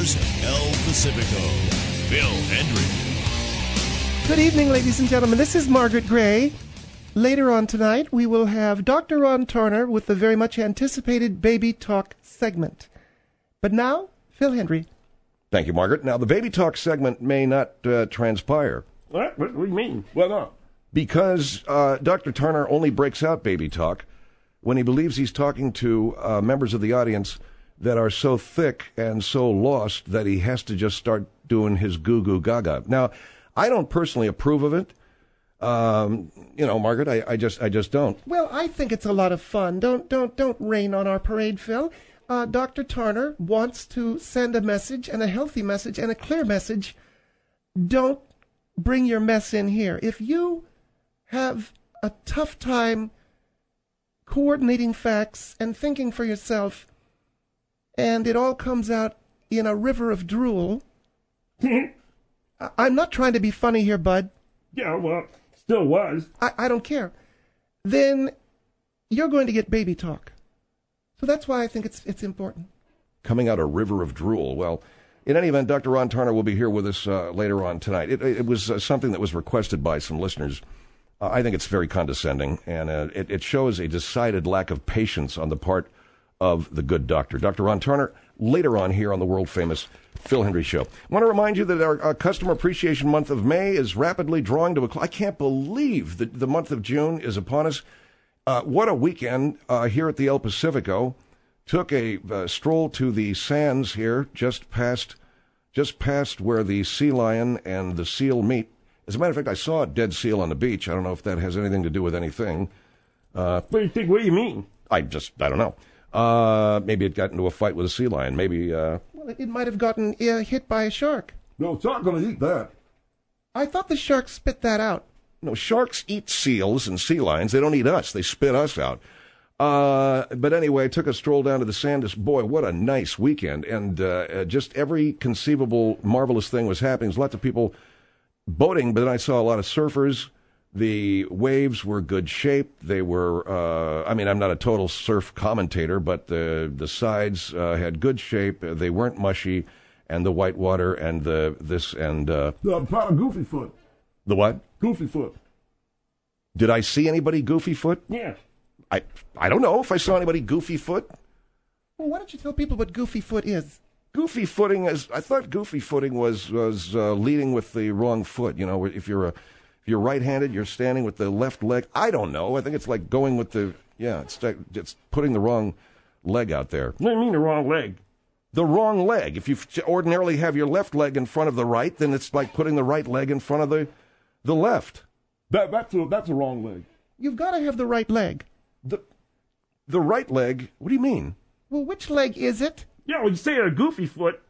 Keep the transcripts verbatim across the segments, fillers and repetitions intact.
Stars El Pacifico, Phil Hendry. Good evening, ladies and gentlemen. This is Margaret Gray. Later on tonight, we will have Doctor Ron Turner with the very much anticipated Baby Talk segment. But now, Phil Hendry. Thank you, Margaret. Now, the Baby Talk segment may not uh, transpire. What? What do you mean? Why not? Because uh, Doctor Turner only breaks out Baby Talk when he believes he's talking to uh, members of the audience that are so thick and so lost that he has to just start doing his goo-goo gaga. Now, I don't personally approve of it. Um, you know, Margaret, I, I just I just don't. Well, I think it's a lot of fun. Don't don't don't rain on our parade, Phil. Uh, Doctor Turner wants to send a message, and a healthy message, and a clear message. Don't bring your mess in here. If you have a tough time coordinating facts and thinking for yourself, and it all comes out in a river of drool. I- I'm not trying to be funny here, bud. Yeah, well, still was. I, I don't care. Then you're going to get baby talk. So that's why I think it's it's important. Coming out a river of drool. Well, in any event, Doctor Ron Turner will be here with us uh, later on tonight. It, it was uh, something that was requested by some listeners. Uh, I think it's very condescending, and uh, it, it shows a decided lack of patience on the part of the good doctor. Doctor Ron Turner, later on here on the world-famous Phil Hendry Show. I want to remind you that our, our Customer Appreciation Month of May is rapidly drawing to a close. I can't believe that the month of June is upon us. Uh, what a weekend uh, here at the El Pacifico. Took a uh, stroll to the sands here, just past, just past where the sea lion and the seal meet. As a matter of fact, I saw a dead seal on the beach. I don't know if that has anything to do with anything. Uh, What do you think? What do you mean? I just, I don't know. Uh, maybe it got into a fight with a sea lion. Maybe, uh... Well, it, it might have gotten uh, hit by a shark. No, it's not going to eat that. I thought the shark spit that out. No, sharks eat seals and sea lions. They don't eat us. They spit us out. Uh, but anyway, I took a stroll down to the Sandus. Boy, what a nice weekend. And uh, just every conceivable marvelous thing was happening. There's lots of people boating, but then I saw a lot of surfers. The waves were good shape. They were, uh, I mean, I'm not a total surf commentator, but the the sides uh, had good shape. They weren't mushy. And the white water and the this and... Uh, The part of Goofy Foot. the what? Goofy Foot. Did I see anybody goofy foot? Yeah. I I don't know if I saw anybody goofy foot. Well, why don't you tell people what goofy foot is? Goofy footing is. I thought goofy footing was was uh, leading with the wrong foot. You know, if you're a if you're right-handed, you're standing with the left leg. I don't know. I think it's like going with the yeah. It's it's putting the wrong leg out there. What do you mean the wrong leg? The wrong leg. If you ordinarily have your left leg in front of the right, then it's like putting the right leg in front of the the left. That that's a that's a wrong leg. You've got to have the right leg. The the right leg. What do you mean? Well, which leg is it? Yeah, when you say a Goofy Foot.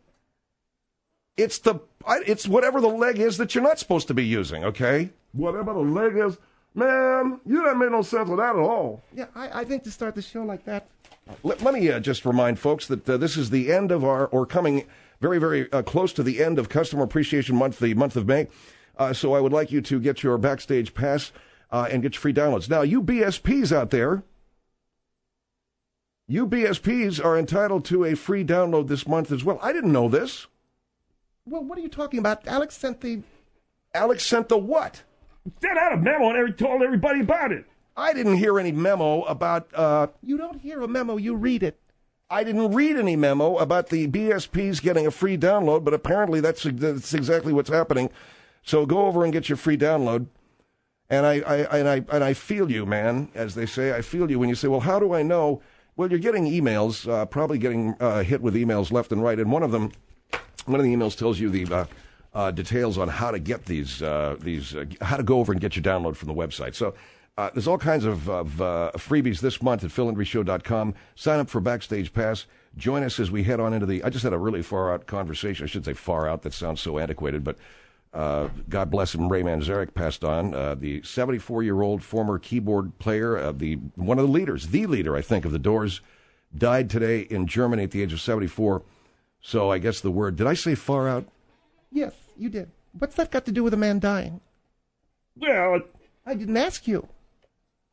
It's the it's whatever the leg is that you're not supposed to be using. Okay. Whatever the leg is, man, you didn't make no sense of that at all. Yeah, I, I think to start the show like that. Let, let me uh, just remind folks that uh, this is the end of our, or coming very, very uh, close to the end of Customer Appreciation Month, the month of May. Uh, so I would like you to get your Backstage Pass uh, and get your free downloads. Now, you B S Ps out there, you B S Ps are entitled to a free download this month as well. I didn't know this. Well, what are you talking about? Alex sent the... Alex sent the what? Sent out a memo and every, told everybody about it. I didn't hear any memo about... Uh, You don't hear a memo, you read it. I didn't read any memo about the B S Ps getting a free download, but apparently that's, that's exactly what's happening. So go over and get your free download. And I, I, and I, and I feel you, man, as they say. I feel you when you say, well, how do I know? Well, you're getting emails, uh, probably getting uh, hit with emails left and right. And one of them, one of the emails tells you the uh, uh, details on how to get these, uh, these, uh, how to go over and get your download from the website. So uh, there's all kinds of, of uh, freebies this month at phil hendry show dot com. Sign up for Backstage Pass. Join us as we head on into the, I just had a really far out conversation. I should say far out. That sounds so antiquated, but Uh, God bless him, Ray Manzarek passed on. Uh, the seventy-four-year-old former keyboard player, uh, the one of the leaders, the leader, I think, of the Doors, died today in Germany at the age of seventy-four. So I guess the word, did I say far out? Yes, you did. What's that got to do with a man dying? Well, it, I didn't ask you.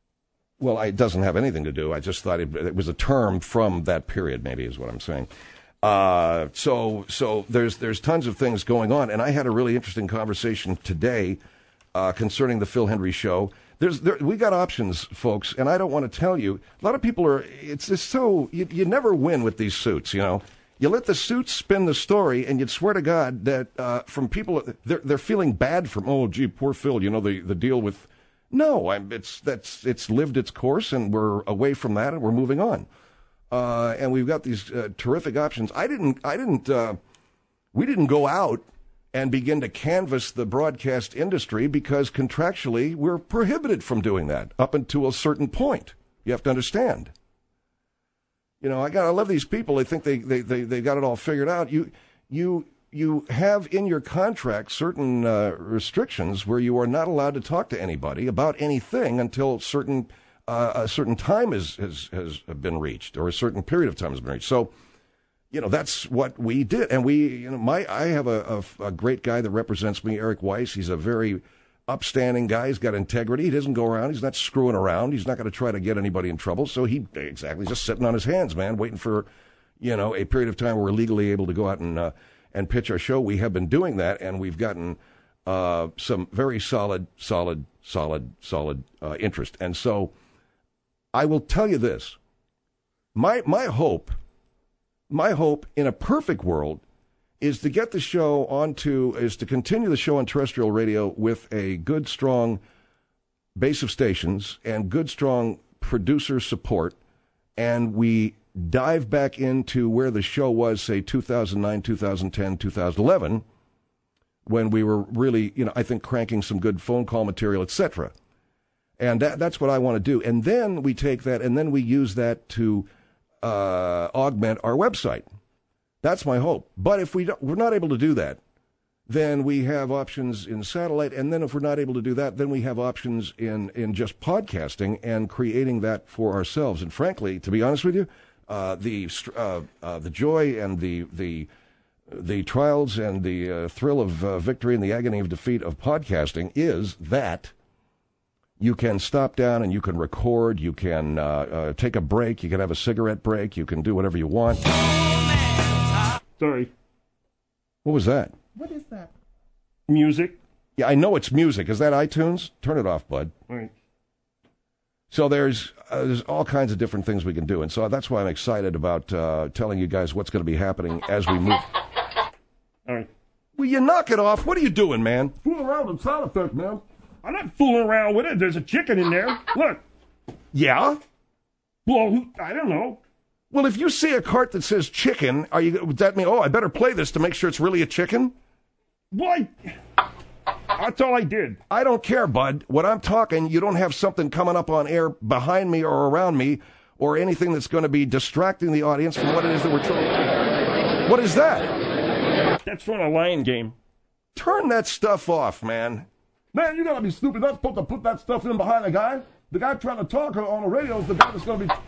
Well, it doesn't have anything to do. I just thought it, it was a term from that period, maybe, is what I'm saying. Uh, so so there's there's tons of things going on, and I had a really interesting conversation today uh, concerning the Phil Hendrie Show. There's there, we got options, folks, and I don't want to tell you. A lot of people are. It's just so you, you never win with these suits, you know. You let the suits spin the story, and you'd swear to God that uh, from people they're they're feeling bad from. Oh, gee, poor Phil. You know the the deal with. No, I'm, it's that's it's lived its course, and we're away from that, and we're moving on. Uh, and we've got these uh, terrific options. I didn't. I didn't. Uh, we didn't go out and begin to canvass the broadcast industry because contractually we're prohibited from doing that up until a certain point. You have to understand. You know, I got. I love these people. They think they they they, they got it all figured out. You you you have in your contract certain uh, restrictions where you are not allowed to talk to anybody about anything until certain. Uh, a certain time has, has has been reached, or a certain period of time has been reached. So, you know, that's what we did. And we, you know, my I have a, a, a great guy that represents me, Eric Weiss. He's a very upstanding guy. He's got integrity. He doesn't go around. He's not screwing around. He's not going to try to get anybody in trouble. So he exactly just sitting on his hands, man, waiting for, you know, a period of time where we're legally able to go out and uh, and pitch our show. We have been doing that, and we've gotten uh, some very solid, solid, solid, solid uh, interest. And so. I will tell you this. My my hope, my hope in a perfect world is to get the show onto, is to continue the show on terrestrial radio with a good, strong base of stations and good, strong producer support, and we dive back into where the show was, say, two thousand nine, two thousand ten, two thousand eleven, when we were really, you know, I think cranking some good phone call material, et cetera. And that, that's what I want to do. And then we take that and then we use that to uh, augment our website. That's my hope. But if we don't, we're not able to do that, then we have options in satellite. And then if we're not able to do that, then we have options in, in just podcasting and creating that for ourselves. And frankly, to be honest with you, uh, the uh, uh, the joy and the the the trials and the uh, thrill of uh, victory and the agony of defeat of podcasting is that you can stop down and you can record, you can uh, uh, take a break, you can have a cigarette break, you can do whatever you want. Sorry. What was that? What is that? Music. Yeah, I know it's music. Is that iTunes? Turn it off, bud. All right. So there's uh, there's all kinds of different things we can do, and so that's why I'm excited about uh, telling you guys what's going to be happening as we move. All right. Will you knock it off? What are you doing, man? Fooling around with sound effect, man. I'm not fooling around with it. There's a chicken in there. Look. Yeah? Well, who, I don't know. Well, if you see a cart that says chicken, are you? Does that mean, oh, I better play this to make sure it's really a chicken? Why? That's all I did. I don't care, bud. When I'm talking, you don't have something coming up on air behind me or around me or anything that's going to be distracting the audience from what it is that we're trying. What is that? That's from a lion game. Turn that stuff off, man. Man, you gotta be stupid. Not supposed to put that stuff in behind the guy. The guy trying to talk on the radio is the guy that's gonna be.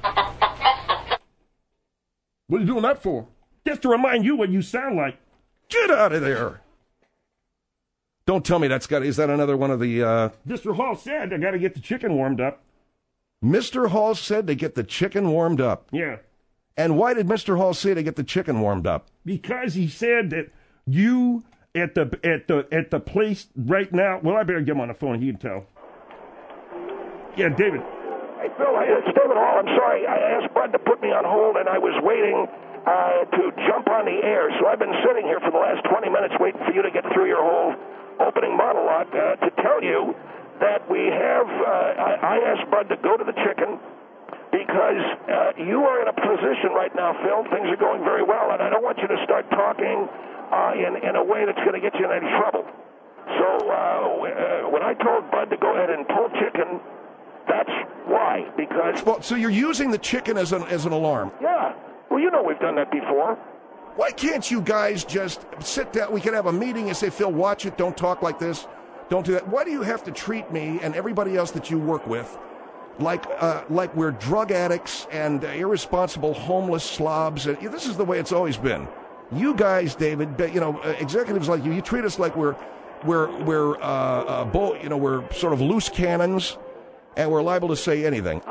What are you doing that for? Just to remind you what you sound like. Get out of there. Don't tell me that's got, is that another one of the, uh... Mister Hall said I gotta get the chicken warmed up. Mister Hall said to get the chicken warmed up. Yeah. And why did Mister Hall say to get the chicken warmed up? Because he said that you at the at the at the place right now. Well, I better get him on the phone. He can tell. Yeah, David. Hey, Phil, it's David Hall. I'm sorry. I asked Bud to put me on hold, and I was waiting uh, to jump on the air. So I've been sitting here for the last twenty minutes waiting for you to get through your whole opening monologue uh, to tell you that we have, uh, I, I asked Bud to go to the chicken because uh, you are in a position right now, Phil. Things are going very well, and I don't want you to start talking uh, in, in a way that's going to get you in any trouble. So uh, uh, when I told Bud to go ahead and pull chicken, that's why, because... Well, so you're using the chicken as an, as an alarm? Yeah. Well, you know we've done that before. Why can't you guys just sit down? We could have a meeting and say, Phil, watch it. Don't talk like this. Don't do that. Why do you have to treat me and everybody else that you work with like uh, like we're drug addicts and uh, irresponsible homeless slobs? And this is the way it's always been. You guys, David, you know, uh, executives like you, you treat us like we're we're we're uh, uh, bo- you know we're sort of loose cannons and we're liable to say anything. I don't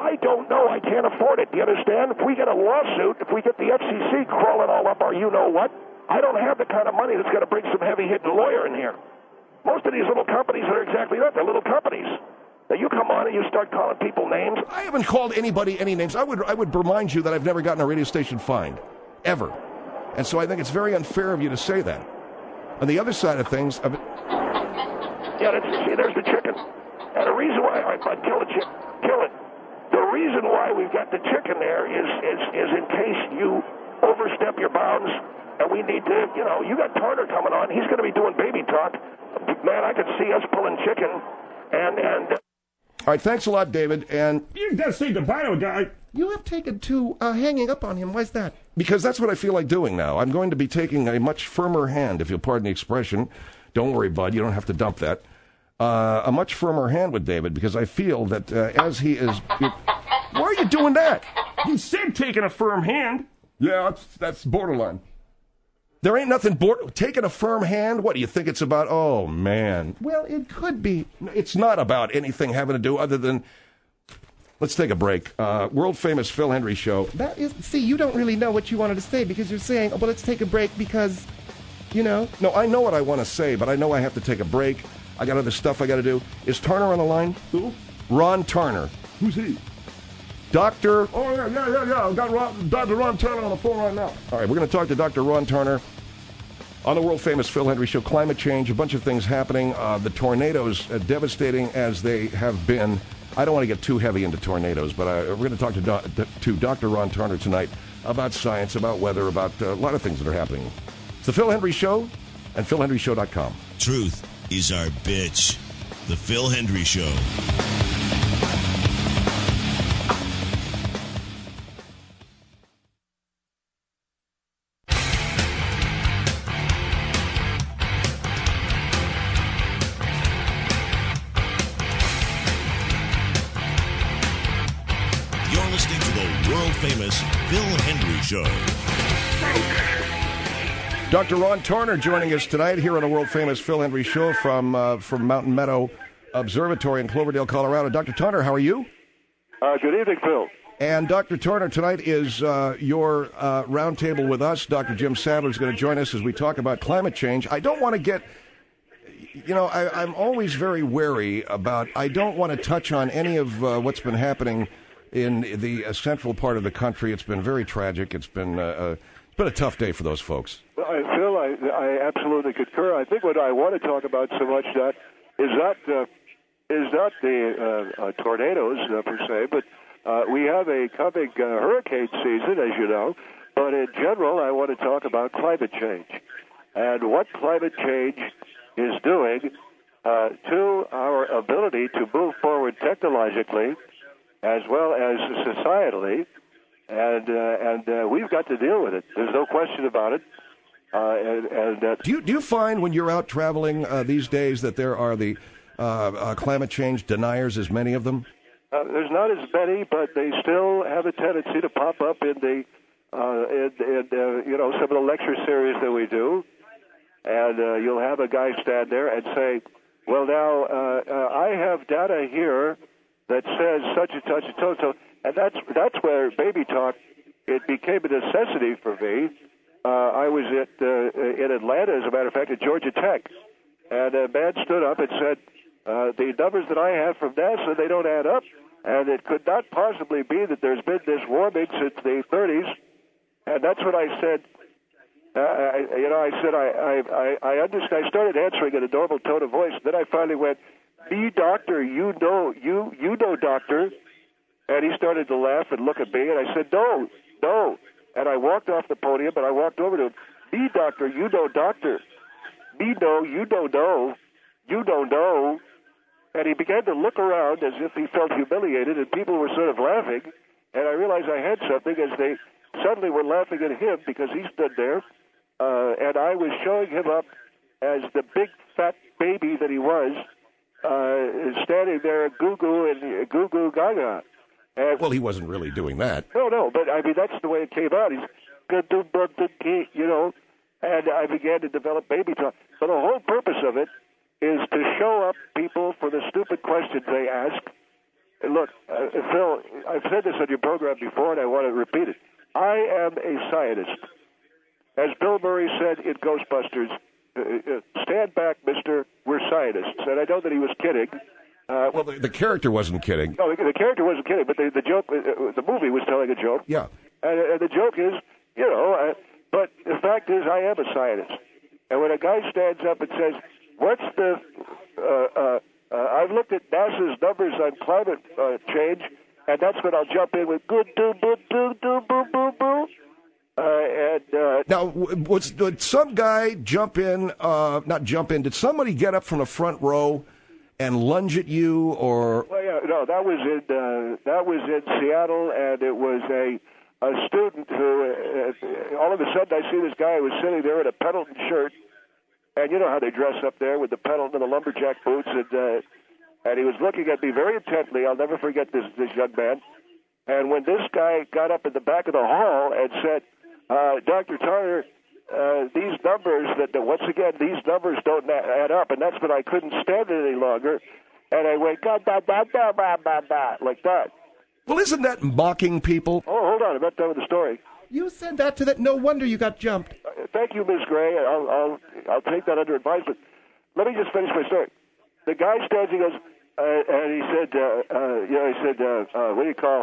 no, I can't afford it. Do you understand? If we get a lawsuit, if we get the F C C crawling all up our you-know-what, I don't have the kind of money that's going to bring some heavy-hitting lawyer in here. Most of these little companies are exactly that. They're little companies. Now, you come on and you start calling people names. I haven't called anybody any names. I would I would remind you that I've never gotten a radio station fined, ever. And so I think it's very unfair of you to say that. On the other side of things... I've... Yeah, that's, see, there's the chicken. And the reason why... All right, bud, kill the chicken. Kill it. The reason why we've got the chicken there is, is, is in case you overstep your bounds, and we need to, you know, you got Turner coming on. He's going to be doing baby talk. Man, I could see us pulling chicken, and... and All right, thanks a lot, David. And You gotta say goodbye to a guy. You have taken to uh, hanging up on him. Why's that? because that's what I feel like doing now. I'm going to be taking a much firmer hand, if you'll pardon the expression. Don't worry, bud. You don't have to dump that. Uh, a much firmer hand with David, because I feel that uh, as he is... Why are you doing that? He said taking a firm hand. Yeah, that's, that's borderline. There ain't nothing... Board- taking a firm hand? What do you think it's about? Oh, man. Well, it could be. It's not about anything having to do other than... Let's take a break. Uh, world-famous Phil Hendrie Show. That is... See, you don't really know what you wanted to say, because you're saying, oh, well, let's take a break because, you know... No, I know what I want to say, but I know I have to take a break. I got other stuff I got to do. Is Turner on the line? Who? Ron Turner. Who's he? Doctor... Oh, yeah, yeah, yeah, yeah. I've got Ron, Doctor Ron Turner on the phone right now. All right, we're going to talk to Doctor Ron Turner on the world-famous Phil Hendrie Show. Climate change, a bunch of things happening. Uh, the tornadoes, uh, devastating as they have been. I don't want to get too heavy into tornadoes, but uh, we're going to talk to, Do- to Doctor Ron Turner tonight about science, about weather, about uh, a lot of things that are happening. It's the Phil Hendrie Show and phil hendrie show dot com. Truth is our bitch. The Phil Hendrie Show. You're listening to the world-famous Phil Hendrie Show. Doctor Ron Turner joining us tonight here on the world-famous Phil Hendrie Show from uh, from Mountain Meadow Observatory in Cloverdale, Colorado. Doctor Turner, how are you? Uh, good evening, Phil. And Doctor Turner, tonight is uh, your uh, roundtable with us. Doctor Jim Sadler is going to join us as we talk about climate change. I don't want to get, you know, I, I'm always very wary about, I don't want to touch on any of uh, what's been happening in the uh, central part of the country. It's been very tragic. It's been, uh, uh, it's been a tough day for those folks. Well, I, Phil, I, I absolutely concur. I think what I want to talk about so much that is not uh, is not the uh, uh, tornadoes uh, per se, but uh, we have a coming uh, hurricane season, as you know. But in general, I want to talk about climate change and what climate change is doing uh, to our ability to move forward technologically as well as societally. And uh, and uh, we've got to deal with it. There's no question about it. Uh, and, and uh, do you do you find when you're out traveling uh, these days that there are the uh, uh, climate change deniers, as many of them? Uh, there's not as many, but they still have a tendency to pop up in the uh, in, in uh, you know, some of the lecture series that we do, and uh, you'll have a guy stand there and say, "Well, now uh, uh, I have data here that says such and such and so and so." And that's that's where baby talk, it became a necessity for me. Uh, I was at uh, in Atlanta, as a matter of fact, at Georgia Tech, and a man stood up and said, uh, "The numbers that I have from NASA, they don't add up, and it could not possibly be that there's been this warming since the thirties." And that's what I said. Uh, I, you know, I said I I I understand. I started answering in a normal tone of voice. Then I finally went, "Me, doctor, you know, you you know, doctor." And he started to laugh and look at me, and I said, "No, no." And I walked off the podium, and I walked over to him. "Me, doctor, you know, doctor. Me, no, you don't know. You don't know." And he began to look around as if he felt humiliated, and people were sort of laughing. And I realized I had something as they suddenly were laughing at him because he stood there, uh, and I was showing him up as the big, fat baby that he was, uh, standing there goo-goo and goo-goo gaga. And, well, he wasn't really doing that. No, no, but I mean, that's the way it came out. He's, you know, and I began to develop baby talk. So the whole purpose of it is to show up people for the stupid questions they ask look, uh, Phil, I've said this on your program before, and I want to repeat it. I am a scientist. As Bill Murray said in Ghostbusters, uh, uh, stand back, mister, we're scientists. And I know that he was kidding. Uh, well, the, the character wasn't kidding. No, the, the character wasn't kidding, but the, the joke, uh, the movie was telling a joke. Yeah. And, and the joke is, you know, uh, but the fact is I am a scientist. And when a guy stands up and says, what's the, uh, uh, uh, I've looked at NASA's numbers on climate uh, change, and that's when I'll jump in with good, do, do, do, do, boo, boo, boo. Uh, and, uh, now, was, did some guy jump in, uh, not jump in, did somebody get up from the front row and lunge at you, or? Well, yeah, no, that was in, uh, that was in Seattle, and it was a, a student who, uh, all of a sudden I see this guy who was sitting there in a Pendleton shirt, and you know how they dress up there with the Pendleton and the lumberjack boots, and, uh, and he was looking at me very intently. I'll never forget this, this young man. And when this guy got up in the back of the hall and said, Uh, Doctor Tarter, uh, these numbers, that once again, these numbers don't add up, and that's when I couldn't stand it any longer, and I went, da, da, da, da, da, da, da, like that. Well, isn't that mocking people? Oh, hold on, I'm not done with the story. You said that to that. No wonder you got jumped. Uh, thank you, Miz Gray. I'll, I'll, I'll take that under advisement. Let me just finish my story. The guy stands, he goes, uh, and he said, uh, uh, you know, he said, uh, uh, what do you call,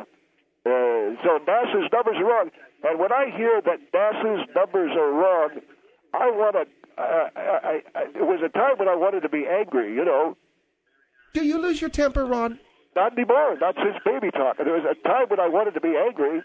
uh, so NASA's numbers are wrong. And when I hear that NASA's numbers are wrong, I want to. Uh, I, I, it was a time when I wanted to be angry. You know. Do you lose your temper, Ron? Not anymore. Not since baby talk. There was a time when I wanted to be angry,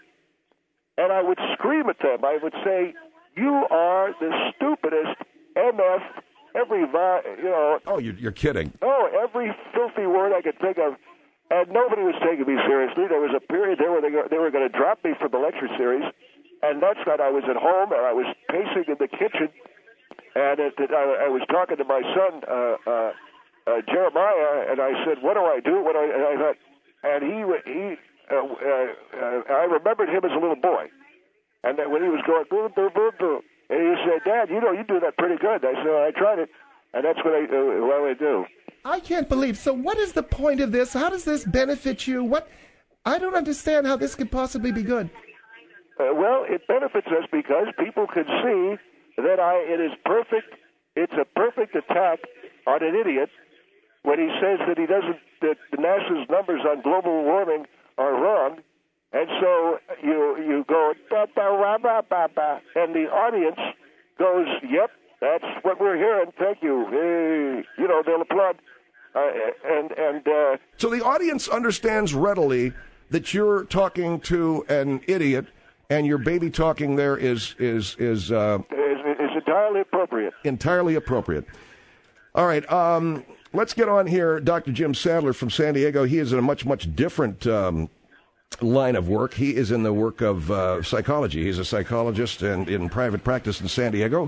and I would scream at them. I would say, "You are the stupidest M F every vi- you know." Oh, you're, you're kidding. Oh, every filthy word I could think of. And nobody was taking me seriously. There was a period there where they, they were going to drop me from the lecture series, and that's that I was at home and I was pacing in the kitchen, and it, it, I, I was talking to my son uh, uh, uh, Jeremiah, and I said, "What do I do?" What do I? And I thought, and he he, uh, uh, uh, I remembered him as a little boy, and that when he was going boo boo boo boo, and he said, "Dad, you know you do that pretty good." I said, well, "I tried it," and that's what I uh, what I do. I can't believe. So what is the point of this? How does this benefit you? What? I don't understand how this could possibly be good. Uh, well, it benefits us because people can see that I it is perfect. It's a perfect attack on an idiot when he says that he doesn't that NASA's numbers on global warming are wrong, and so you you go ba ba ba ba ba ba, and the audience goes, "Yep, that's what we're hearing. Thank you." Hey, you know, they'll applaud. Uh, and and uh, so the audience understands readily that you're talking to an idiot, and your baby talking there is is is uh, is, is entirely appropriate. Entirely appropriate. All right, um, let's get on here. Doctor Jim Sadler from San Diego. He is in a much much different um, line of work. He is in the work of uh, psychology. He's a psychologist and in private practice in San Diego.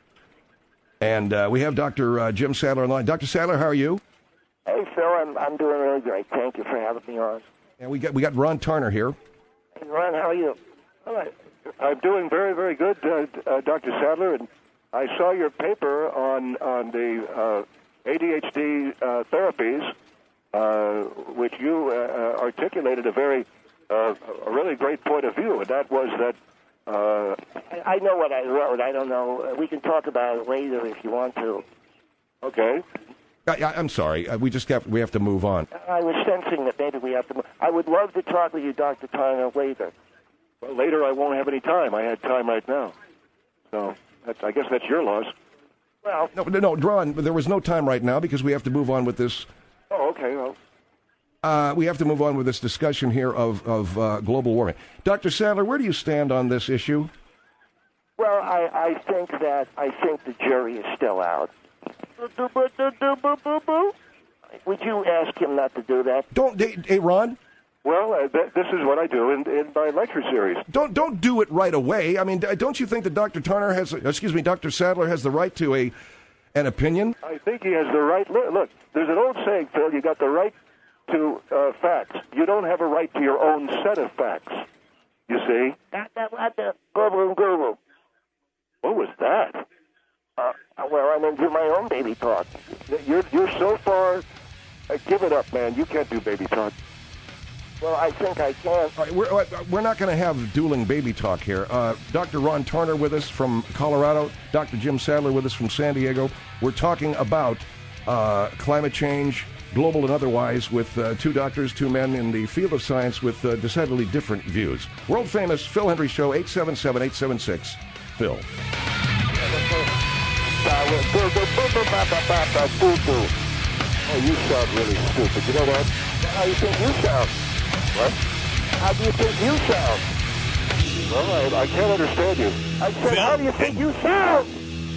And uh, we have Doctor Uh, Jim Sadler on the line. Doctor Sadler, how are you? Hey, Phil, I'm I'm doing really great. Thank you for having me on. And we got we got Ron Tarner here. Hey, Ron, how are you? All right. I'm doing very, very good, uh, uh, Doctor Sadler. And I saw your paper on on the uh, A D H D uh, therapies, uh, which you uh, articulated a very uh, a really great point of view, and that was that. Uh, I, I know what I wrote. I don't know. We can talk about it later if you want to. Okay. I, I'm sorry. Uh, we just got we have to move on. I was sensing that maybe we have to move. I would love to talk with you, Doctor Tarner, later. Well, later I won't have any time. I had time right now. So that's, I guess that's your loss. Well, no, no, no, Ron. There was no time right now because we have to move on with this. Oh, okay. Well. Uh, we have to move on with this discussion here of of uh, global warming. Doctor Sadler, where do you stand on this issue? Well, I, I think that I think the jury is still out. Would you ask him not to do that? Don't, hey, hey Ron. Well, uh, th- this is what I do in, in my lecture series. Don't don't do it right away. I mean, don't you think that Doctor Tarner has, excuse me, Doctor Sadler has the right to a an opinion? I think he has the right. Look, look there's an old saying, Phil. You got the right to uh, facts. You don't have a right to your own set of facts. You see? What was that? Uh, well, I'm into my own baby talk. You're you're so far. Uh, give it up, man. You can't do baby talk. Well, I think I can. All right, we're, we're not going to have dueling baby talk here. Uh, Doctor Ron Tarner with us from Colorado, Doctor Jim Sadler with us from San Diego. We're talking about uh, climate change, global and otherwise, with uh, two doctors, two men in the field of science with uh, decidedly different views. World famous Phil Hendry Show, eight seven seven, eight seven six, Phil. Oh, you sound really stupid. You know that? How do you think you sound? What? How do you think you sound? Well, I, I can't understand you. I said, how do you think you sound?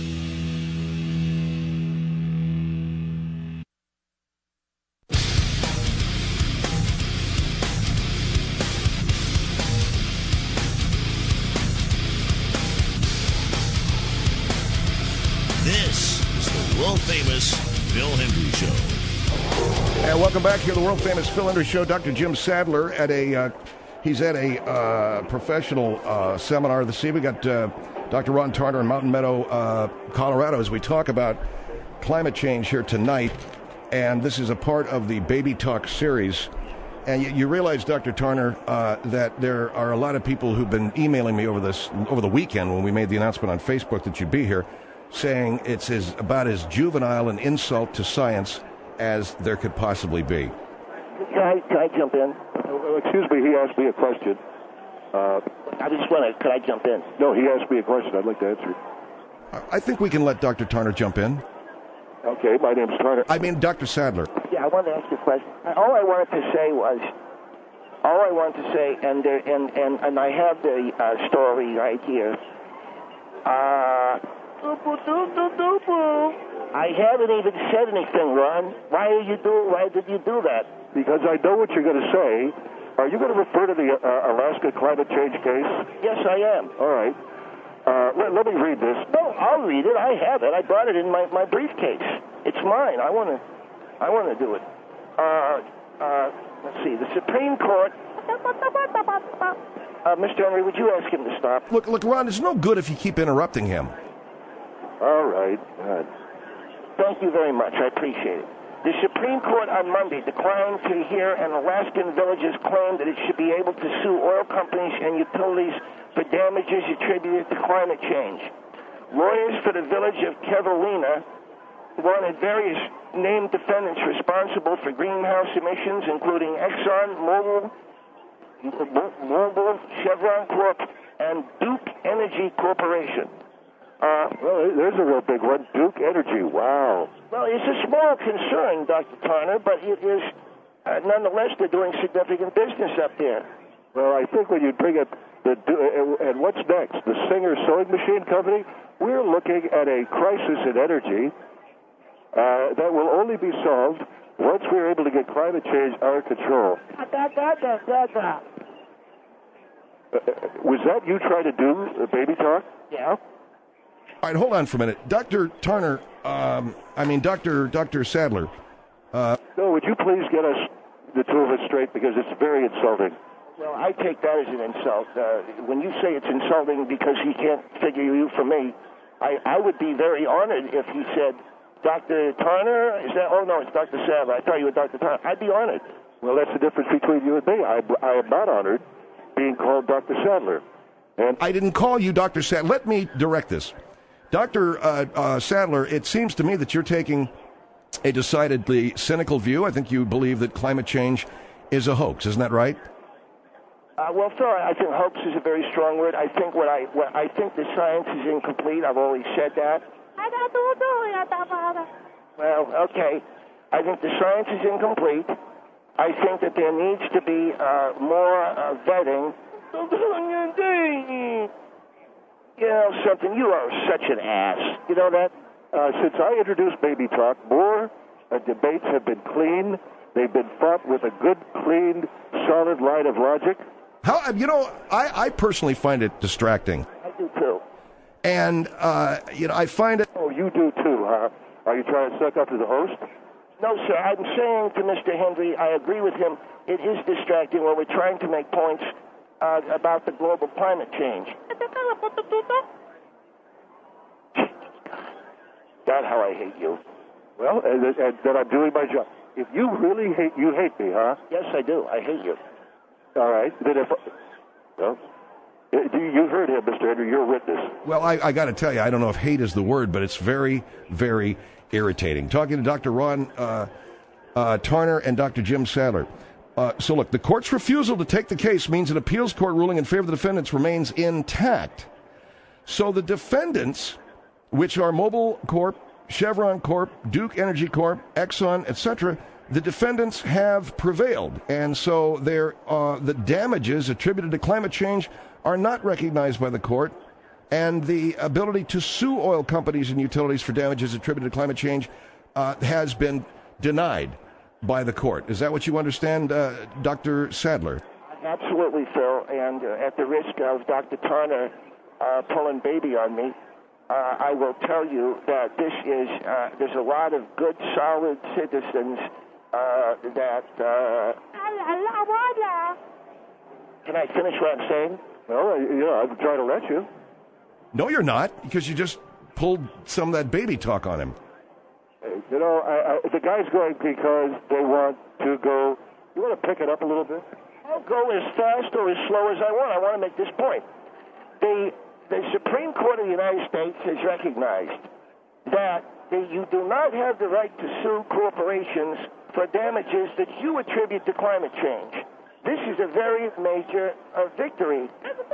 This is the world-famous Phil Hendry Show. And welcome back here to the world-famous Phil Hendry Show. Doctor Jim Sadler at a, uh, he's at a uh, professional uh, seminar this evening. We got uh, Doctor Ron Tarner in Mountain Meadow, uh, Colorado, as we talk about climate change here tonight. And this is a part of the Baby Talk series. And you, you realize, Doctor Tarner, uh, that there are a lot of people who've been emailing me over this, over the weekend when we made the announcement on Facebook that you'd be here, saying it's as, about as juvenile an insult to science as there could possibly be. Can I, can I jump in? Uh, excuse me, he asked me a question. Uh, I just want to, could I jump in? no, he asked me a question. I'd like to answer it. I think we can let Doctor Tarner jump in. Okay, my name's Tarner. I mean, Doctor Sadler. Yeah, I wanted to ask you a question. All I wanted to say was, all I wanted to say, and there, and, and, and I have the uh, story right here. Uh, I haven't even said anything, Ron. Why did you do? Why did you do that? Because I know what you're going to say. Are you going to refer to the uh, Alaska climate change case? Yes, I am. All right. Uh, let, let me read this. No, I'll read it. I have it. I brought it in my, my briefcase. It's mine. I want to. I want to do it. Uh, uh, let's see. The Supreme Court. Uh, Mister Henry, would you ask him to stop? Look, look, Ron, it's no good if you keep interrupting him. All right. God. Thank you very much. I appreciate it. The Supreme Court on Monday declined to hear an Alaskan village's claim that it should be able to sue oil companies and utilities for damages attributed to climate change. Lawyers for the village of Kevalina wanted various named defendants responsible for greenhouse emissions, including Exxon, Mobil, Mobil, Chevron Corp, and Duke Energy Corporation. Uh, well, there's a real big one. Duke Energy. Wow. Well, it's a small concern, Doctor Tarner, but it is, uh, nonetheless, they're doing significant business up there. Well, I think when you bring it, the, uh, and what's next? The Singer Sewing Machine Company? We're looking at a crisis in energy uh, that will only be solved once we're able to get climate change under control. Da, da, da, da, da. Uh, was that you trying to do, uh, baby talk? Yeah. All right, hold on for a minute. Doctor Tarner, um, I mean, Doctor Doctor Sadler. Uh, no, would you please get us, the two of us, straight, because it's very insulting. Well, I take that as an insult. Uh, when you say it's insulting because he can't figure you from me, I, I would be very honored if he said, Doctor Tarner, is that, oh no, it's Doctor Sadler. I thought you were Doctor Tarner. I'd be honored. Well, that's the difference between you and me. I, I am not honored being called Doctor Sadler. And I didn't call you Doctor Sadler. Let me direct this. Doctor Uh, uh, Sadler, it seems to me that you're taking a decidedly cynical view. I think you believe that climate change is a hoax. Isn't that right? Uh, well, Phil, I think hoax is a very strong word. I think what I what I think the science is incomplete. I've always said that. Well, okay. I think the science is incomplete. I think that there needs to be uh, more uh, vetting. You know something? You are such an ass. You know that? Uh, since I introduced Baby Talk, more uh, debates have been clean. They've been fought with a good, clean, solid line of logic. How you know? I, I personally find it distracting. I do too. And uh, you know, I find it. Oh, you do too, huh? Are you trying to suck up to the host? No, sir. I'm saying to Mister Hendry, I agree with him. It is distracting when we're trying to make points uh, about the global climate change. God, how I hate you. Well, and, and that I'm doing my job. If you really hate, you hate me, huh? Yes, I do. I hate you. All right. Then if, well, you heard him, Mister Henry. You're a witness. Well, I, I got to tell you, I don't know if hate is the word, but it's very, very irritating. Talking to Doctor Ron uh, uh, Tarner and Doctor Jim Sadler. Uh, so, look, the court's refusal to take the case means an appeals court ruling in favor of the defendants remains intact. So the defendants, which are Mobil Corp, Chevron Corp, Duke Energy Corp, Exxon, et cetera, the defendants have prevailed. And so their, uh, the damages attributed to climate change are not recognized by the court, and the ability to sue oil companies and utilities for damages attributed to climate change uh, has been denied by the court. Is that what you understand, uh, Doctor Sadler? Absolutely, Phil. And uh, at the risk of Doctor Tarner uh, pulling baby on me, uh, I will tell you that this is, uh, there's a lot of good, solid citizens uh, that... Uh... Can I finish what I'm saying? Well, uh, yeah, I'm trying to let you. No, you're not, because you just pulled some of that baby talk on him. You know, I, I, the guy's going because they want to go. You want to pick it up a little bit? I'll go as fast or as slow as I want. I want to make this point. The, the Supreme Court of the United States has recognized that the, you do not have the right to sue corporations for damages that you attribute to climate change. This is a very major uh, victory.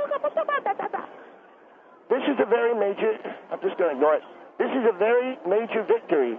This is a very major... I'm just going to ignore it. This is a very major victory.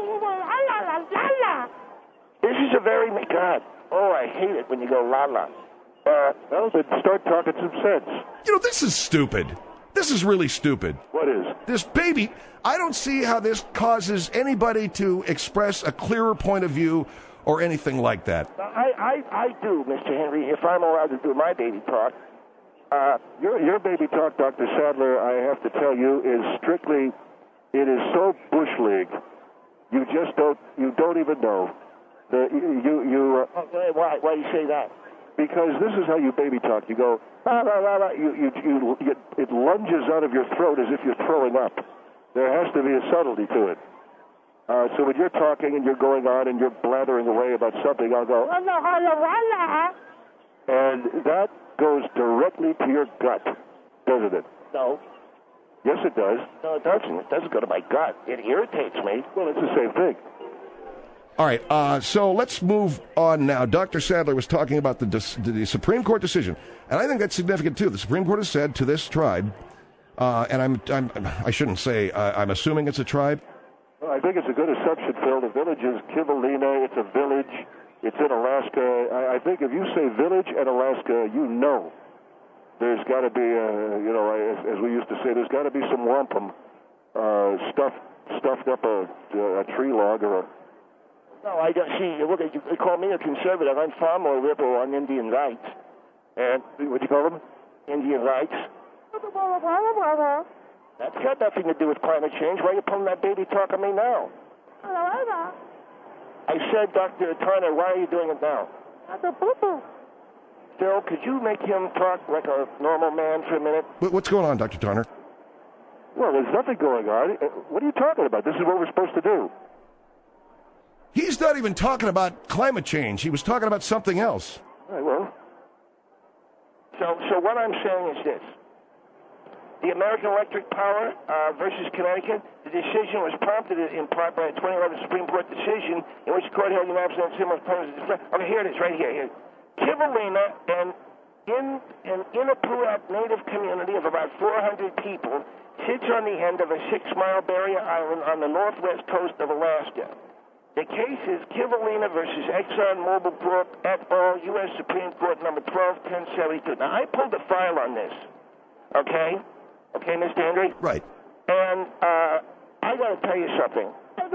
This is a very... God, oh, I hate it when you go la-la. Uh, well, then start talking some sense. You know, this is stupid. This is really stupid. What is? This baby, I don't see how this causes anybody to express a clearer point of view or anything like that. I, I, I do, Mister Henry, if I'm allowed to do my baby talk. Uh, your, your baby talk, Doctor Sadler, I have to tell you, is strictly... It is so bush league. You just don't. You don't even know. The you you. Uh, oh, why? Why do you say that? Because this is how you baby talk. You go. Bah, bah, bah, bah. You, you you you. It lunges out of your throat as if you're throwing up. There has to be a subtlety to it. Uh, so when you're talking and you're going on and you're blathering away about something, I'll go. And that goes directly to your gut, doesn't it? No. Yes, it does. No, it doesn't. It doesn't go to my gut. It irritates me. Well, it's the same thing. All right, uh, so let's move on now. Doctor Sadler was talking about the, the Supreme Court decision, and I think that's significant, too. The Supreme Court has said to this tribe, uh, and I'm, I'm, I shouldn't say, uh, I'm assuming it's a tribe. Well, I think it's a good assumption, Phil. The village is Kivalina. It's a village. It's in Alaska. I, I think if you say village and Alaska, you know. There's got to be, uh, you know, as, as we used to say, there's got to be some wampum uh, stuffed, stuffed up a, a tree log or a... No, I don't see. Look, you call me a conservative. I'm far more liberal on Indian rights. And what'd you call them? Indian rights. That's got nothing to do with climate change. Why are you pulling that baby talk on me now? I said, Doctor Turner, why are you doing it now? Phil, could you make him talk like a normal man for a minute? What's going on, Doctor Turner? Well, there's nothing going on. What are you talking about? This is what we're supposed to do. He's not even talking about climate change. He was talking about something else. All right, well. So, so what I'm saying is this. The American Electric Power uh, versus Connecticut, the decision was prompted in part by a twenty eleven Supreme Court decision in which the court held unanimous on similar claims. Okay, here it is, right here. here. Kivalina, an in an Inupiaq Native community of about four hundred people, sits on the end of a six-mile barrier island on the northwest coast of Alaska. The case is Kivalina versus ExxonMobil Corp et al., U S Supreme Court number twelve ten seventy-two. Now, I pulled a file on this, okay? Okay, Mister Henry? Right. And uh, I got to tell you something.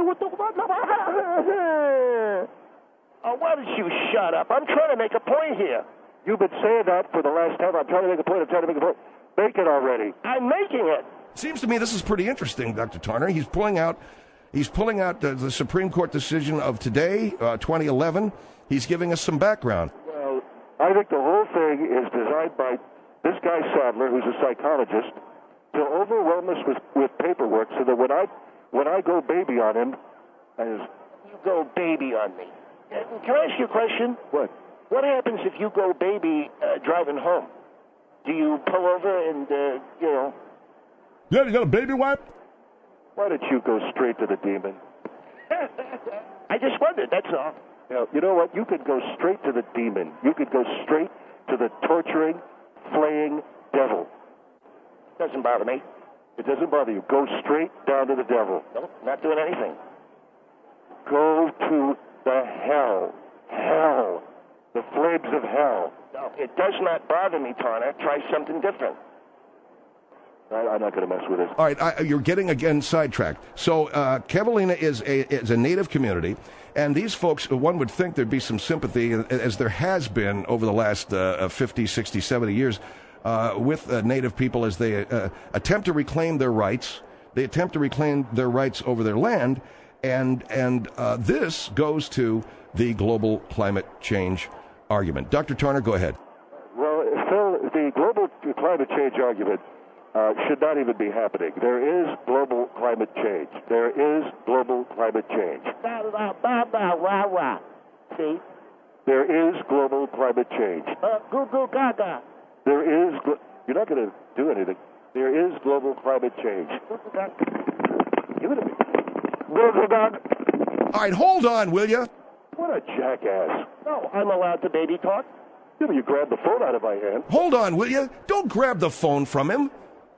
Oh, why don't you shut up? I'm trying to make a point here. You've been saying that for the last time. I'm trying to make a point. I'm trying to make a point. Make it already. I'm making it. Seems to me this is pretty interesting, Doctor Turner. He's pulling out, he's pulling out the, the Supreme Court decision of today, uh, twenty eleven. He's giving us some background. Well, I think the whole thing is designed by this guy Sadler, who's a psychologist, to overwhelm us with, with paperwork, so that when I when I go baby on him, I just... You go baby on me. Can I ask you a question? What? What happens if you go baby uh, uh, driving home? Do you pull over and, uh, you know... Yeah, you got a baby wipe? Why don't you go straight to the demon? I just wondered, that's all. Yeah, you know what? You could go straight to the demon. You could go straight to the torturing, flaying devil. Doesn't bother me. It doesn't bother you. Go straight down to the devil. Nope, not doing anything. Go to the hell. Hell. The flames of hell. No, it does not bother me, Tarner. Try something different. I, I'm not going to mess with this. All right, I, you're getting again sidetracked. So uh, Cavallina is a is a native community, and these folks, one would think there'd be some sympathy, as there has been over the last uh, fifty, sixty, seventy years, uh, with uh, native people as they uh, attempt to reclaim their rights. They attempt to reclaim their rights over their land, and and uh, this goes to the global climate change argument. Doctor Tarner, go ahead. Well, Phil, the global climate change argument Uh, should not even be happening. There is global climate change. There is global climate change. See? There is global climate change. Uh, goo goo gaga. There is. Glo- You're not going to do anything. There is global climate change. Give it to me. Goo goo gaga. All right, hold on, will you? What a jackass. No, I'm allowed to baby talk. Yeah, but you grabbed the phone out of my hand. Hold on, will you? Don't grab the phone from him.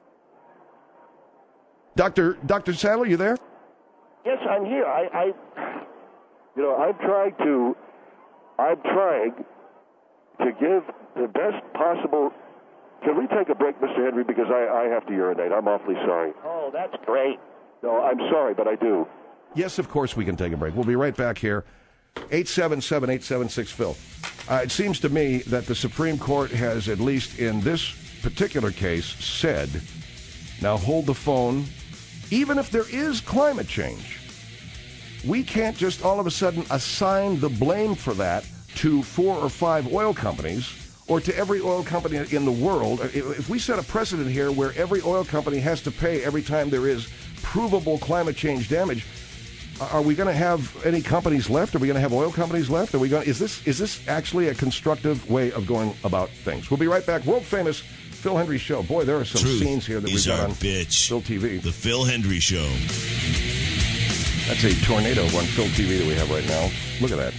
Doctor Doctor Sadler, you there? Yes, I'm here. I, I, You know, I'm trying to, I'm trying to give the best possible. Can we take a break, Mister Henry? Because I, I have to urinate. I'm awfully sorry. oh, that's great. No, I'm sorry, but I do. Yes, of course we can take a break. We'll be right back here. eight seven seven, eight seven six, Phil. Uh, it seems to me that the Supreme Court has, at least in this particular case, said, now hold the phone, even if there is climate change, we can't just all of a sudden assign the blame for that to four or five oil companies or to every oil company in the world. If we set a precedent here where every oil company has to pay every time there is provable climate change damage, are we going to have any companies left? Are we going to have oil companies left? Are we going? Is this is this actually a constructive way of going about things? We'll be right back. World famous Phil Hendry Show. Boy, there are some Truth scenes here that we've got on bitch. Phil T V. The Phil Hendry Show. That's a tornado on Phil T V that we have right now. Look at that.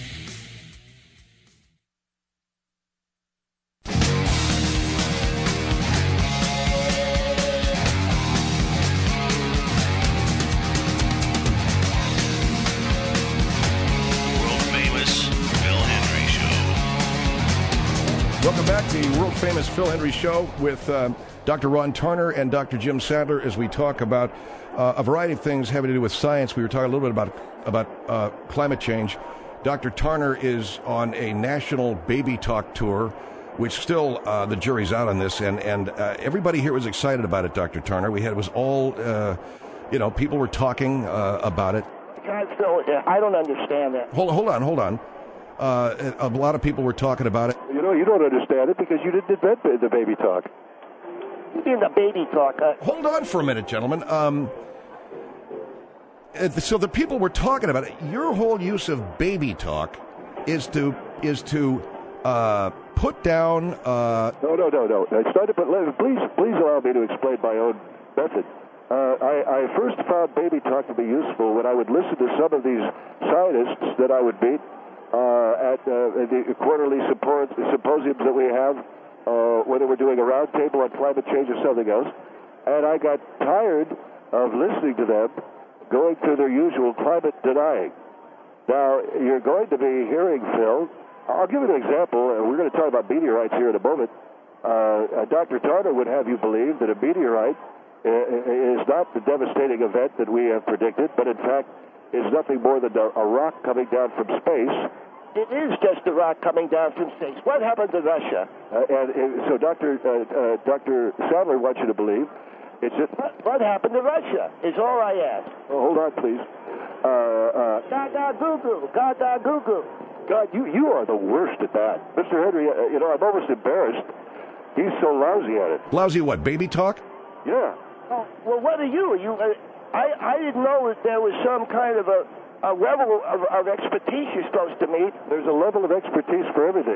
Welcome back to the world-famous Phil Hendry Show with uh, Doctor Ron Tarner and Doctor Jim Sadler as we talk about uh, a variety of things having to do with science. We were talking a little bit about about uh, climate change. Doctor Tarner is on a national baby talk tour, which still uh, the jury's out on this, and and uh, everybody here was excited about it. Doctor Tarner, we had it was all, uh, you know, people were talking uh, about it. God, Phil, I don't understand that. Hold hold on, hold on. Uh, a lot of people were talking about it. You know, you don't understand it because you didn't invent the baby talk. You mean the baby talk? Uh, Hold on for a minute, gentlemen. Um, so the people were talking about it. Your whole use of baby talk is to is to uh, put down. Uh, no, no, no, no. It's not to put. Please, please allow me to explain my own method. Uh, I, I first found baby talk to be useful when I would listen to some of these scientists that I would meet. Uh, at uh, the quarterly symposiums that we have, uh, whether we're doing a roundtable on climate change or something else, and I got tired of listening to them going through their usual climate denying. Now, you're going to be hearing, Phil, I'll give you an example, and we're going to talk about meteorites here in a moment. Uh, Doctor Tarner would have you believe that a meteorite is not the devastating event that we have predicted, but in fact, is nothing more than a, a rock coming down from space. It is just a rock coming down from space. What happened to Russia? Uh, and, and so Doctor Uh, uh, Doctor Sadler wants you to believe it's just... What, what happened to Russia is all I ask. Oh, hold on, please. Uh, uh, Gaga goo goo, gaga goo goo. God, you, you are the worst at that. Mister Henry, uh, you know, I'm almost embarrassed. He's so lousy at it. Lousy what, baby talk? Yeah. Oh, well, what are you? Are you... Uh, I, I didn't know that there was some kind of a, a level of, of expertise you're supposed to meet. There's a level of expertise for everything.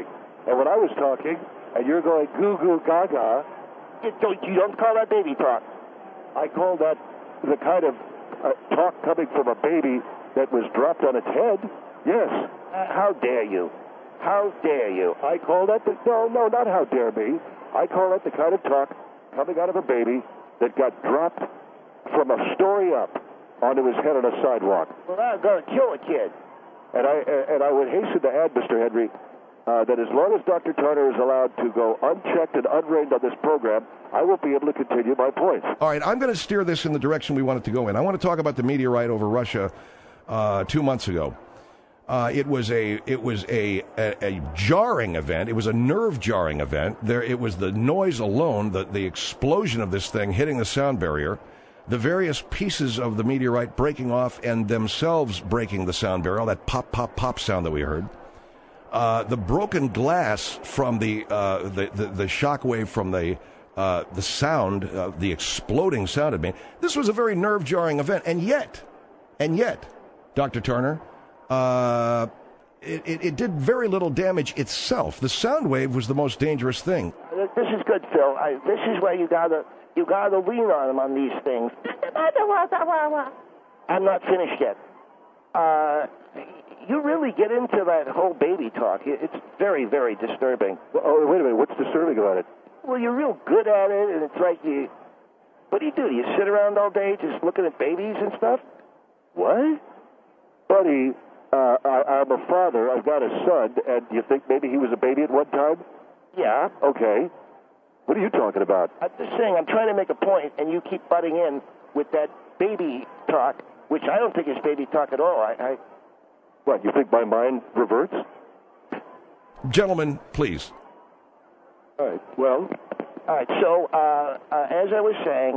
And when I was talking, and you're going goo goo gaga, You don't, you don't call that baby talk. I call that the kind of uh, talk coming from a baby that was dropped on its head. Yes. Uh, how dare you? How dare you? I call that the, no, no, not how dare me. I call that the kind of talk coming out of a baby that got dropped from a story up onto his head on a sidewalk. Well, I'm going to kill a kid. And I and I would hasten to add, Mister Henry, uh, that as long as Doctor Turner is allowed to go unchecked and unrained on this program, I will be able to continue my points. All right, I'm going to steer this in the direction we want it to go in. I want to talk about the meteorite over Russia uh, two months ago. Uh, it was a it was a, a a jarring event. It was a nerve jarring event. There, it was the noise alone, the the explosion of this thing hitting the sound barrier, the various pieces of the meteorite breaking off and themselves breaking the sound barrier. That pop pop pop sound that we heard. Uh, the broken glass from the uh, the, the the shock wave from the uh, the sound, uh, the exploding sound it made. This was a very nerve jarring event, and yet, and yet, Doctor Turner. Uh, it, it, it did very little damage itself. The sound wave was the most dangerous thing. This is good, Phil. I, this is where you gotta you gotta lean on them on these things. I'm not finished yet. Uh, you really get into that whole baby talk. It's very, very disturbing. Oh, wait a minute. What's disturbing about it? Well, you're real good at it, and it's like you. What do you do? Do you sit around all day just looking at babies and stuff? What, buddy? Uh, I, I'm a father. I've got a son, and you think maybe he was a baby at one time? Yeah. Okay. What are you talking about? I'm just saying, I'm trying to make a point, and you keep butting in with that baby talk, which I don't think is baby talk at all. I, I... What, you think my mind reverts? Gentlemen, please. All right, well... All right, so, uh, uh, as I was saying...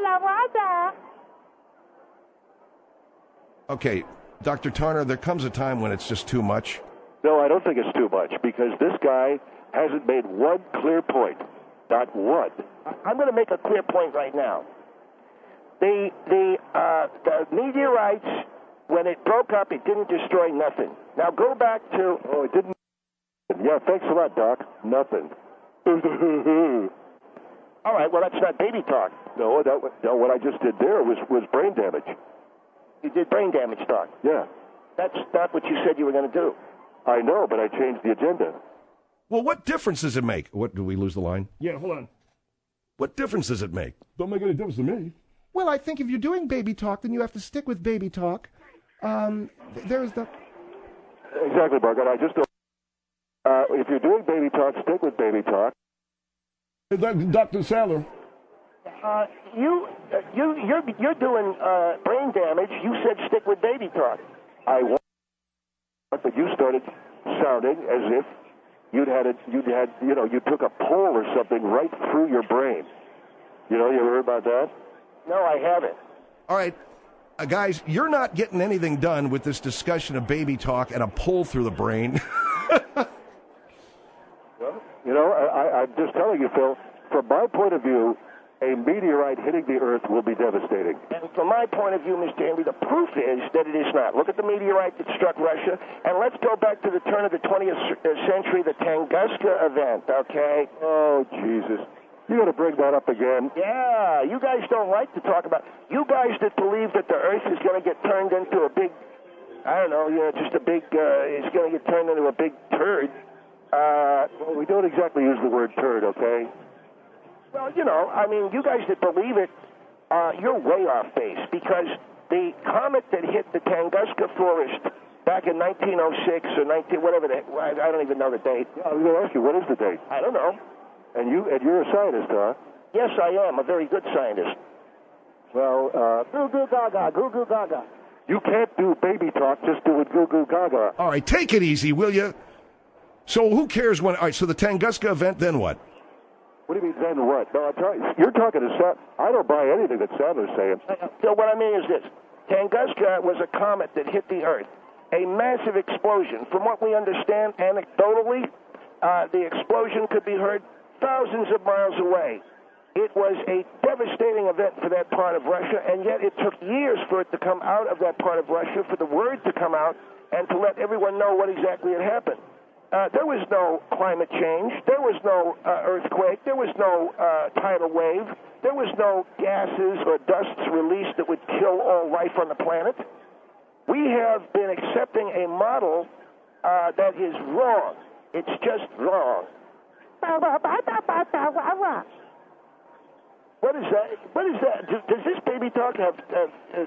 Okay, Doctor Turner, there comes a time when it's just too much. No, I don't think it's too much, because this guy hasn't made one clear point. Not one. I'm going to make a clear point right now. The, the, uh, the meteorites, when it broke up, it didn't destroy nothing. Now go back to... Oh, it didn't... Yeah, thanks a lot, Doc. Nothing. All right, well, that's not baby talk. No, that, no, what I just did there was, was brain damage. You did brain damage talk. Yeah. That's not what you said you were going to do. I know, but I changed the agenda. Well, what difference does it make? What, do we lose the line? Yeah, hold on. What difference does it make? Don't make any difference to me. Well, I think if you're doing baby talk, then you have to stick with baby talk. Um, th- there's the... Exactly, Margaret. I just don't... Uh, if you're doing baby talk, stick with baby talk. Doctor Saller. Uh, you, uh, you, you're, you're doing uh, brain damage. You said stick with baby talk. I want, but you started sounding as if you'd had it. You'd had, you know, you took a pole or something right through your brain. You know, you ever heard about that? No, I haven't. All right, uh, guys, you're not getting anything done with this discussion of baby talk and a pull through the brain. Well, you know, I, I'm just telling you, Phil. From my point of view, a meteorite hitting the Earth will be devastating. And from my point of view, Mister Henry, the proof is that it is not. Look at the meteorite that struck Russia, and let's go back to the turn of the twentieth century, the Tunguska event, okay? Oh, Jesus. You got to bring that up again. Yeah, you guys don't like to talk about... You guys that believe that the Earth is going to get turned into a big... I don't know, you know, just a big... Uh, it's going to get turned into a big turd. Uh, well, we don't exactly use the word turd, okay? Well, you know, I mean, you guys that believe it, uh, you're way off base, because the comet that hit the Tunguska forest back in nineteen oh six or nineteen, whatever the, I don't even know the date. Yeah, I was going to ask you, what is the date? I don't know. And you and you're a scientist, huh? Yes, I am, a very good scientist. Well, uh... Goo goo gaga, goo goo gaga. You can't do baby talk just doing goo goo gaga. All right, take it easy, will you? So who cares when... All right, so the Tunguska event, then what? What do you mean, then what? No, I'm talking... You're talking to Sam... I don't buy anything that Sandler's saying. So what I mean is this. Tunguska was a comet that hit the Earth. A massive explosion. From what we understand anecdotally, uh, the explosion could be heard thousands of miles away. It was a devastating event for that part of Russia, and yet it took years for it to come out of that part of Russia, for the word to come out, and to let everyone know what exactly had happened. Uh, there was no climate change. There was no uh, earthquake. There was no uh, tidal wave. There was no gases or dusts released that would kill all life on the planet. We have been accepting a model uh, that is wrong. It's just wrong. What is that? What is that? Does, does this baby talk have... Uh, uh,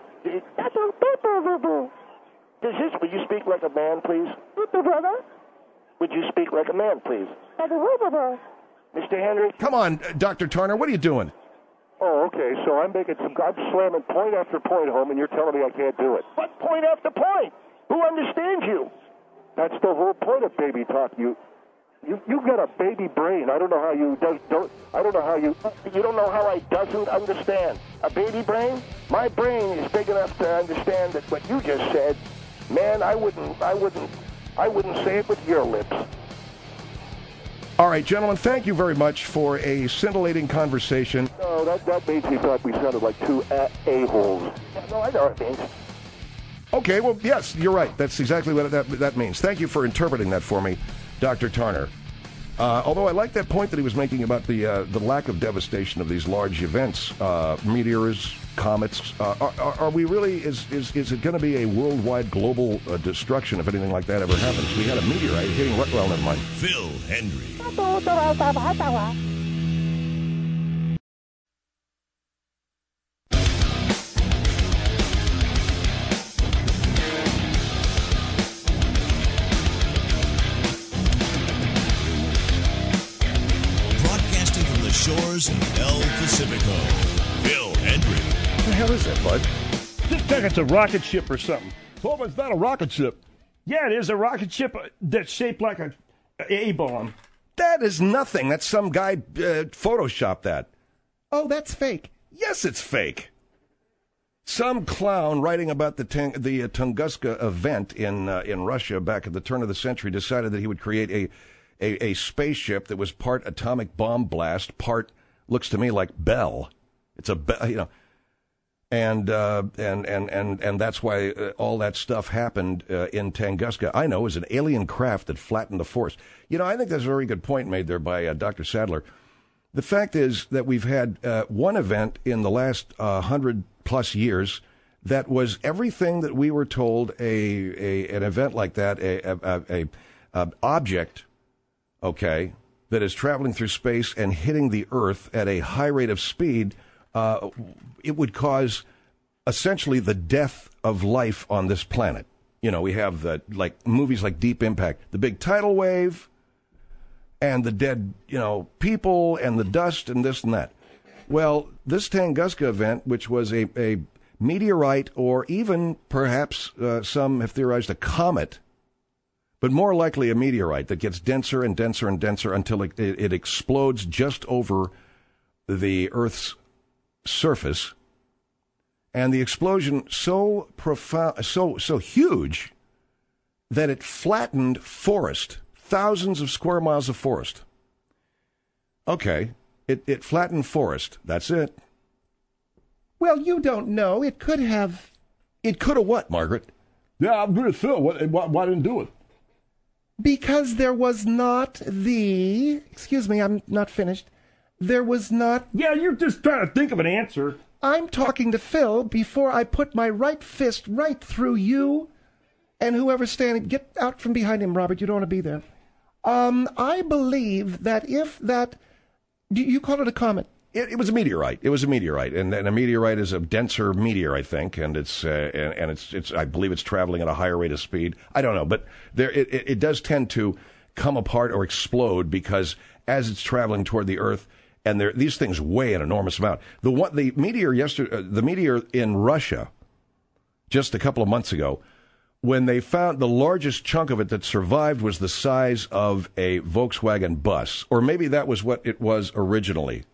does this... Would you speak like a man, please? Would you speak like a man, please? Mister Henry? Come on, uh, Doctor Turner, what are you doing? Oh, okay, so I'm making some... I'm slamming point after point home, and you're telling me I can't do it. What point after point? Who understands you? That's the whole point of baby talk. You... You you've got a baby brain. I don't know how you do, don't. I don't know how you. You don't know how I doesn't understand. A baby brain? My brain is big enough to understand that what you just said. Man, I wouldn't. I wouldn't. I wouldn't say it with your lips. All right, gentlemen, thank you very much for a scintillating conversation. No, that that made me thought we sounded like two a- a-holes. Yeah, no, I know what it means. Okay, well, yes, you're right. That's exactly what that that means. Thank you for interpreting that for me, Doctor Turner. Uh, although I like that point that he was making about the uh, the lack of devastation of these large events, uh, meteors, comets. Uh, are, are, are we really? Is is is it going to be a worldwide global uh, destruction if anything like that ever happens? We had a meteorite hitting. Well, never mind. Phil Hendry. Shores of El Pacifico. Phil Hendry. What the hell is that, bud? Just think it's a rocket ship or something. Oh, but it's not a rocket ship. Yeah, it is a rocket ship that's shaped like a A-bomb. That is nothing. That's some guy uh, photoshopped that. Oh, that's fake. Yes, it's fake. Some clown writing about the Tang- the uh, Tunguska event in uh, in Russia back at the turn of the century decided that he would create a A, a spaceship that was part atomic bomb blast, part looks to me like Bell. It's a be- you know, and uh, and and and and that's why uh, all that stuff happened uh, in Tunguska. I know, it was an alien craft that flattened the force. You know, I think that's a very good point made there by uh, Doctor Sadler. The fact is that we've had uh, one event in the last uh, hundred plus years that was everything that we were told a, a an event like that, a a, a, a object. Okay, that is traveling through space and hitting the Earth at a high rate of speed, uh, it would cause essentially the death of life on this planet. You know, we have the, like movies like Deep Impact, the big tidal wave, and the dead, you know, people and the dust and this and that. Well, this Tunguska event, which was a, a meteorite or even perhaps uh, some have theorized a comet, but more likely a meteorite that gets denser and denser and denser until it, it, it explodes just over the Earth's surface. And the explosion so profound, so so huge that it flattened forest, thousands of square miles of forest. Okay, it, it flattened forest. That's it. Well, you don't know. It could have... It could have what, Margaret? Yeah, I'm with Phil. Why, why, why didn't do it? Because there was not the... Excuse me, I'm not finished. There was not... Yeah, you're just trying to think of an answer. I'm talking to Phil before I put my right fist right through you and whoever's standing. Get out from behind him, Robert. You don't want to be there. Um, I believe that if that... You call it a comet. It, it was a meteorite. It was a meteorite, and, and a meteorite is a denser meteor, I think, and it's uh, and, and it's it's. I believe it's traveling at a higher rate of speed. I don't know, but there it, it, it does tend to come apart or explode because as it's traveling toward the Earth, and there these things weigh an enormous amount. The one the meteor yesterday, uh, the meteor in Russia, just a couple of months ago, when they found the largest chunk of it that survived was the size of a Volkswagen bus, or maybe that was what it was originally.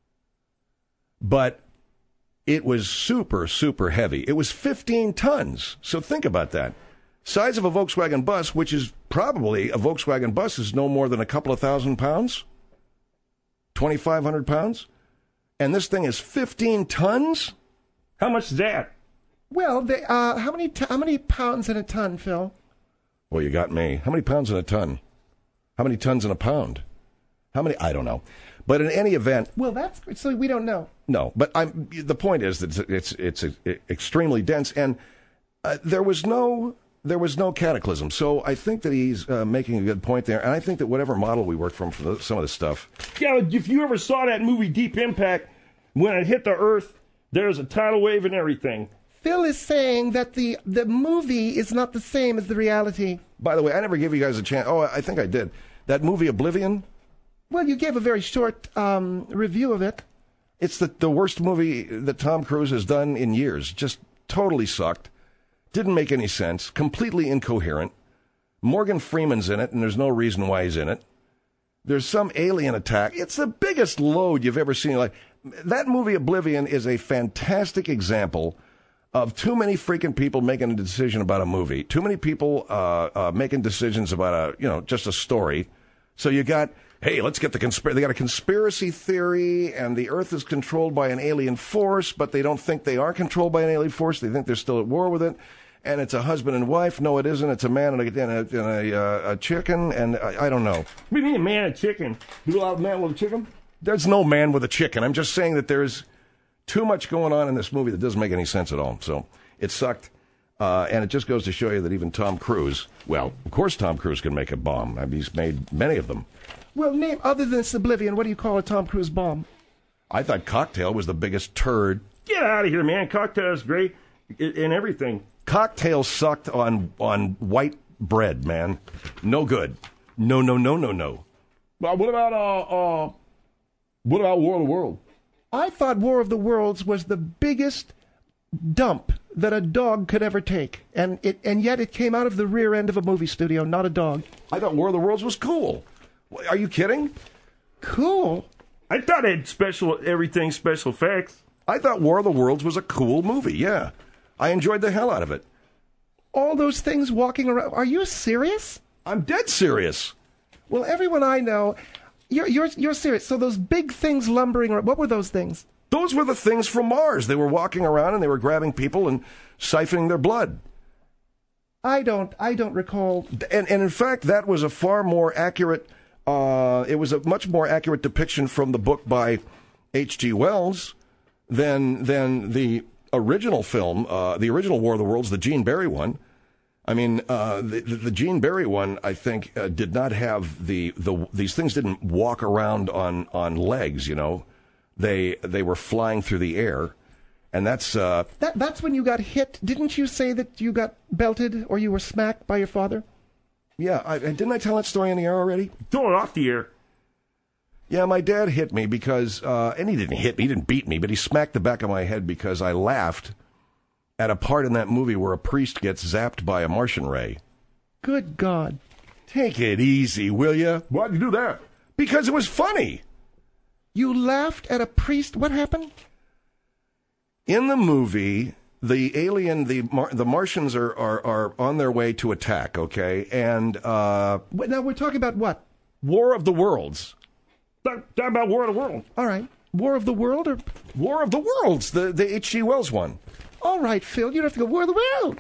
But it was super, super heavy. It was fifteen tons. So think about that. Size of a Volkswagen bus, which is probably a Volkswagen bus is no more than a couple of thousand pounds, twenty-five hundred pounds. And this thing is fifteen tons? How much is that? Well, they, uh, how many t- how many pounds in a ton, Phil? Well, you got me. How many pounds in a ton? How many tons in a pound? How many? I don't know. But in any event, Well, that's so we don't know. no. But I'm, the point is that it's it's, it's extremely dense, and uh, there was no there was no cataclysm. So I think that he's uh, making a good point there, and I think that whatever model we worked from for the, some of the stuff. Yeah, if you ever saw that movie Deep Impact, when it hit the Earth, there's a tidal wave and everything. Phil is saying that the the movie is not the same as the reality. By the way, I never gave you guys a chance. Oh, I think I did. That movie Oblivion. Well, you gave a very short um, review of it. It's the, the worst movie that Tom Cruise has done in years. Just totally sucked. Didn't make any sense. Completely incoherent. Morgan Freeman's in it, and there's no reason why he's in it. There's some alien attack. It's the biggest load you've ever seen. Like that movie Oblivion is a fantastic example of too many freaking people making a decision about a movie. Too many people uh, uh, making decisions about a, you know, just a story. So you got... Hey, let's get the conspiracy. They got a conspiracy theory, and the Earth is controlled by an alien force, but they don't think they are controlled by an alien force. They think they're still at war with it. And it's a husband and wife. No, it isn't. It's a man and a, and a, and a, uh, a chicken, and I, I don't know. What do you mean, a man and a chicken? You allow a man with a chicken? There's no man with a chicken. I'm just saying that there's too much going on in this movie that doesn't make any sense at all. So it sucked. Uh, and it just goes to show you that even Tom Cruise, well, of course Tom Cruise can make a bomb. I mean, he's made many of them. Well, name other than Oblivion, what do you call a Tom Cruise bomb? I thought Cocktail was the biggest turd. Get out of here, man. Cocktail's great in everything. Cocktail sucked on on white bread, man. No good. No, no, no, no, no. Well, what about uh uh what about War of the World? I thought War of the Worlds was the biggest dump that a dog could ever take, and it and yet it came out of the rear end of a movie studio, not a dog. I thought War of the Worlds was cool. Are you kidding? Cool. I thought it had special everything special effects. I thought War of the Worlds was a cool movie. Yeah, I enjoyed the hell out of it. All those things walking around. Are you serious? I'm dead serious. Well, everyone I know, you're you're you're serious. So those big things lumbering around. What were those things? Those were the things from Mars. They were walking around and they were grabbing people and siphoning their blood. I don't I don't recall. And and in fact, that was a far more accurate. Uh, it was a much more accurate depiction from the book by H G Wells than than the original film, uh, the original War of the Worlds, the Gene Barry one. I mean, uh, the, the Gene Barry one, I think, uh, did not have the, the these things didn't walk around on, on legs, you know. They they were flying through the air, and that's uh, that that's when you got hit. Didn't you say that you got belted or you were smacked by your father? Yeah, I, didn't I tell that story on the air already? Throw it off the air. Yeah, my dad hit me because, uh, and he didn't hit me, he didn't beat me, but he smacked the back of my head because I laughed at a part in that movie where a priest gets zapped by a Martian ray. Good God. Take it easy, will you? Why'd you do that? Because it was funny. You laughed at a priest? What happened? In the movie, the alien, the Mar- the Martians are, are, are on their way to attack, okay? And, uh... Now, we're talking about what? War of the Worlds. Talk, talk about War of the World. All right. War of the World or... War of the Worlds, the, the H G Wells one. All right, Phil, you don't have to go War of the Worlds.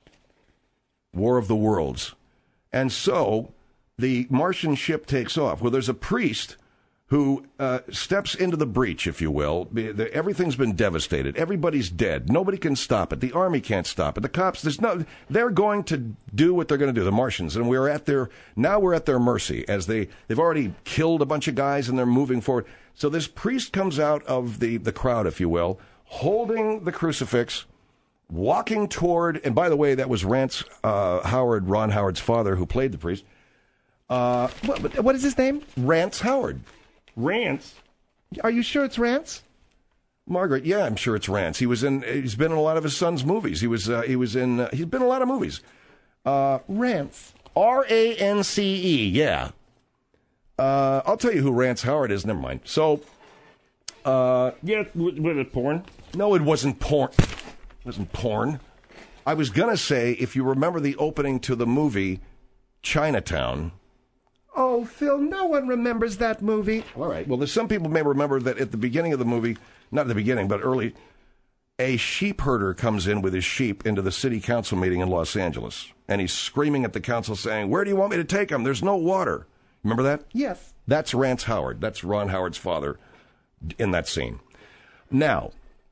War of the Worlds. And so, the Martian ship takes off. Well, there's a priest who uh, steps into the breach, if you will. Everything's been devastated. Everybody's dead. Nobody can stop it. The army can't stop it. The cops, there's no, they're going to do what they're going to do, the Martians. And we're at their, now we're at their mercy as they, they've already killed a bunch of guys and they're moving forward. So this priest comes out of the, the crowd, if you will, holding the crucifix, walking toward, and by the way, that was Rance uh, Howard, Ron Howard's father, who played the priest. Uh, what, what is his name? Rance Howard. Rance? Are you sure it's Rance? Margaret, yeah, I'm sure it's Rance. He was in. He's been in a lot of his son's movies. He was. Uh, he was in. Uh, he's been in a lot of movies. Uh, Rance. R A N C E. Yeah. Uh, I'll tell you who Rance Howard is. Never mind. So. Uh, yeah, was it porn? No, it wasn't porn. It wasn't porn. I was gonna say, if you remember the opening to the movie Chinatown. Oh, Phil, no one remembers that movie. All right. Well, there's some people may remember that at the beginning of the movie, not at the beginning, but early, a sheep herder comes in with his sheep into the city council meeting in Los Angeles. And he's screaming at the council saying, "Where do you want me to take them? There's no water. Remember that? Yes. That's Rance Howard. That's Ron Howard's father in that scene. Now,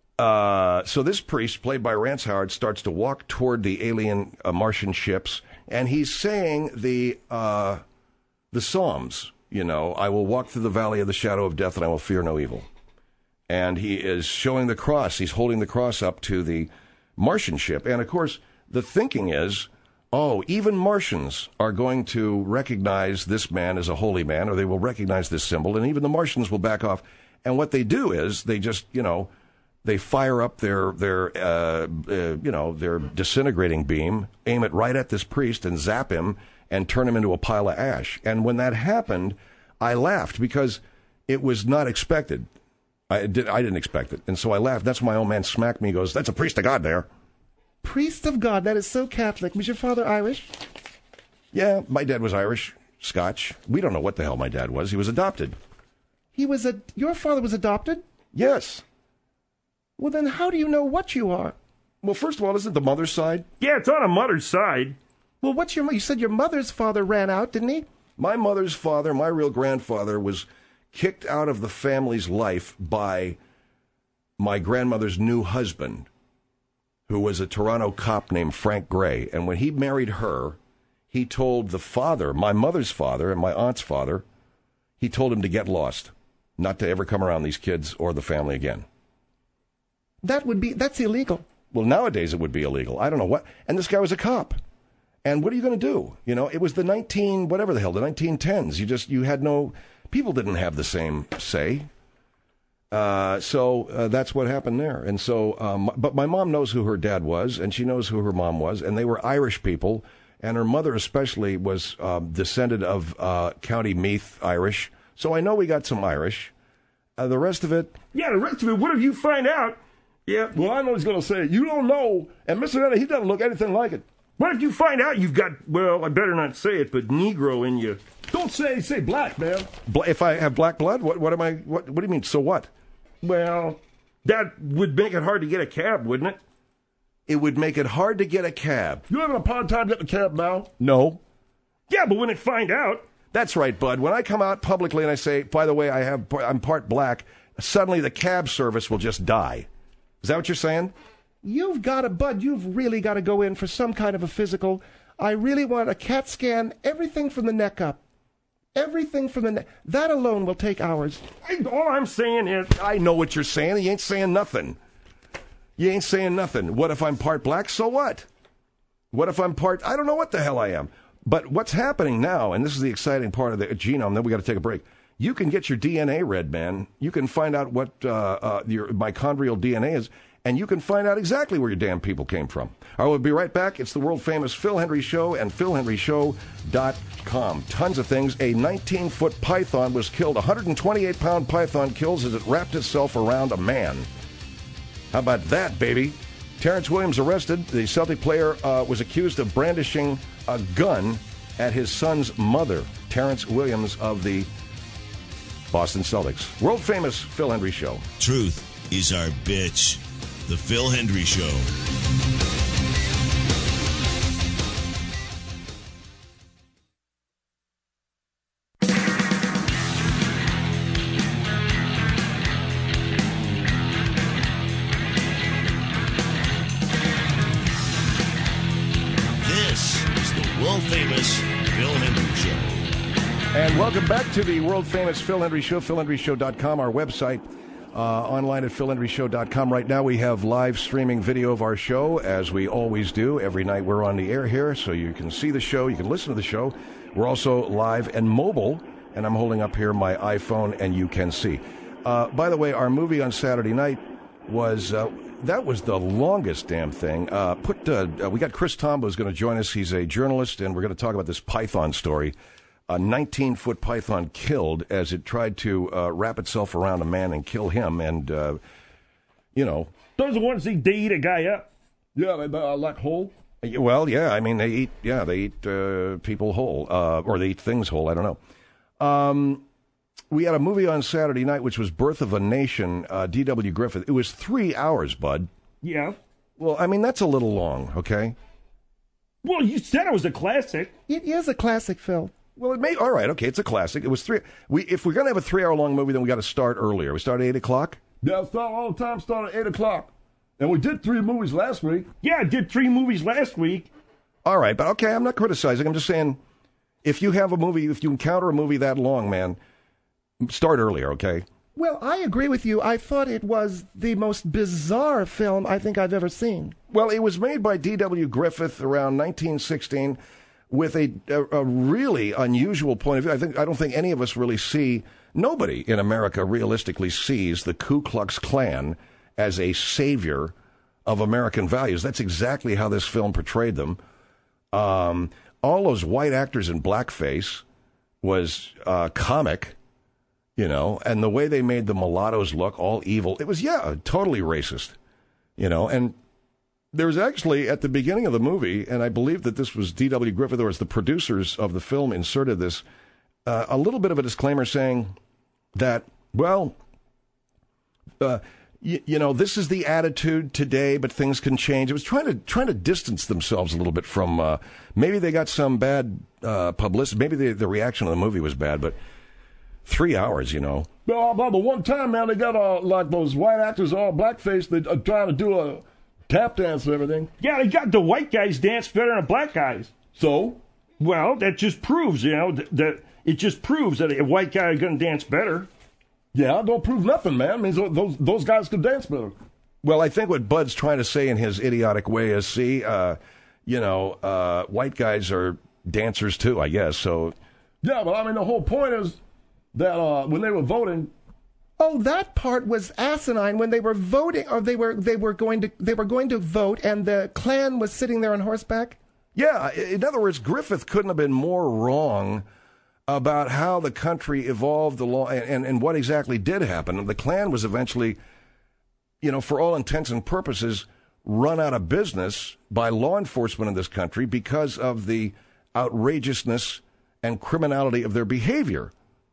uh, so this priest, played by Rance Howard, starts to walk toward the alien uh, Martian ships, and he's saying the uh, the Psalms. You know, I will walk through the valley of the shadow of death, and I will fear no evil. And he is showing the cross. He's holding the cross up to the Martian ship. And, of course, the thinking is, oh, even Martians are going to recognize this man as a holy man, or they will recognize this symbol, and even the Martians will back off. And what they do is they just, you know, they fire up their, their uh, uh, you know, their disintegrating beam, aim it right at this priest and zap him and turn him into a pile of ash. And when that happened, I laughed because it was not expected. I, did, I didn't expect it. And so I laughed. That's when my old man smacked me. He goes, that's a priest of God there. Priest of God. That is so Catholic. Was your father Irish? Yeah, my dad was Irish, Scotch. We don't know what the hell my dad was. He was adopted. He was a. Your father was adopted? Yes. Well, then how do you know what you are? Well, first of all, isn't it the mother's side? Yeah, it's on a mother's side. Well, what's your... You said your mother's father ran out, didn't he? My mother's father, my real grandfather, was kicked out of the family's life by my grandmother's new husband, who was a Toronto cop named Frank Gray. And when he married her, he told the father, my mother's father and my aunt's father, he told him to get lost, not to ever come around these kids or the family again. That would be... That's illegal. Well, nowadays it would be illegal. I don't know what... And this guy was a cop. And what are you going to do? You know, it was the nineteen... Whatever the hell, the nineteen tens. You just... You had no... People didn't have the same say. Uh, so uh, that's what happened there. And so... Um, but my mom knows who her dad was, and she knows who her mom was, and they were Irish people, and her mother especially was um, descended of uh, County Meath Irish. So I know we got some Irish. Uh, the rest of it... Yeah, the rest of it, what if you find out... Yeah, well, I know he's going to say, you don't know, and Mister Eddy, he doesn't look anything like it. What if you find out you've got, well, I better not say it, but Negro in you? Don't say, say black, man. Bla- if I have black blood, what, what am I, what, what do you mean, so what? Well, that would make it hard to get a cab, wouldn't it? It would make it hard to get a cab. You having a hard time getting a cab now? No. Yeah, but when it find out... That's right, Bud. When I come out publicly and I say, by the way, I have, I'm part black, suddenly the cab service will just die. Is that what you're saying? You've got to, Bud, you've really got to go in for some kind of a physical. I really want a CAT scan, everything from the neck up. Everything from the neck. That alone will take hours. I, all I'm saying is... I know what you're saying. You ain't saying nothing. You ain't saying nothing. What if I'm part black? So what? What if I'm part... I don't know what the hell I am. But what's happening now, and this is the exciting part of the genome, then we got to take a break. You can get your D N A read, man. You can find out what uh, uh, your mitochondrial D N A is, and you can find out exactly where your damn people came from. I will be right back. It's the world-famous Phil Hendry Show and phil hendry show dot com. Tons of things. A nineteen-foot python was killed. one hundred twenty-eight pound python kills as it wrapped itself around a man. How about that, baby? Terrence Williams arrested. The Celtic player uh, was accused of brandishing a gun at his son's mother. Terrence Williams of the Boston Celtics. World-famous Phil Hendry Show. Truth is our bitch. The Phil Hendry Show. This is the world-famous Phil Hendry Show. And welcome back to the world-famous Phil Hendry Show, phil hendry show dot com, our website. Uh, online at phil hendry show dot com. Right now we have live streaming video of our show, as we always do. Every night we're on the air here, so you can see the show, you can listen to the show. We're also live and mobile, and I'm holding up here my iPhone, and you can see. Uh, by the way, our movie on Saturday night was, uh, that was the longest damn thing. Uh, put uh, we got Chris Tombo who's going to join us. He's a journalist, and we're going to talk about this python story. A nineteen-foot python killed as it tried to uh, wrap itself around a man and kill him. And, uh, you know. Those are the ones that they eat a guy up. Yeah, they uh, like whole. Well, yeah, I mean, they eat, yeah, they eat uh, people whole. Uh, or they eat things whole, I don't know. Um, we had a movie on Saturday night, which was Birth of a Nation, uh, D W Griffith. It was three hours, Bud. Yeah. Well, I mean, that's a little long, okay? Well, you said it was a classic. It is a classic, Phil. Well, it may. All right, okay, it's a classic. It was three. We if we're gonna have a three-hour-long movie, then we got to start earlier. We start at eight o'clock. Yeah, start all the time. Start at eight o'clock. And we did three movies last week. Yeah, I did three movies last week. All right, but okay, I'm not criticizing. I'm just saying, if you have a movie, if you encounter a movie that long, man, start earlier, okay? Well, I agree with you. I thought it was the most bizarre film I think I've ever seen. Well, it was made by D W Griffith around nineteen sixteen with a, a, a really unusual point of view. I think I don't think any of us really see, nobody in America realistically sees the Ku Klux Klan as a savior of American values. That's exactly how this film portrayed them. Um, all those white actors in blackface was uh, comic. You know, and the way they made the mulattoes look, all evil, it was, yeah, totally racist, you know. And there was actually, at the beginning of the movie, and I believe that this was D W Griffith, or as the producers of the film inserted this, uh, a little bit of a disclaimer saying that, well, uh, y- you know, this is the attitude today, but things can change. It was trying to trying to distance themselves a little bit from, uh, maybe they got some bad uh, publicity, maybe the, the reaction of the movie was bad, but three hours, you know. Well, but one time, man, they got uh, like those white actors all blackface. They are trying to do a tap dance and everything. Yeah, they got the white guys dance better than black guys. So? Well, that just proves, you know, that, that it just proves that a white guy is going to dance better. Yeah, don't prove nothing, man. It means those those guys can dance better. Well, I think what Bud's trying to say in his idiotic way is, see, uh, you know, uh, white guys are dancers too, I guess. So. Yeah, but I mean, the whole point is that uh, when they were voting, oh, that part was asinine when they were voting, or they were they were going to they were going to vote, and the Klan was sitting there on horseback. Yeah, in other words, Griffith couldn't have been more wrong about how the country evolved along and, and, and what exactly did happen. The Klan was eventually, you know, for all intents and purposes, run out of business by law enforcement in this country because of the outrageousness and criminality of their behavior.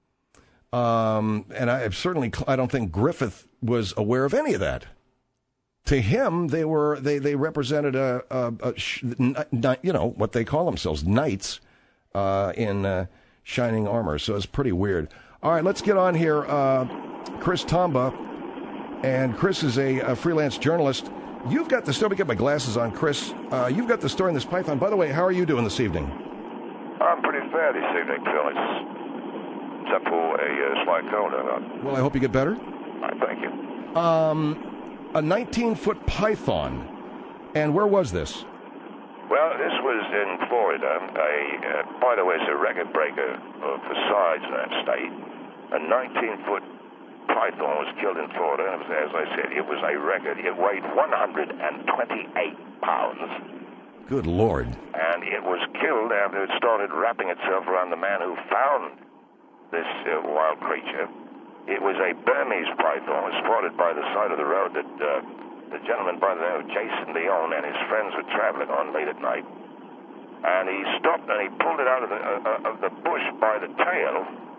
Um, and I certainly, I don't think Griffith was aware of any of that. To him, they were they, they represented a, a, a sh- you know what they call themselves, knights uh, in uh, shining armor. So it's pretty weird. All right, let's get on here. Uh, Chris Tomba, and Chris is a, a freelance journalist. You've got the story. Let me get my glasses on, Chris. Uh, you've got the story in this Python. By the way, how are you doing this evening? I'm pretty fair this evening, Phil. It's, except for a uh, slight cold. Uh, well, I hope you get better. All right, thank you. Um, a nineteen-foot python. And where was this? Well, this was in Florida. A, uh, by the way, it's a record breaker of the size in that state. A nineteen-foot python was killed in Florida. And it was, as I said, it was a record. It weighed one hundred twenty-eight pounds. Good Lord. And it was killed after it started wrapping itself around the man who found this uh, wild creature. It was a Burmese python. It was spotted by the side of the road that uh, the gentleman by the name of Jason Leon and his friends were traveling on late at night. And he stopped and he pulled it out of the, uh, of the bush by the tail.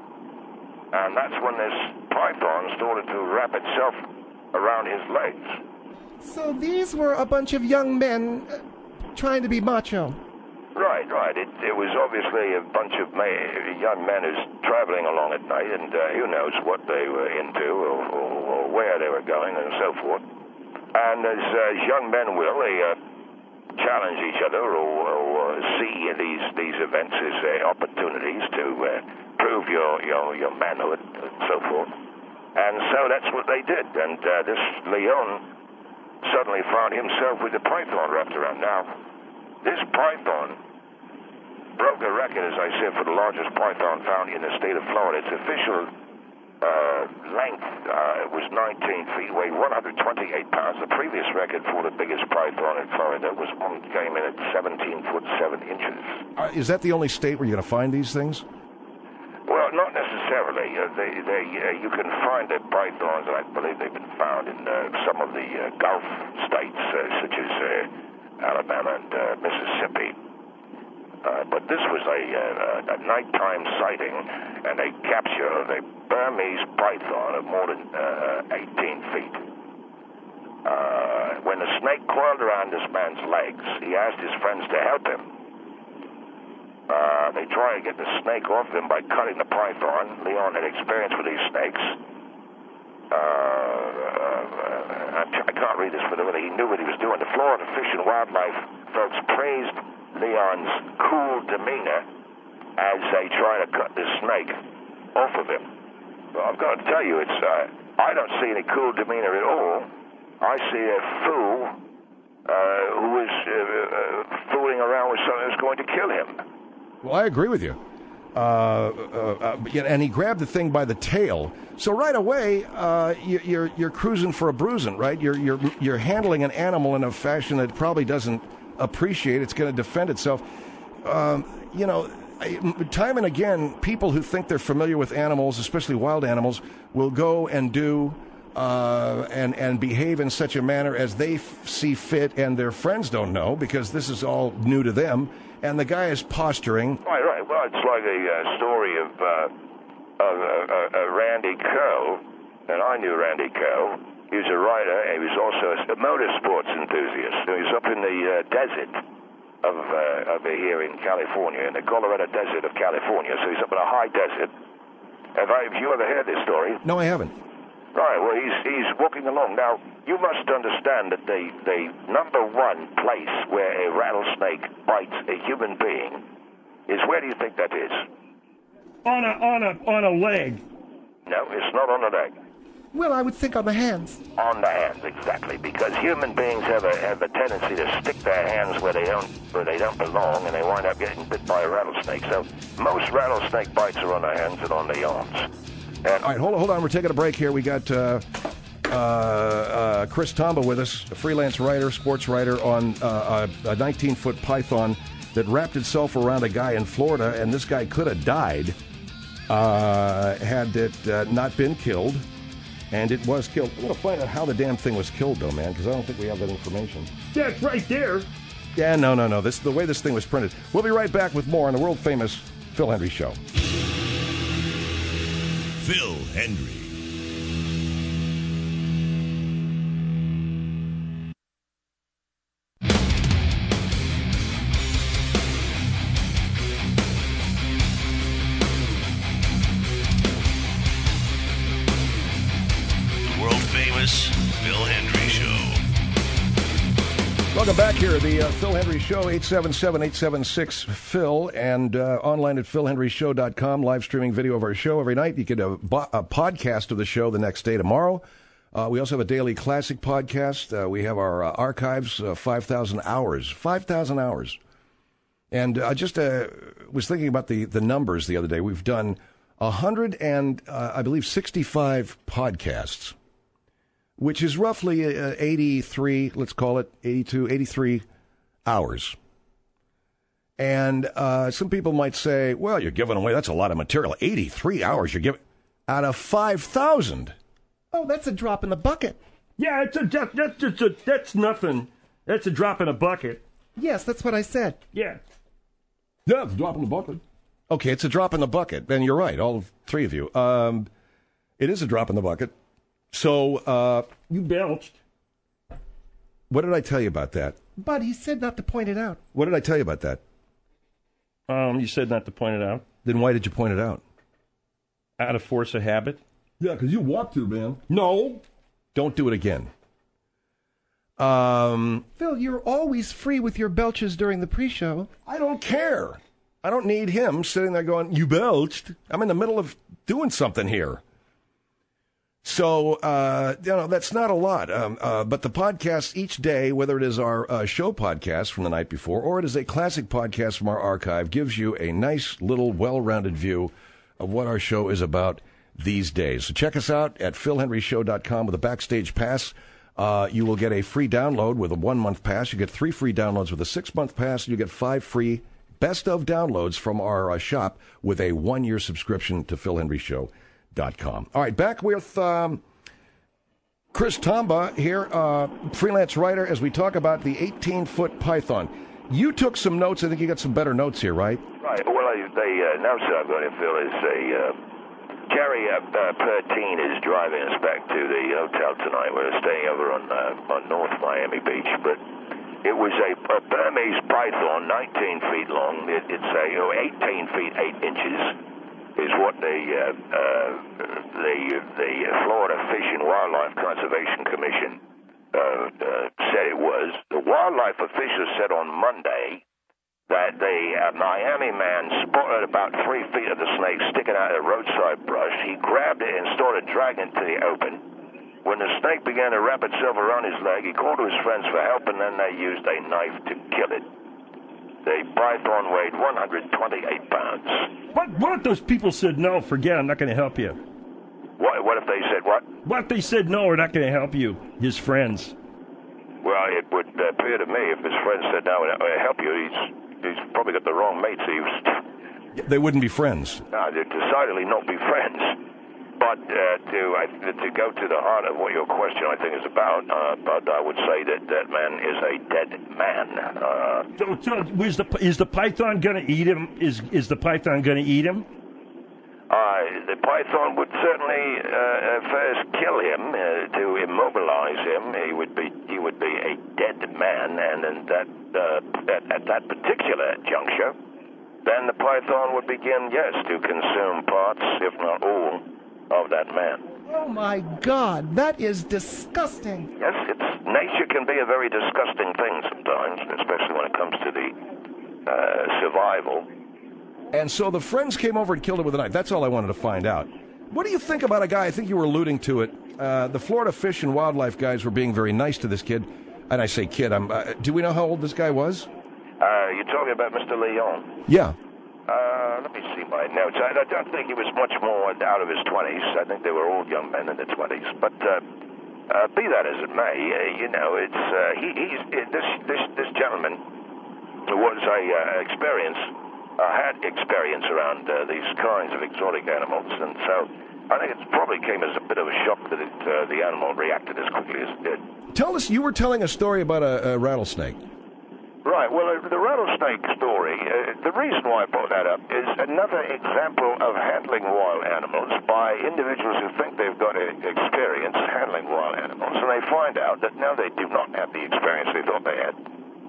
And that's when this python started to wrap itself around his legs. So these were a bunch of young men uh, trying to be macho. Right, right. It, it was obviously a bunch of ma- young men who's traveling along at night, and uh, who knows what they were into or, or, or where they were going and so forth. And as uh, young men will, they uh, challenge each other or, or see these these events as uh, opportunities to uh, prove your, your, your manhood and so forth. And so that's what they did. And uh, this Leon suddenly found himself with a python wrapped around. Now, this python broke a record, as I said, for the largest python found in the state of Florida. Its official uh, length uh, was nineteen feet, weighed one hundred twenty-eight pounds. The previous record for the biggest python in Florida was one came in at seventeen foot seven inches. Uh, is that the only state where you're going to find these things? Well, not necessarily. Uh, they, they, uh, you can find the pythons, and I believe they've been found in uh, some of the uh, Gulf states, uh, such as uh, Alabama and uh, Mississippi. Uh, but this was a, uh, a nighttime sighting and a capture of a Burmese python of more than uh, eighteen feet. Uh, when the snake coiled around this man's legs, he asked his friends to help him. Uh, they try to get the snake off him by cutting the python. Leon had experience with these snakes. Uh, uh, I'm t- I can't read this, but he knew what he was doing. The Florida Fish and Wildlife folks praised Leon's cool demeanor as they try to cut this snake off of him. Well, I've got to tell you, it's uh, I don't see any cool demeanor at all. I see a fool uh, who is uh, uh, fooling around with something that's going to kill him. Well, I agree with you. Uh, uh, uh, and he grabbed the thing by the tail. So right away, uh, you, you're you're cruising for a bruising, right? You're you're you're handling an animal in a fashion that probably doesn't appreciate. It's going to defend itself. Um, you know, time and again, people who think they're familiar with animals, especially wild animals, will go and do uh, and and behave in such a manner as they f- see fit, and their friends don't know because this is all new to them. And the guy is posturing. Right, right. Well, it's like a uh, story of, uh, of uh, uh, Randy Curl, and I knew Randy Curl. He was a writer, and he was also a, a motorsports enthusiast. He was up in the uh, desert of uh, over here in California, in the Colorado desert of California. So he's up in a high desert. Have, I, have you ever heard this story? No, I haven't. Right, well, he's he's walking along. Now, you must understand that the, the number one place where a rattlesnake bites a human being is, where do you think that is? On a on a on a leg. No, it's not on the leg. Well, I would think on the hands. On the hands, exactly, because human beings have a have a tendency to stick their hands where they don't where they don't belong, and they wind up getting bit by a rattlesnake. So most rattlesnake bites are on the hands and on the arms. And all right, hold on, hold on. We're taking a break here. We got uh, uh, uh, Chris Tomba with us, a freelance writer, sports writer, on uh, a nineteen-foot python that wrapped itself around a guy in Florida, and this guy could have died uh, had it uh, not been killed, and it was killed. I'm going to find out how the damn thing was killed, though, man, because I don't think we have that information. Yeah, it's right there. Yeah, no, no, no. This the way this thing was printed. We'll be right back with more on the world-famous Phil Hendrie Show. Phil Hendrie. The world-famous Phil Hendrie Show. Welcome back here, the uh, Phil Hendrie Show, eight seven seven, eight seven six, Phil, and uh, online at phil hendrie show dot com, live streaming video of our show every night. You get a, bo- a podcast of the show the next day tomorrow. Uh, we also have a daily classic podcast. Uh, we have our uh, archives, uh, five thousand hours, five thousand hours. And I uh, just uh, was thinking about the, the numbers the other day. We've done one hundred and, uh, I believe, sixty-five podcasts, which is roughly uh, eighty-three, let's call it, eighty-two, eighty-three hours. And uh, some people might say, well, you're giving away, that's a lot of material. eighty-three hours you're giving out of five thousand. Oh, that's a drop in the bucket. Yeah, it's a that's that's just a, that's nothing. That's a drop in a bucket. Yes, that's what I said. Yeah. Yeah, it's a drop in the bucket. Okay, it's a drop in the bucket. And you're right, all three of you. Um, it is a drop in the bucket. So, uh... You belched. What did I tell you about that? But he said not to point it out. What did I tell you about that? Um, you said not to point it out. Then why did you point it out? Out of force of habit. Yeah, because you want to, man. No. Don't do it again. Um, Phil, you're always free with your belches during the pre-show. I don't care. I don't need him sitting there going, you belched. I'm in the middle of doing something here. So, uh, you know, that's not a lot. Um, uh, but the podcast each day, whether it is our uh, show podcast from the night before or it is a classic podcast from our archive, gives you a nice little well-rounded view of what our show is about these days. So check us out at phil hendrie show dot com with a backstage pass. Uh, you will get a free download with a one-month pass. You get three free downloads with a six-month pass. You get five free best-of downloads from our uh, shop with a one-year subscription to phil hendrie show dot com. All right, back with um, Chris Tomba here, uh, freelance writer, as we talk about the eighteen-foot python. You took some notes. I think you got some better notes here, right? Right. Well, I, the uh, notes that I've got here, Phil, is a... Uh, Jerry uh, uh, Pertine is driving us back to the hotel tonight. We're staying over on uh, on North Miami Beach. But It was a, a Burmese python, nineteen feet long. It, it's a oh, eighteen feet eight inches, is what the uh, uh, the the Florida Fish and Wildlife Conservation Commission uh, uh, said it was. The wildlife officials said on Monday that the uh, Miami man spotted about three feet of the snake sticking out of the roadside brush. He grabbed it and started dragging it to the open. When the snake began to wrap itself around his leg, he called to his friends for help, and then they used a knife to kill it. The python weighed one hundred twenty-eight pounds. What, what if those people said, no, forget, I'm not going to help you? What, what if they said what? What if they said, no, we're not going to help you, his friends? Well, it would appear to me if his friends said, no, we'll help you, he's... He's probably got the wrong mates. He was... They wouldn't be friends. No, they'd decidedly not be friends. But uh, to uh, to go to the heart of what your question, I think, is about, uh, but I would say that that man is a dead man. Uh, so, so is the is the python going to eat him? Is is the python going to eat him? Uh, the python would certainly uh, first kill him uh, to immobilize him. He would be he would be a dead man, and in that uh, at, at that particular juncture, then the python would begin, yes, to consume parts, if not all, of that man. Oh my God, that is disgusting. Yes, it's nature can be a very disgusting thing sometimes, especially when it comes to the uh, survival. And so the friends came over and killed it with a knife. That's all I wanted to find out. What do you think about a guy, I think you were alluding to it, uh, the Florida Fish and Wildlife guys were being very nice to this kid. And I say kid, I'm, uh, do we know how old this guy was? Uh, you're talking about Mister Leon? Yeah. Uh, let me see my notes. I, I don't think he was much more out of his twenties. I think they were all young men in their twenties. But uh, uh, be that as it may, uh, you know, it's uh, he, he's uh, this this this gentleman was a uh, experience. Uh, had experience around uh, these kinds of exotic animals, and so I think it probably came as a bit of a shock that it, uh, the animal reacted as quickly as it did. Tell us, you were telling a story about a, a rattlesnake. Right, well, uh, the rattlesnake story, uh, the reason why I brought that up is another example of handling wild animals by individuals who think they've got a, experience handling wild animals, and they find out that now they do not have the experience they thought they had.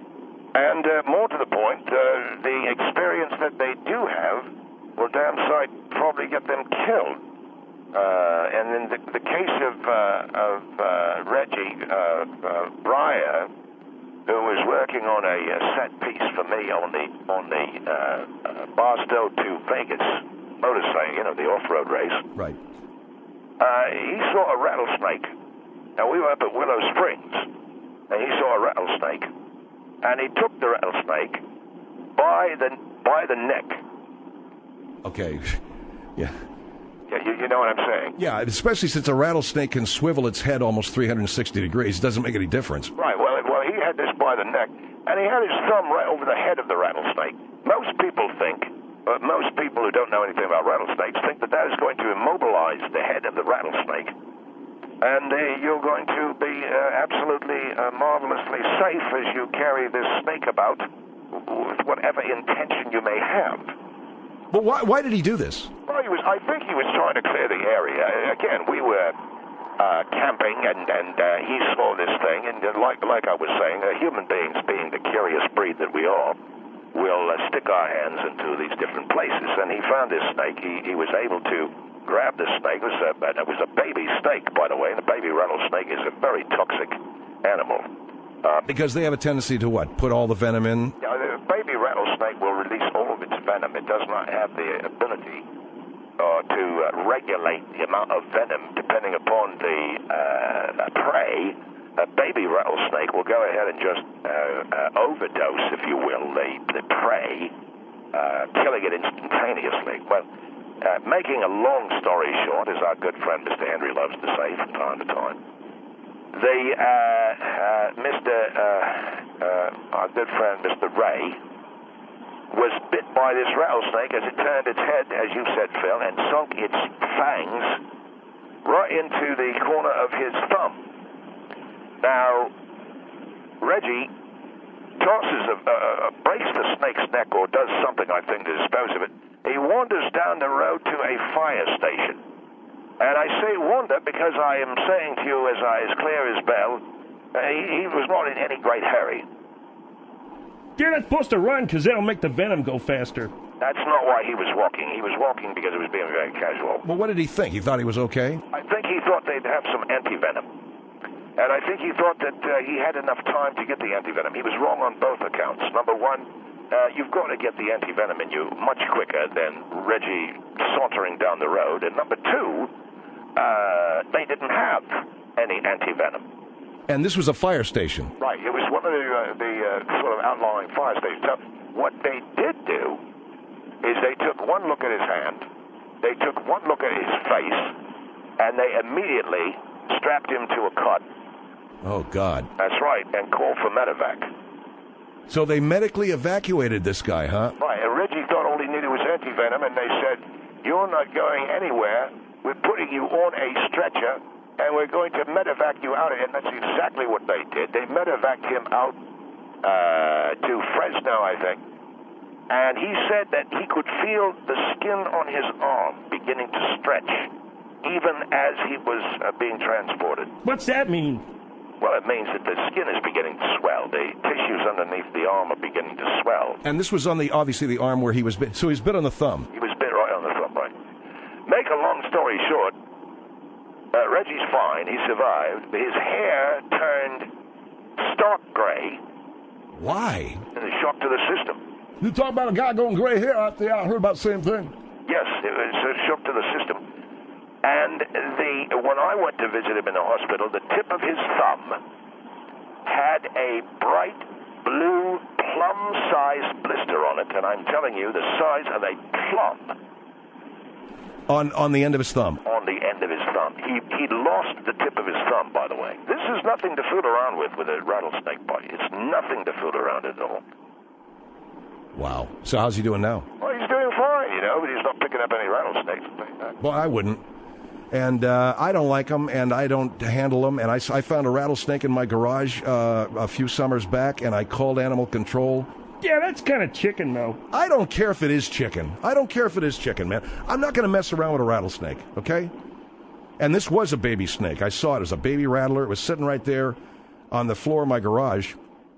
And uh, more to the point, uh, the experience that they do have will damn sight probably get them killed. Uh, and in the, the case of, uh, of uh, Reggie uh, uh, Breyer, who was working on a, a set piece for me on the on the uh, uh, Barstow to Vegas motorcycle, you know, the off-road race. Right. Uh, he saw a rattlesnake. Now, we were up at Willow Springs, and he saw a rattlesnake. And he took the rattlesnake by the by the neck. Okay, yeah. Yeah, you, you know what I'm saying? Yeah, especially since a rattlesnake can swivel its head almost three hundred sixty degrees. It doesn't make any difference. Right, well, well, he had this by the neck, and he had his thumb right over the head of the rattlesnake. Most people think, uh, most people who don't know anything about rattlesnakes think that that is going to immobilize the head of the rattlesnake. And uh, you're going to be uh, absolutely uh, marvelously safe as you carry this snake about with whatever intention you may have. But why, why did he do this? Well, he was, I think he was trying to clear the area. Again, we were uh, camping, and, and uh, he saw this thing, and uh, like, like I was saying, uh, human beings, being the curious breed that we are, will uh, stick our hands into these different places. And he found this snake. He, he was able to grab the snake. It was, a, it was a baby snake, by the way, and a baby rattlesnake is a very toxic animal. Uh, because they have a tendency to what? Put all the venom in? Yeah, the baby rattlesnake will release all of its venom. It does not have the ability uh, to uh, regulate the amount of venom depending upon the uh, prey. A baby rattlesnake will go ahead and just uh, uh, overdose, if you will, the, the prey, uh, killing it instantaneously. Well, Uh, making a long story short, as our good friend Mister Henry loves to say from time to time, the uh, uh, Mister Uh, uh, our good friend Mister Ray was bit by this rattlesnake as it turned its head, as you said, Phil, and sunk its fangs right into the corner of his thumb. Now, Reggie tosses a, uh, breaks the snake's neck or does something, I think, to dispose of it. He wanders down the road to a fire station. And I say wander because I am saying to you as, I, as clear as bell, uh, he, he was not in any great hurry. You're not supposed to run because that'll make the venom go faster. That's not why he was walking. He was walking because he was being very casual. Well, what did he think? He thought he was okay? I think he thought they'd have some anti-venom. And I think he thought that uh, he had enough time to get the anti-venom. He was wrong on both accounts. Number one, uh, you've got to get the anti-venom in you much quicker than Reggie sauntering down the road. And number two, uh, they didn't have any anti-venom. And this was a fire station. Right. It was one of the, uh, the uh, sort of outlying fire stations. So what they did do is they took one look at his hand, they took one look at his face, and they immediately strapped him to a cot. Oh, God. That's right, and called for medevac. So they medically evacuated this guy, huh? Right, and Reggie thought all he needed was anti-venom, and they said, you're not going anywhere. We're putting you on a stretcher, and we're going to medevac you out. And that's exactly what they did. They medevaced him out uh, to Fresno, I think. And he said that he could feel the skin on his arm beginning to stretch, even as he was uh, being transported. What's that mean? Well, it means that the skin is beginning to swell. The tissues underneath the arm are beginning to swell. And this was on the, obviously, the arm where he was bit. So he was bit on the thumb. He was bit right on the thumb, right. Make a long story short, uh, Reggie's fine. He survived. His hair turned stark gray. Why? In a shock to the system. You talk about a guy going gray hair out there. I heard about the same thing. Yes, it was a shock to the system. And the when I went to visit him in the hospital, the tip of his thumb had a bright blue plum-sized blister on it, and I'm telling you, the size of a plum. On on the end of his thumb? On the end of his thumb. He he lost the tip of his thumb, by the way. This is nothing to fool around with with a rattlesnake bite. It's nothing to fool around at all. Wow. So how's he doing now? Well, he's doing fine, you know, but he's not picking up any rattlesnakes. Well, I wouldn't. And uh, I don't like them, and I don't handle them. And I, I found a rattlesnake in my garage uh, a few summers back, and I called animal control. Yeah, that's kind of chicken, though. I don't care if it is chicken. I don't care if it is chicken, man. I'm not going to mess around with a rattlesnake, okay? And this was a baby snake. I saw it. It was a baby rattler. It was sitting right there on the floor of my garage.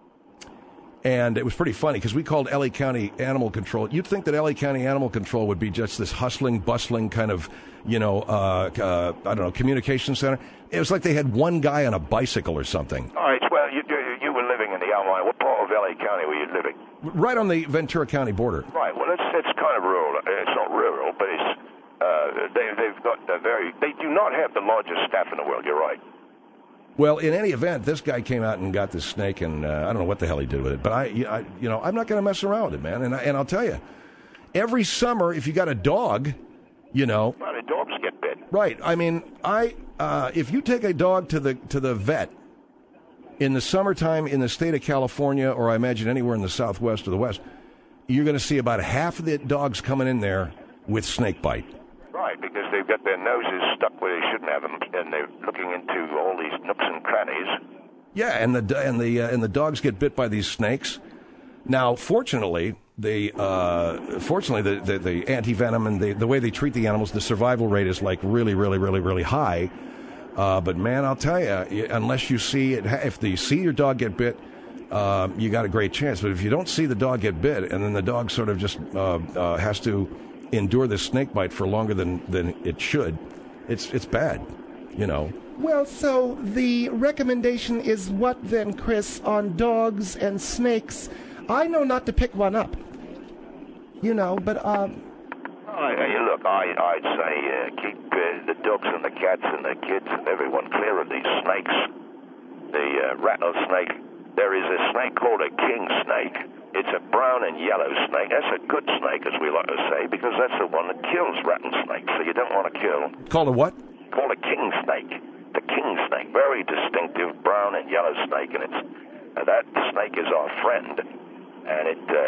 And it was pretty funny because we called L A County Animal Control. You'd think that L A County Animal Control would be just this hustling, bustling kind of, you know, uh, uh, I don't know, communication center. It was like they had one guy on a bicycle or something. All right, well, you, you, you were living in the outline. What part of L A County were you living? Right on the Ventura County border. Right, well, it's, it's kind of rural. It's not rural, but it's, uh, they, they've got a very, they do not have the largest staff in the world, you're right. Well, in any event, this guy came out and got this snake, and uh, I don't know what the hell he did with it. But I, I you know, I'm not going to mess around with it, man. And I, and I'll tell you, every summer, if you got a dog, you know, well, the dogs get bit. Right. I mean, I uh, if you take a dog to the to the vet in the summertime in the state of California, or I imagine anywhere in the Southwest or the West, you're going to see about half of the dogs coming in there with snake bite. Right, because they've got their noses stuck where they shouldn't have them, and they're looking into all these nooks and crannies. Yeah, and the and the uh, and the dogs get bit by these snakes. Now, fortunately, the uh, fortunately the, the, the anti-venom and the, the way they treat the animals, the survival rate is like really, really, really, really high. Uh, but man, I'll tell you, unless you see it, if you see your dog get bit, uh, you got a great chance. But if you don't see the dog get bit, and then the dog sort of just uh, uh, has to endure this snake bite for longer than, than it should, it's it's bad, you know. Well, so the recommendation is what then, Chris, on dogs and snakes? I know not to pick one up, you know, but um. I, look, I, I'd say uh, keep uh, the dogs and the cats and the kids and everyone clear of these snakes. The uh, rattlesnake. There is a snake called a king snake. It's a brown and yellow snake. That's a good snake, as we like to say, because that's the one that kills rattlesnakes. So you don't want to kill. Called a what? Called a king snake. The king snake, very distinctive brown and yellow snake, and it's uh, that snake is our friend, and it uh,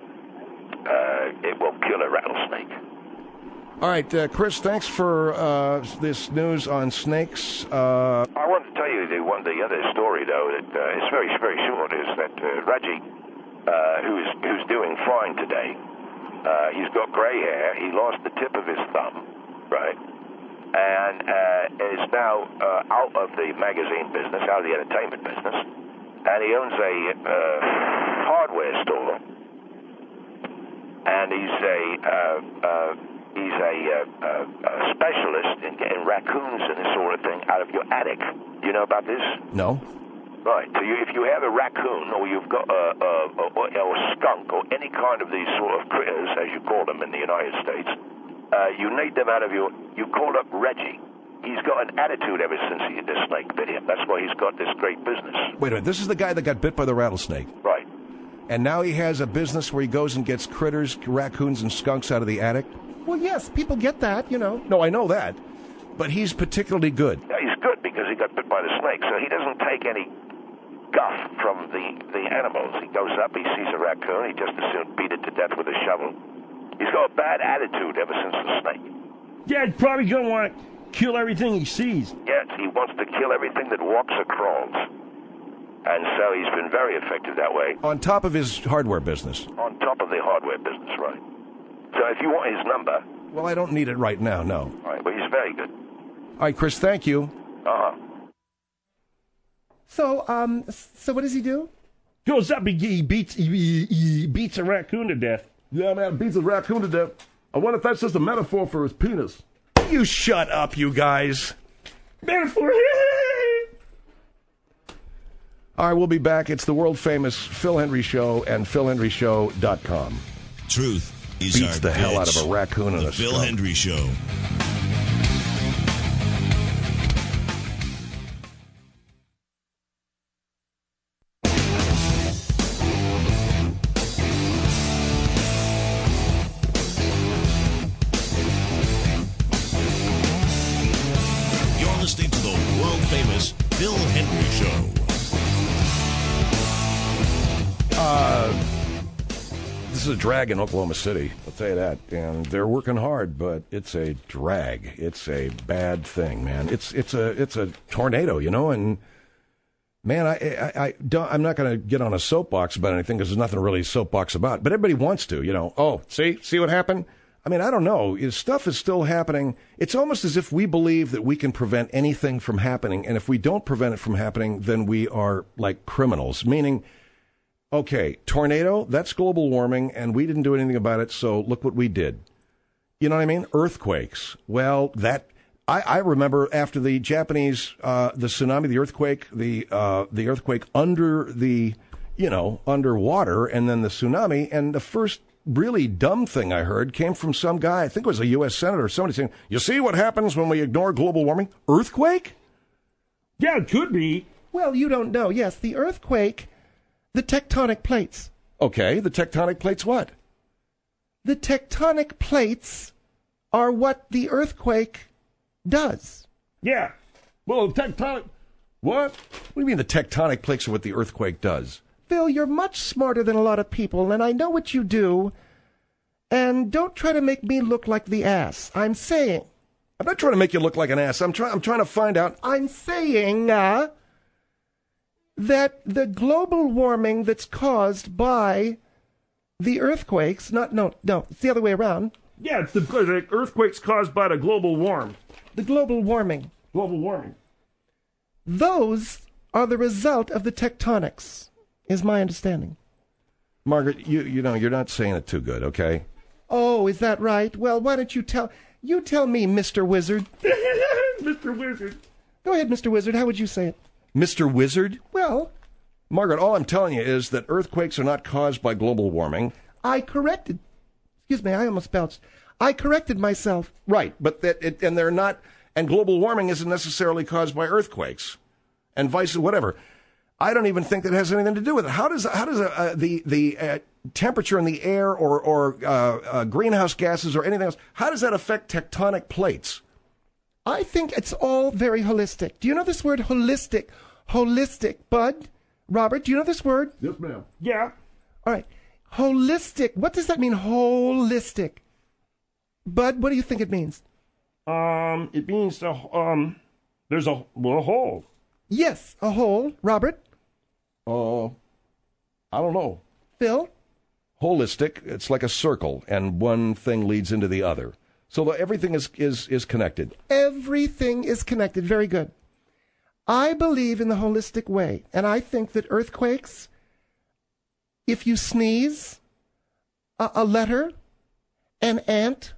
uh, it will kill a rattlesnake. All right, uh, Chris, thanks for uh, this news on snakes. Uh... I want to tell you the one, the other story, though, that uh, is very, very short, is that uh, Reggie, uh, who's who's doing fine today, uh, he's got gray hair. He lost the tip of his thumb, right, and uh, is now uh, out of the magazine business, out of the entertainment business, and he owns a uh, hardware store, and he's a uh, uh, he's a, uh, uh, a specialist in getting raccoons and this sort of thing out of your attic. Do you know about this? No. Right. So you, if you have a raccoon, or you've got a, a, a, or a skunk, or any kind of these sort of critters, as you call them in the United States, uh, you need them out of your. You call up Reggie. He's got an attitude ever since he, the snake bit him. That's why he's got this great business. Wait a minute. This is the guy that got bit by the rattlesnake. Right. And now he has a business where he goes and gets critters, raccoons, and skunks out of the attic? Well, yes, people get that, you know. No, I know that. But he's particularly good. Yeah, he's good because he got bit by the snake, so he doesn't take any guff from the, the animals. He goes up, he sees a raccoon, he just as soon beat it to death with a shovel. He's got a bad attitude ever since the snake. Yeah, he's probably going to want to kill everything he sees. Yes, he wants to kill everything that walks or crawls. And so he's been very effective that way. On top of his hardware business. On top of the hardware business, right. So if you want his number... Well, I don't need it right now, no. All right, well, he's very good. All right, Chris, thank you. Uh-huh. So, um, so what does he do? Goes up, he, he beats he, he beats a raccoon to death. Yeah, man, beats a raccoon to death. I wonder if that's just a metaphor for his penis. You shut up, you guys. Metaphor. All right, we'll be back. It's the world-famous Phil Hendry Show and phil hendry show dot com. Truth is Beats our the hell out bitch. of a raccoon and The a Phil skunk. Hendry Show. You're listening to the world-famous Phil Hendry Show. Uh, this is a drag in Oklahoma City, I'll tell you that. And they're working hard, but it's a drag. It's a bad thing, man. It's it's a it's a tornado, you know. And man, I I, I don't, I'm not going to get on a soapbox about anything because there's nothing really soapbox about. But everybody wants to, you know. Oh, see see what happened? I mean, I don't know. Stuff is still happening. It's almost as if we believe that we can prevent anything from happening, and if we don't prevent it from happening, then we are like criminals. Meaning, okay, tornado, that's global warming, and we didn't do anything about it, so look what we did. You know what I mean? Earthquakes. Well, that I, I remember after the Japanese, uh, the tsunami, the earthquake, the uh, the earthquake under the, you know, underwater, and then the tsunami, and the first really dumb thing I heard came from some guy, I think it was a U S senator or somebody saying, you see what happens when we ignore global warming? Earthquake? Yeah, it could be. Well, you don't know. Yes, the earthquake, the tectonic plates. Okay, the tectonic plates what? The tectonic plates are what the earthquake does. Yeah. Well, tectonic... What? What do you mean the tectonic plates are what the earthquake does? Phil, you're much smarter than a lot of people, and I know what you do. And don't try to make me look like the ass. I'm saying... I'm not trying to make you look like an ass. I'm trying. I'm trying to find out. I'm saying uh, that the global warming that's caused by the earthquakes, not no, no, it's the other way around. Yeah, it's the, the earthquakes caused by the global warm. The global warming. Global warming. Those are the result of the tectonics, is my understanding. Margaret, you you know you're not saying it too good, okay? Oh, is that right? Well, why don't you tell you tell me, Mister Wizard? Mister Wizard. Go ahead, Mister Wizard. How would you say it? Mister Wizard? Well, Margaret, all I'm telling you is that earthquakes are not caused by global warming. I corrected. Excuse me, I almost belched. I corrected myself. Right, but that it, and they're not. And global warming isn't necessarily caused by earthquakes, and vice whatever. I don't even think that has anything to do with it. How does how does uh, the the uh, temperature in the air or or uh, uh, greenhouse gases or anything else? How does that affect tectonic plates? I think it's all very holistic. Do you know this word holistic? Holistic, Bud? Robert, do you know this word? Yes, ma'am. Yeah. All right. Holistic. What does that mean, holistic? Bud, what do you think it means? Um, it means the, um, there's a, well, a hole. Yes, a hole. Robert? Oh, uh, I don't know. Phil? Holistic. It's like a circle, and one thing leads into the other. So everything is, is, is connected. Everything is connected. Very good. I believe in the holistic way, and I think that earthquakes, if you sneeze, a, a letter, an ant,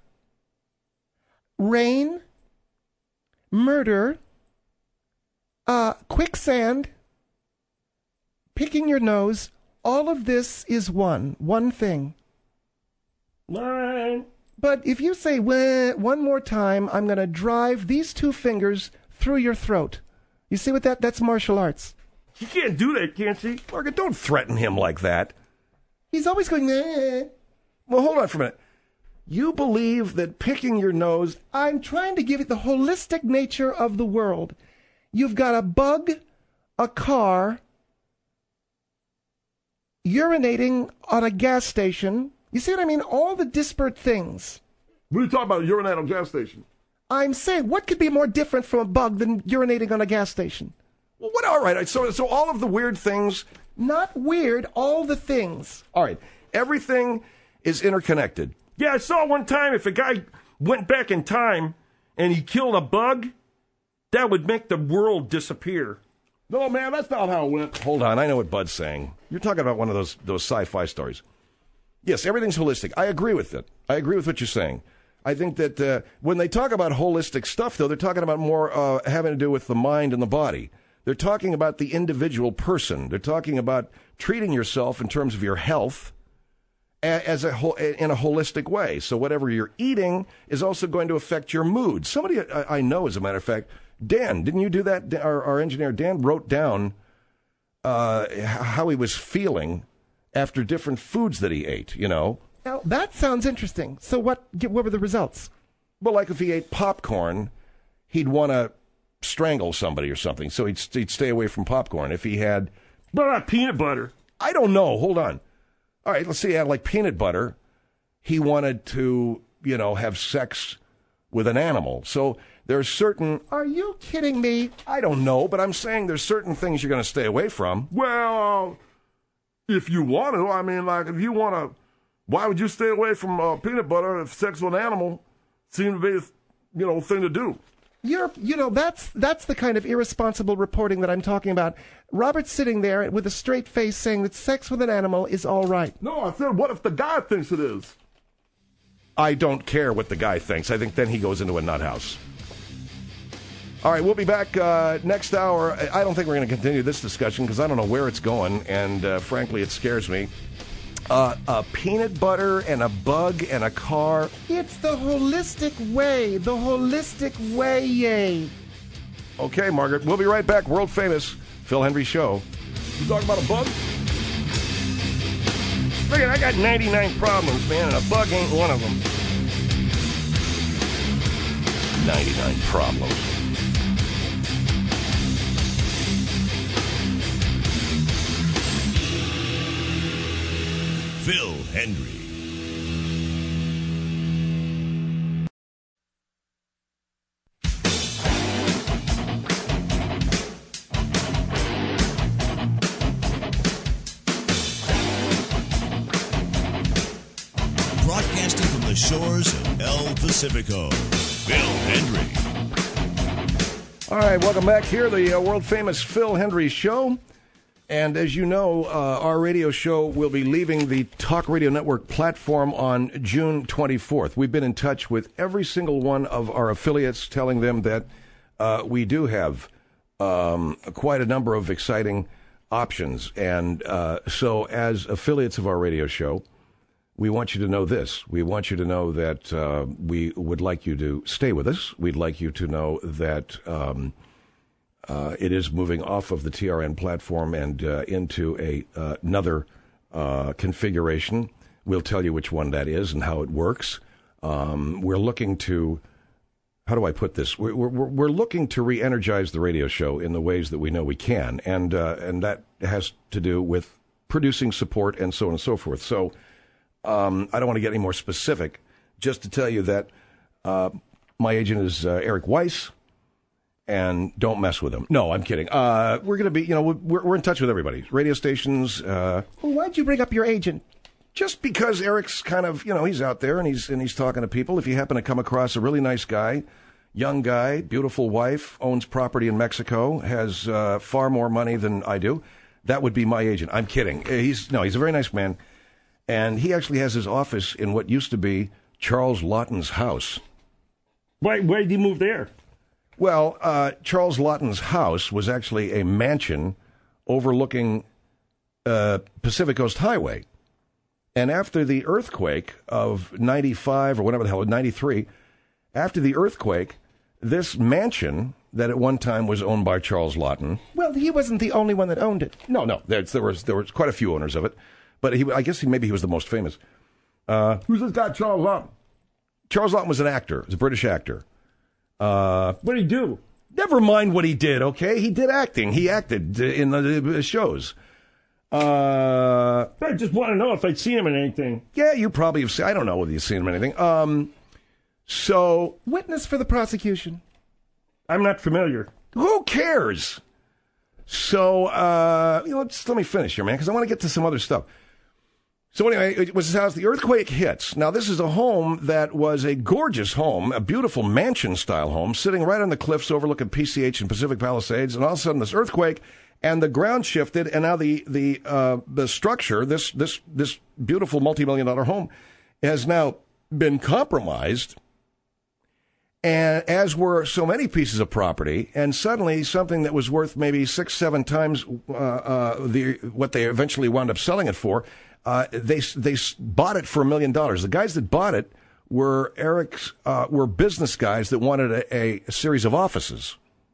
rain, murder, uh, quicksand, picking your nose, all of this is one, one thing. Mine. But if you say one more time, I'm going to drive these two fingers through your throat. You see what that? That's martial arts. She can't do that, can't she? Margaret, don't threaten him like that. He's always going, eh. Well, hold on for a minute. You believe that picking your nose... I'm trying to give it the holistic nature of the world. You've got a bug, a car, urinating on a gas station. You see what I mean? All the disparate things. What are you talking about, urinate on a gas station? I'm saying, what could be more different from a bug than urinating on a gas station? Well, what? All right. So, so all of the weird things... Not weird, all the things. All right. Everything is interconnected. Yeah, I saw one time if a guy went back in time and he killed a bug, that would make the world disappear. No, man, that's not how it went. Hold on. I know what Bud's saying. You're talking about one of those those sci-fi stories. Yes, everything's holistic. I agree with it. I agree with what you're saying. I think that uh, when they talk about holistic stuff, though, they're talking about more uh, having to do with the mind and the body. They're talking about the individual person. They're talking about treating yourself in terms of your health as a in a holistic way. So whatever you're eating is also going to affect your mood. Somebody I know, as a matter of fact, Dan, didn't you do that? Our, our engineer, Dan, wrote down uh, how he was feeling after different foods that he ate, you know. Now, that sounds interesting. So what, what were the results? Well, like if he ate popcorn, he'd want to strangle somebody or something. So he'd, he'd stay away from popcorn. If he had... What about peanut butter? I don't know. Hold on. All right, let's say he had like peanut butter. He wanted to, you know, have sex with an animal. So there's certain... Are you kidding me? I don't know, but I'm saying there's certain things you're going to stay away from. Well, if you want to. I mean, like, if you want to... Why would you stay away from uh, peanut butter if sex with an animal seemed to be the, you know, thing to do? You're, you know, that's that's the kind of irresponsible reporting that I'm talking about. Robert's sitting there with a straight face saying that sex with an animal is all right. No, I said, what if the guy thinks it is? I don't care what the guy thinks. I think then he goes into a nut house. All right, we'll be back uh, next hour. I don't think we're going to continue this discussion because I don't know where it's going, and uh, frankly, it scares me. Uh, a peanut butter and a bug and a car. It's the holistic way. The holistic way, yay. Okay, Margaret. We'll be right back. World famous Phil Hendrie Show. You talking about a bug? Look, I got ninety-nine problems, man, and a bug ain't one of them. ninety-nine problems. Phil Hendrie. Broadcasting from the shores of El Pacifico, Phil Hendrie. All right, welcome back here, the uh, world-famous Phil Hendrie Show. And as you know, uh, our radio show will be leaving the Talk Radio Network platform on June twenty-fourth. We've been in touch with every single one of our affiliates, telling them that uh, we do have um, quite a number of exciting options. And uh, so as affiliates of our radio show, we want you to know this. We want you to know that uh, we would like you to stay with us. We'd like you to know that... Um, Uh, it is moving off of the T R N platform and uh, into a uh, another uh, configuration. We'll tell you which one that is and how it works. Um, we're looking to, how do I put this? We're, we're, we're looking to re-energize the radio show in the ways that we know we can, and uh, and that has to do with producing support and so on and so forth. So um, I don't want to get any more specific, just to tell you that uh, my agent is uh, Eric Weiss. And don't mess with them. No, I'm kidding. Uh, we're going to be, you know, we're, we're in touch with everybody. Radio stations. Uh, well, why'd you bring up your agent? Just because Eric's kind of, you know, he's out there and he's and he's talking to people. If you happen to come across a really nice guy young guy, beautiful wife, owns property in Mexico, has uh, far more money than I do. That would be my agent. I'm kidding. He's no, he's a very nice man, and he actually has his office in what used to be Charles Laughton's house. Why? Why did he move there? Well, uh, Charles Laughton's house was actually a mansion overlooking uh, Pacific Coast Highway. And after the earthquake of ninety-five or whatever the hell, ninety-three, after the earthquake, this mansion that at one time was owned by Charles Laughton. Well, he wasn't the only one that owned it. No, no, there, there was there was quite a few owners of it, but he, I guess he, maybe he was the most famous. Uh, Who's this guy, Charles Laughton? Charles Laughton was an actor. He was a British actor. Uh, what did he do? Never mind what he did, okay? He did acting. He acted in the shows. Uh, I just want to know if I'd seen him in anything. Yeah, you probably have seen. I don't know whether you've seen him in anything. Um, so witness for the prosecution. I'm not familiar. Who cares? So uh, you know, just let me finish here, man, because I want to get to some other stuff. So anyway, it was his house. The earthquake hits. Now, this is a home that was a gorgeous home, a beautiful mansion-style home, sitting right on the cliffs overlooking P C H and Pacific Palisades. And all of a sudden, this earthquake, and the ground shifted, and now the the uh, the structure, this this this beautiful multi-million dollar home, has now been compromised. And as were so many pieces of property, and suddenly something that was worth maybe six, seven times uh, uh, the what they eventually wound up selling it for. Uh, they they bought it for a million dollars. The guys that bought it were Eric's uh, were business guys that wanted a, a, a series of offices.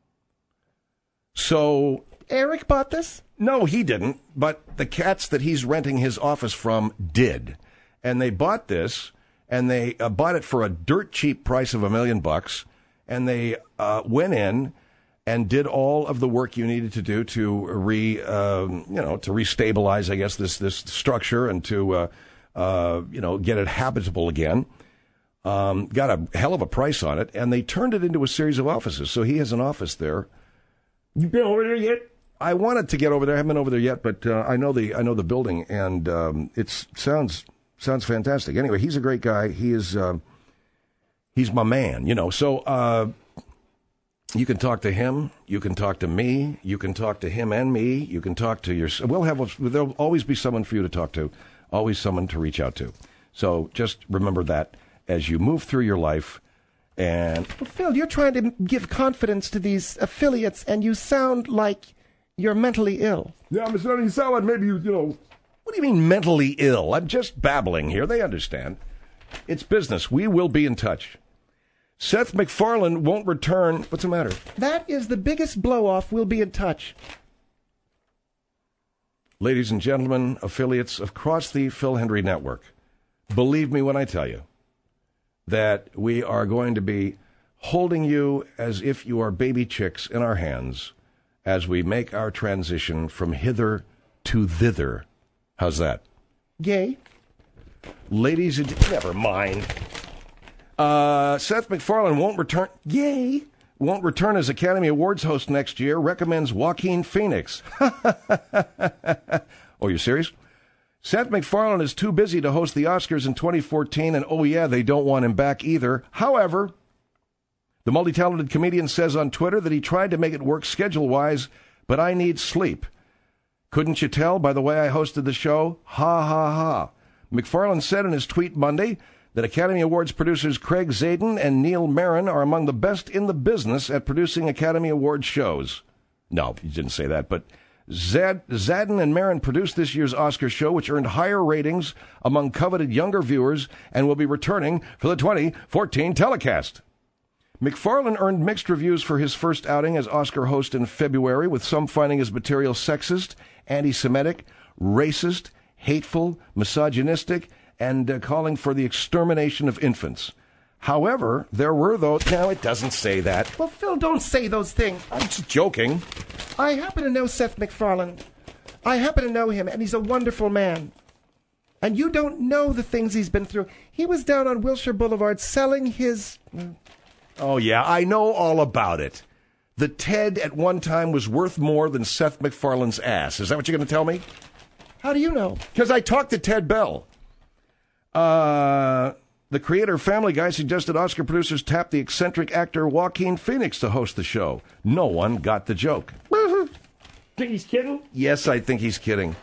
So Eric bought this? No, he didn't. But the cats that he's renting his office from did, and they bought this, and they uh, bought it for a dirt cheap price of a million bucks, and they uh, went in and did all of the work you needed to do to re, um, you know, to restabilize, I guess, this this structure and to, uh, uh, you know, get it habitable again. Um, got a hell of a price on it, and they turned it into a series of offices. So he has an office there. You been over there yet? I wanted to get over there. I haven't been over there yet, but uh, I know the I know the building, and um, it sounds sounds fantastic. Anyway, he's a great guy. He is uh, he's my man, you know. So. Uh, You can talk to him. You can talk to me. You can talk to him and me. You can talk to your. We'll have. There'll always be someone for you to talk to. Always someone to reach out to. So just remember that as you move through your life. And well, Phil, you're trying to give confidence to these affiliates, and you sound like you're mentally ill. Yeah, Mister Eddie, you sound like maybe you. You know. What do you mean mentally ill? I'm just babbling here. They understand. It's business. We will be in touch. Seth MacFarlane won't return. What's the matter? That is the biggest blow-off. We'll be in touch. Ladies and gentlemen, affiliates across the Phil Hendry Network, believe me when I tell you that we are going to be holding you as if you are baby chicks in our hands as we make our transition from hither to thither. How's that? Gay. Ladies and... Never mind. Uh, Seth MacFarlane won't return. Yay! Won't return as Academy Awards host next year. Recommends Joaquin Phoenix. Oh, you serious? Seth MacFarlane is too busy to host the Oscars in twenty fourteen, and oh yeah, they don't want him back either. However, the multi-talented comedian says on Twitter that he tried to make it work schedule-wise, but I need sleep. Couldn't you tell by the way I hosted the show? Ha ha ha. MacFarlane said in his tweet Monday that Academy Awards producers Craig Zadan and Neil Marin are among the best in the business at producing Academy Awards shows. No, he didn't say that, but Zad, Zadan and Marin produced this year's Oscar show, which earned higher ratings among coveted younger viewers and will be returning for the twenty fourteen telecast. MacFarlane earned mixed reviews for his first outing as Oscar host in February, with some finding his material sexist, anti-Semitic, racist, hateful, misogynistic, and uh, calling for the extermination of infants. However, there were those... Now, it doesn't say that. Well, Phil, don't say those things. I'm just joking. I happen to know Seth MacFarlane. I happen to know him, and he's a wonderful man. And you don't know the things he's been through. He was down on Wilshire Boulevard selling his... Oh, yeah, I know all about it. The Ted at one time was worth more than Seth MacFarlane's ass. Is that what you're going to tell me? How do you know? Because I talked to Ted Bell. Uh, The creator of Family Guy suggested Oscar producers tap the eccentric actor Joaquin Phoenix to host the show. No one got the joke. Think he's kidding? Yes, I think he's kidding.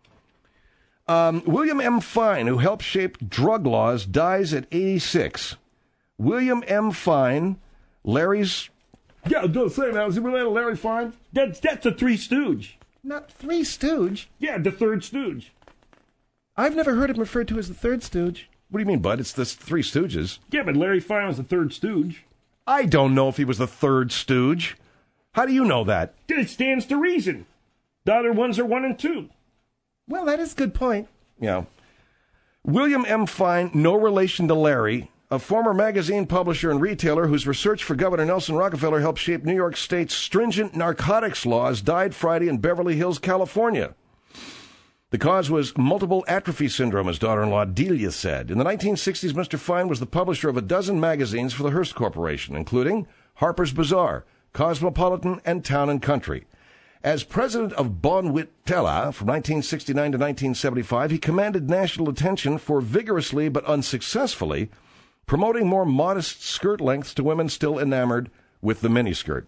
Um, William M. Fine, who helped shape drug laws, dies at eighty-six. William M. Fine, Larry's... Yeah, I was going to say, man, was he related to Larry Fine? That's, that's a Three Stooge. Not Three Stooge. Yeah, the Third Stooge. I've never heard him referred to as the Third Stooge. What do you mean, bud? It's the Three Stooges. Yeah, but Larry Fine was the Third Stooge. I don't know if he was the Third Stooge. How do you know that? It stands to reason. The other ones are one and two. Well, that is a good point. Yeah. William M. Fine, no relation to Larry, a former magazine publisher and retailer whose research for Governor Nelson Rockefeller helped shape New York State's stringent narcotics laws, died Friday in Beverly Hills, California. The cause was multiple atrophy syndrome, his daughter-in-law Delia said. In the nineteen sixties, Mister Fine was the publisher of a dozen magazines for the Hearst Corporation, including Harper's Bazaar, Cosmopolitan, and Town and Country. As president of Bonwit Tela from nineteen sixty-nine to nineteen seventy-five, he commanded national attention for vigorously but unsuccessfully promoting more modest skirt lengths to women still enamored with the miniskirt.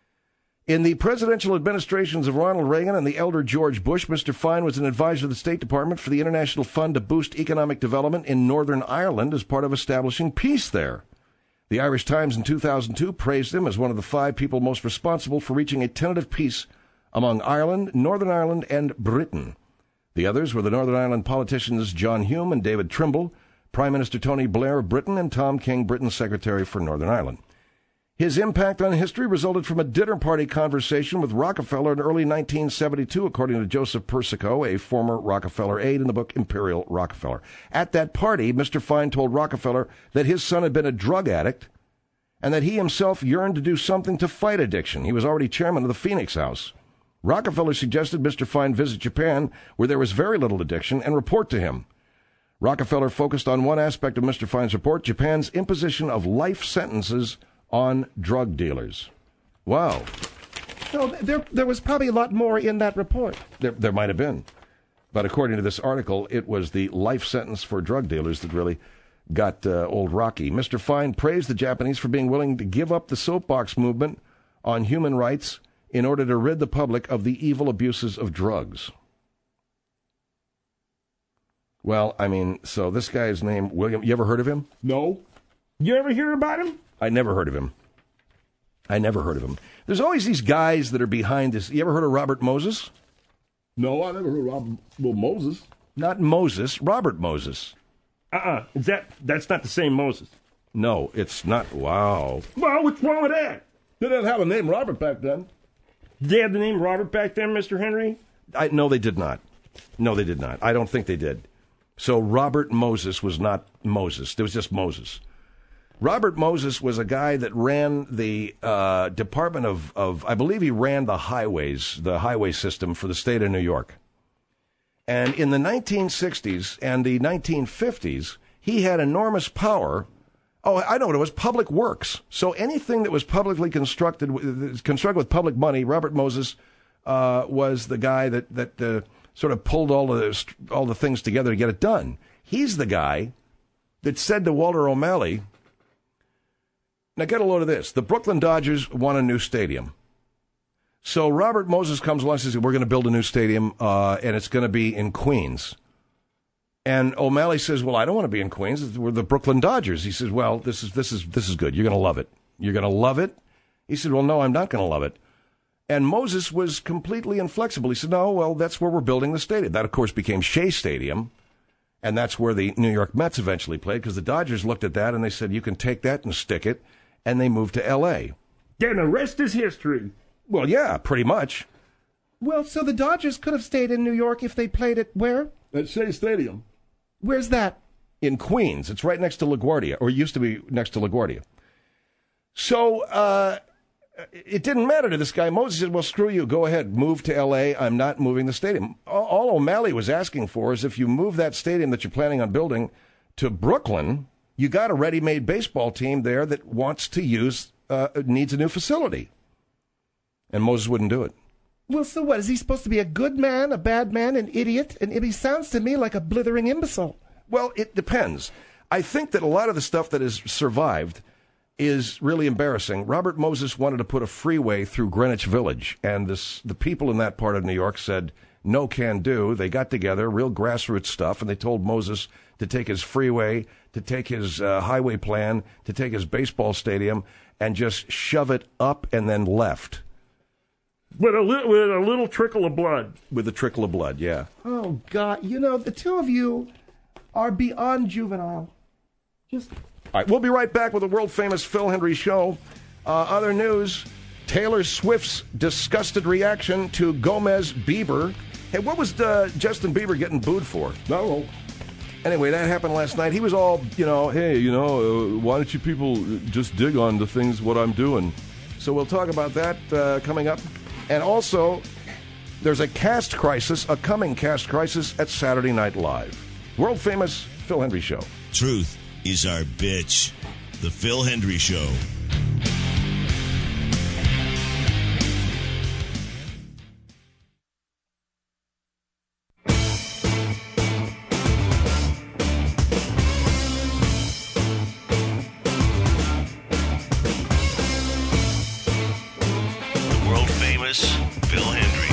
In the presidential administrations of Ronald Reagan and the elder George Bush, Mister Fine was an advisor to the State Department for the International Fund to boost economic development in Northern Ireland as part of establishing peace there. The Irish Times in two thousand two praised him as one of the five people most responsible for reaching a tentative peace among Ireland, Northern Ireland, and Britain. The others were the Northern Ireland politicians John Hume and David Trimble, Prime Minister Tony Blair of Britain, and Tom King, Britain's Secretary for Northern Ireland. His impact on history resulted from a dinner party conversation with Rockefeller in early nineteen seventy-two, according to Joseph Persico, a former Rockefeller aide in the book Imperial Rockefeller. At that party, Mister Fine told Rockefeller that his son had been a drug addict and that he himself yearned to do something to fight addiction. He was already chairman of the Phoenix House. Rockefeller suggested Mister Fine visit Japan, where there was very little addiction, and report to him. Rockefeller focused on one aspect of Mister Fine's report, Japan's imposition of life sentences on drug dealers. Wow. So there, there was probably a lot more in that report. There, there might have been. But according to this article, it was the life sentence for drug dealers that really got uh, old Rocky. Mister Fine praised the Japanese for being willing to give up the soapbox movement on human rights in order to rid the public of the evil abuses of drugs. Well, I mean, so this guy's name, William, you ever heard of him? No. You ever hear about him? I never heard of him. I never heard of him. There's always these guys that are behind this. You ever heard of Robert Moses? No, I never heard of Robert well, Moses. Not Moses, Robert Moses. Uh-uh. Is that, that's not the same Moses. No, it's not. Wow. Well, what's wrong with that? They didn't have a name Robert back then. Did they have the name Robert back then, Mister Henry? I, no, they did not. No, they did not. I don't think they did. So Robert Moses was not Moses. There was just Moses. Robert Moses was a guy that ran the uh, Department of, of, I believe he ran the highways, the highway system for the state of New York. And in the nineteen sixties and the nineteen fifties, he had enormous power. Oh, I know what it was, public works. So anything that was publicly constructed, constructed with public money, Robert Moses uh, was the guy that, that uh, sort of pulled all the, all the things together to get it done. He's the guy that said to Walter O'Malley, now get a load of this, the Brooklyn Dodgers want a new stadium. So Robert Moses comes along and says, we're going to build a new stadium, uh, and it's going to be in Queens. And O'Malley says, well, I don't want to be in Queens. We're the Brooklyn Dodgers. He says, well, this is this is this is good. You're going to love it. You're going to love it. He said, well, no, I'm not going to love it. And Moses was completely inflexible. He said, no, well, that's where we're building the stadium. That, of course, became Shea Stadium. And that's where the New York Mets eventually played, because the Dodgers looked at that and they said, you can take that and stick it. And they moved to L A. Then the rest is history. Well, yeah, pretty much. Well, so the Dodgers could have stayed in New York if they played at where? At Shea Stadium. Where's that? In Queens. It's right next to LaGuardia, or it used to be next to LaGuardia. So uh, it didn't matter to this guy. Moses said, well, screw you. Go ahead. Move to L A. I'm not moving the stadium. All O'Malley was asking for is if you move that stadium that you're planning on building to Brooklyn, you got a ready-made baseball team there that wants to use, uh, needs a new facility. And Moses wouldn't do it. Well, so what? Is he supposed to be a good man, a bad man, an idiot? And he sounds to me like a blithering imbecile. Well, it depends. I think that a lot of the stuff that has survived is really embarrassing. Robert Moses wanted to put a freeway through Greenwich Village, and this, the people in that part of New York said, no can do. They got together, real grassroots stuff, and they told Moses to take his freeway, to take his uh, highway plan, to take his baseball stadium, and just shove it up and then left. With a, li- with a little trickle of blood. With a trickle of blood, yeah. Oh, God. You know, the two of you are beyond juvenile. Just... All right, we'll be right back with the world-famous Phil Hendrie Show. Uh, other news, Taylor Swift's disgusted reaction to Gomez Bieber. Hey, what was uh, Justin Bieber getting booed for? No. Anyway, that happened last night. He was all, you know, Hey, you know, uh, why don't you people just dig on the things what I'm doing? so we'll talk about that uh, coming up. And also, there's a cast crisis, a coming cast crisis at Saturday Night Live. World-famous Phil Hendrie Show. Truth is our bitch. The Phil Hendrie Show. The world-famous Phil Hendrie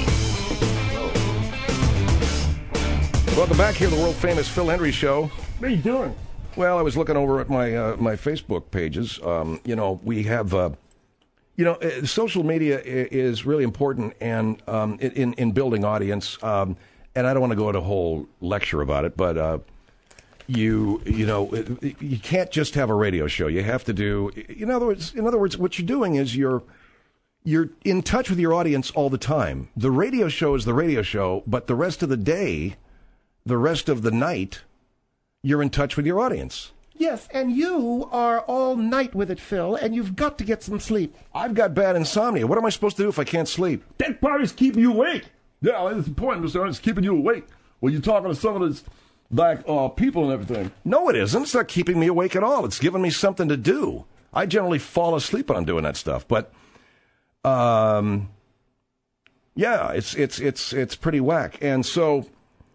Show. Welcome back here to the world-famous Phil Hendrie Show. What are you doing? Well, I was looking over at my uh, my Facebook pages. Um, you know, we have, uh, you know, uh, social media i- is really important and um, in in building audience. Um, and I don't want to go into a whole lecture about it, but uh, you you know, you can't just have a radio show. You have to do. In other words, in other words, what you're doing is you're you're in touch with your audience all the time. The radio show is the radio show, but the rest of the day, the rest of the night, you're in touch with your audience. Yes, and you are all night with it, Phil, and you've got to get some sleep. I've got bad insomnia. What am I supposed to do if I can't sleep? That part is keeping you awake. Yeah, that's the point, Mister Ernst. It's keeping you awake. When you're talking to some of these, like, uh, people and everything. No, it isn't. It's not keeping me awake at all. It's giving me something to do. I generally fall asleep when I'm doing that stuff. But, um, yeah, it's it's it's it's pretty whack. And so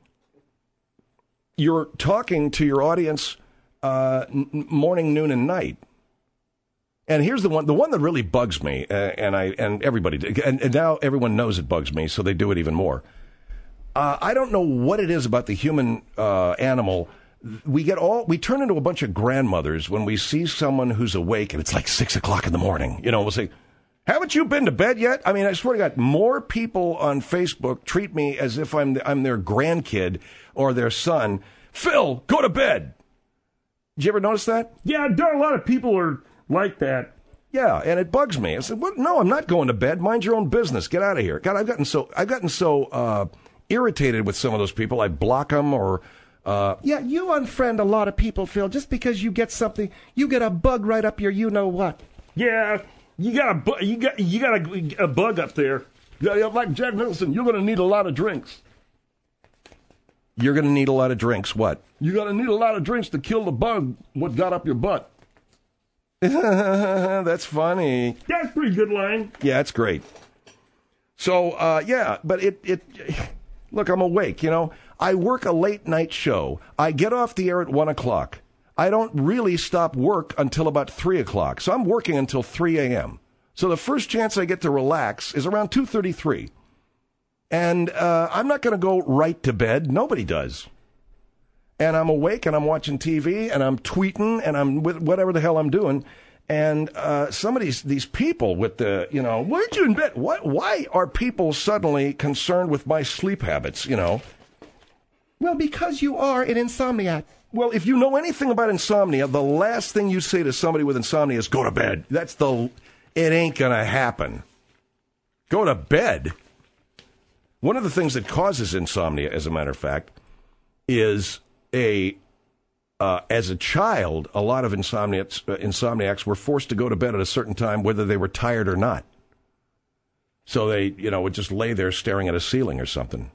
you're talking to your audience uh, n- morning, noon, and night. And here's the one, the one that really bugs me, uh, and I and everybody, and, and now everyone knows it bugs me, so they do it even more. Uh, I don't know what it is about the human uh, animal. We get all we turn into a bunch of grandmothers when we see someone who's awake, and it's like six o'clock in the morning. You know, we'll say, "Haven't you been to bed yet?" I mean, I swear to God, more people on Facebook treat me as if I'm I'm their grandkid or their son. Phil, go to bed. Did you ever notice that? Yeah, there are a lot of people are like that. Yeah, and it bugs me. I said, "What? No, I'm not going to bed. Mind your own business. Get out of here." God, I've gotten so I've gotten so uh, irritated with some of those people. I block them or. Uh, Yeah, you unfriend a lot of people, Phil, just because you get something, you get a bug right up your you-know-what. Yeah, you got a bu- you got you got a, a bug up there. Yeah, yeah, like Jack Nicholson, you're going to need a lot of drinks. You're going to need a lot of drinks. What? You're going to need a lot of drinks to kill the bug what got up your butt. That's funny. That's a pretty good line. Yeah, it's great. So, uh, yeah, but it, it, look, I'm awake, you know. I work a late night show. I get off the air at one o'clock. I don't really stop work until about three o'clock. So I'm working until three a.m. So the first chance I get to relax is around two thirty-three. And uh, I'm not going to go right to bed. Nobody does. And I'm awake and I'm watching T V and I'm tweeting and I'm with whatever the hell I'm doing. And uh, some of these, these people with the, you know, why aren't you in bed? What, why are people suddenly concerned with my sleep habits, you know? Well, because you are an insomniac. Well, if you know anything about insomnia, the last thing you say to somebody with insomnia is go to bed. That's the, it ain't going to happen. Go to bed. One of the things that causes insomnia, as a matter of fact, is a, uh, as a child, a lot of insomniacs, uh, insomniacs were forced to go to bed at a certain time, whether they were tired or not. So they, you know, would just lay there staring at a ceiling or something.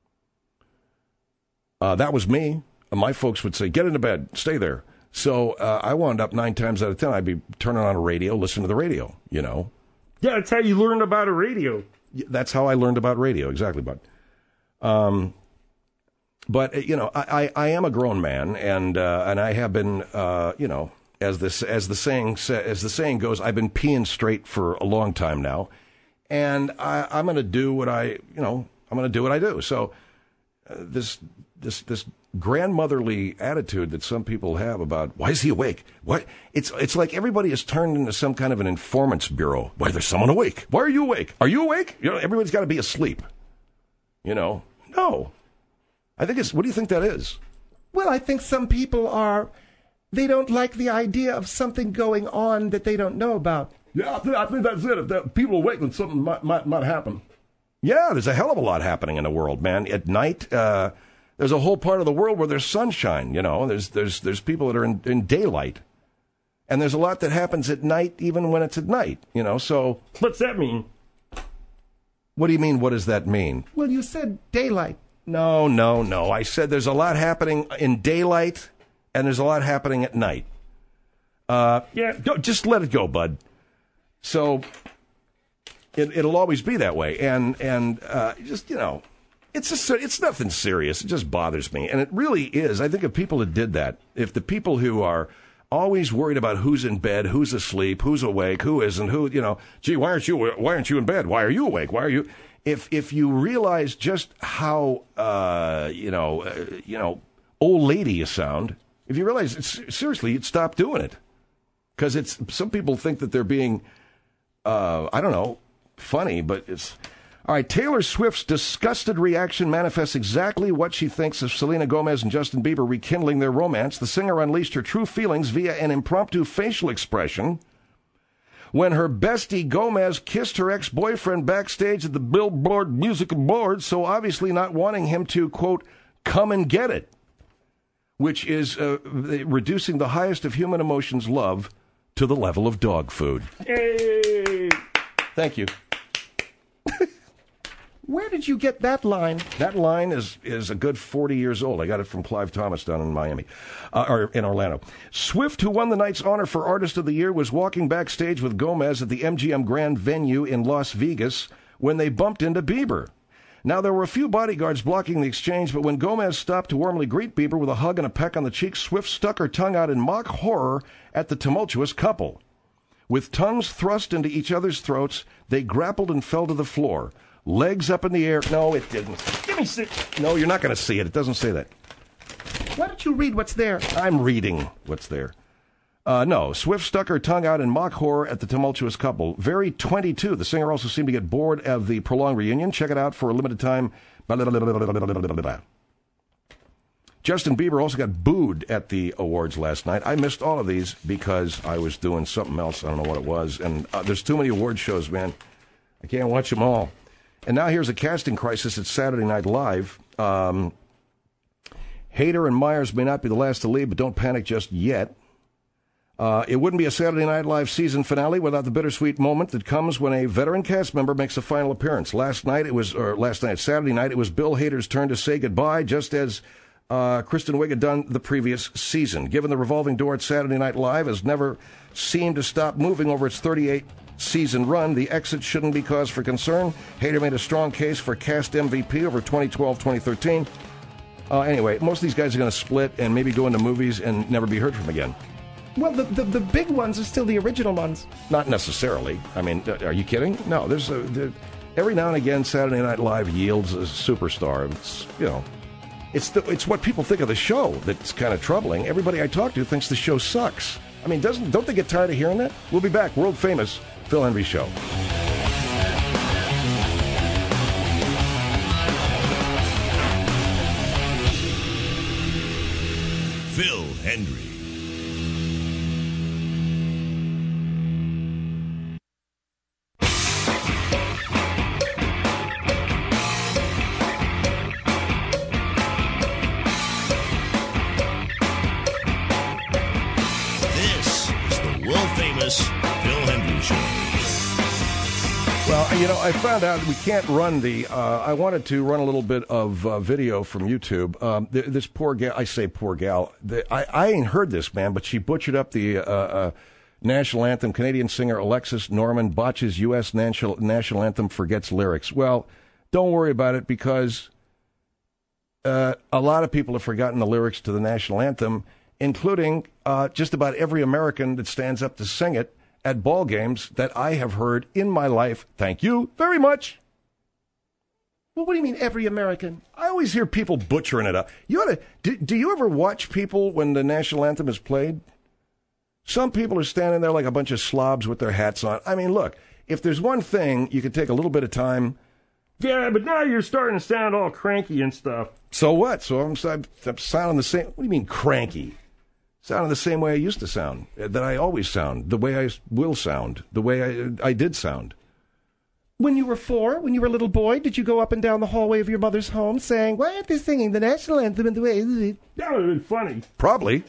Uh, that was me. My folks would say, get into bed, stay there. So uh, I wound up nine times out of ten, I'd be turning on a radio, listening to the radio, you know. Yeah, that's how you learned about a radio. That's how I learned about radio, exactly, bud. Um, but you know, I, I, I am a grown man, and uh, and I have been, uh, you know, as this as the saying as the saying goes, I've been peeing straight for a long time now, and I, I'm going to do what I, you know, I'm going to do what I do. So uh, this this this grandmotherly attitude that some people have about why is he awake? What it's it's like everybody is turned into some kind of an informants bureau. Why there's someone awake? Why are you awake? Are you awake? You know, everybody's got to be asleep. You know, no. I think it's. What do you think that is? Well, I think some people are. They don't like the idea of something going on that they don't know about. Yeah, I think, I think that's it. If that, people awake, then something might, might might happen. Yeah, there's a hell of a lot happening in the world, man. At night, uh, there's a whole part of the world where there's sunshine. You know, there's there's there's people that are in, in daylight, and there's a lot that happens at night, even when it's at night. You know, so what's that mean? What do you mean? What does that mean? Well, you said daylight. No, no, no. I said there's a lot happening in daylight, and there's a lot happening at night. Uh, yeah, don't, just let it go, bud. So it, it'll always be that way, and and uh, just you know, it's just it's nothing serious. It just bothers me, and it really is. I think if people that did that, if the people who are always worried about who's in bed, who's asleep, who's awake, who isn't, who, you know, gee, why aren't you, why aren't you in bed? Why are you awake? Why are you? If if you realize just how, uh, you know, uh, you know, old lady you sound, if you realize, it's, seriously, you'd stop doing it. Because it's, some people think that they're being, uh, I don't know, funny, but it's, all right, Taylor Swift's disgusted reaction manifests exactly what she thinks of Selena Gomez and Justin Bieber rekindling their romance. The singer unleashed her true feelings via an impromptu facial expression when her bestie Gomez kissed her ex-boyfriend backstage at the Billboard Music Awards, so obviously not wanting him to, quote, come and get it, which is uh, reducing the highest of human emotions, love, to the level of dog food. Hey! Thank you. Where did you get that line? That line is, is a good forty years old. I got it from Clive Thomas down in Miami, uh, or in Orlando. Swift, who won the night's honor for Artist of the Year, was walking backstage with Gomez at the M G M Grand venue in Las Vegas when they bumped into Bieber. Now, there were a few bodyguards blocking the exchange, but when Gomez stopped to warmly greet Bieber with a hug and a peck on the cheek, Swift stuck her tongue out in mock horror at the tumultuous couple. With tongues thrust into each other's throats, they grappled and fell to the floor. Legs up in the air. No, it didn't. Give me six. No, you're not going to see it. It doesn't say that. Why don't you read what's there? I'm reading what's there. Uh, no, Swift stuck her tongue out in mock horror at the tumultuous couple. Very twenty-two. The singer also seemed to get bored of the prolonged reunion. Check it out for a limited time. Justin Bieber also got booed at the awards last night. I missed all of these because I was doing something else. I don't know what it was. And uh, there's too many award shows, man. I can't watch them all. And now here's a casting crisis at Saturday Night Live. Um, Hader and Myers may not be the last to leave, but don't panic just yet. Uh, it wouldn't be a Saturday Night Live season finale without the bittersweet moment that comes when a veteran cast member makes a final appearance. Last night it was, or last night, Saturday night, it was Bill Hader's turn to say goodbye, just as uh, Kristen Wiig had done the previous season. Given the revolving door at Saturday Night Live has never seemed to stop moving over its thirty-eight season run, the exit shouldn't be cause for concern. Hader made a strong case for cast M V P over twenty twelve twenty thirteen. Uh, anyway, most of these guys are going to split and maybe go into movies and never be heard from again. Well, the, the, the big ones are still the original ones. Not necessarily. I mean, are you kidding? No, there's a, there, every now and again Saturday Night Live yields a superstar. It's, you know, it's the, it's what people think of the show that's kind of troubling. Everybody I talk to thinks the show sucks. I mean, doesn't don't they get tired of hearing that? We'll be back. World famous Phil Hendrie Show. Phil Hendrie. This is the world-famous Phil Hendrie Show. Well, you know, I found out we can't run the, uh, I wanted to run a little bit of uh, video from YouTube. Um, th- this poor gal, I say poor gal, the, I, I ain't heard this, man, but she butchered up the uh, uh, national anthem. Canadian singer Alexis Norman botches U S national, national anthem, forgets lyrics. Well, don't worry about it because uh, a lot of people have forgotten the lyrics to the national anthem, including uh, just about every American that stands up to sing it at ball games that I have heard in my life. Thank you very much. Well, what do you mean, every American? I always hear people butchering it up. You ought to, do, do you ever watch people when the national anthem is played? Some people are standing there like a bunch of slobs with their hats on. I mean, look, if there's one thing, you can take a little bit of time. Yeah, but now you're starting to sound all cranky and stuff. So what? So I'm, I'm sounding the same. What do you mean cranky? Sounding the same way I used to sound, that I always sound, the way I will sound, the way I, I did sound. When you were four, when you were a little boy, did you go up and down the hallway of your mother's home saying, why aren't they singing the national anthem in the way? That would have been funny. Probably.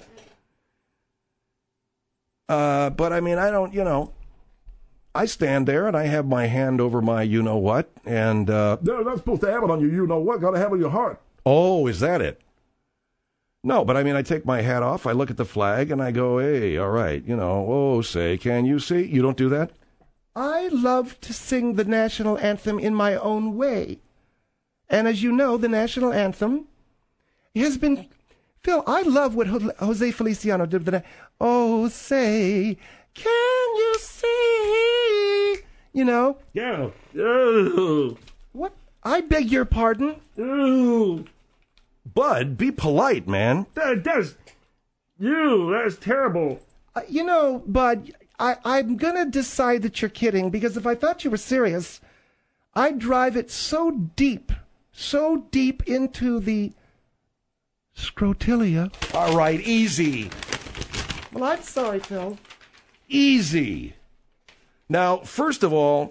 Uh, but, I mean, I don't, you know, I stand there and I have my hand over my you-know-what, and... Uh, no, not supposed to have it on you you-know-what. Got to have it on your heart. Oh, is that it? No, but, I mean, I take my hat off, I look at the flag, and I go, hey, all right, you know, oh, say, can you see? You don't do that? I love to sing the national anthem in my own way. And as you know, the national anthem has been... Phil, I love what Jose Feliciano did with the... Oh, say, can you see? You know? Yeah. Oh. What? I beg your pardon? Oh. Bud, be polite, man. That, that's... You, that's terrible. Uh, you know, Bud... I, I'm going to decide that you're kidding, because if I thought you were serious, I'd drive it so deep, so deep into the scrotilia. All right, easy. Well, I'm sorry, Phil. Easy. Now, first of all,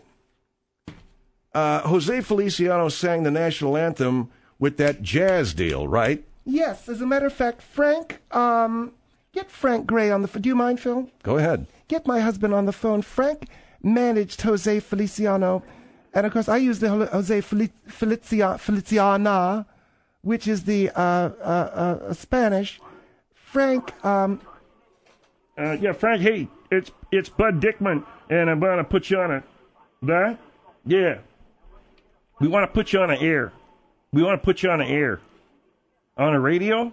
uh, Jose Feliciano sang the national anthem with that jazz deal, right? Yes, as a matter of fact, Frank, um, get Frank Gray on the phone. Do you mind, Phil? Go ahead. Get my husband on the phone. Frank managed Jose Feliciano, and of course I use the Jose Felicia, Felicia, Feliciana, which is the uh, uh, uh, Spanish. Frank, um... Uh, yeah, Frank, hey, it's it's Bud Dickman, and I'm going to put you on a... That? Yeah. We want to put you on the air. We want to put you on the air. On the radio?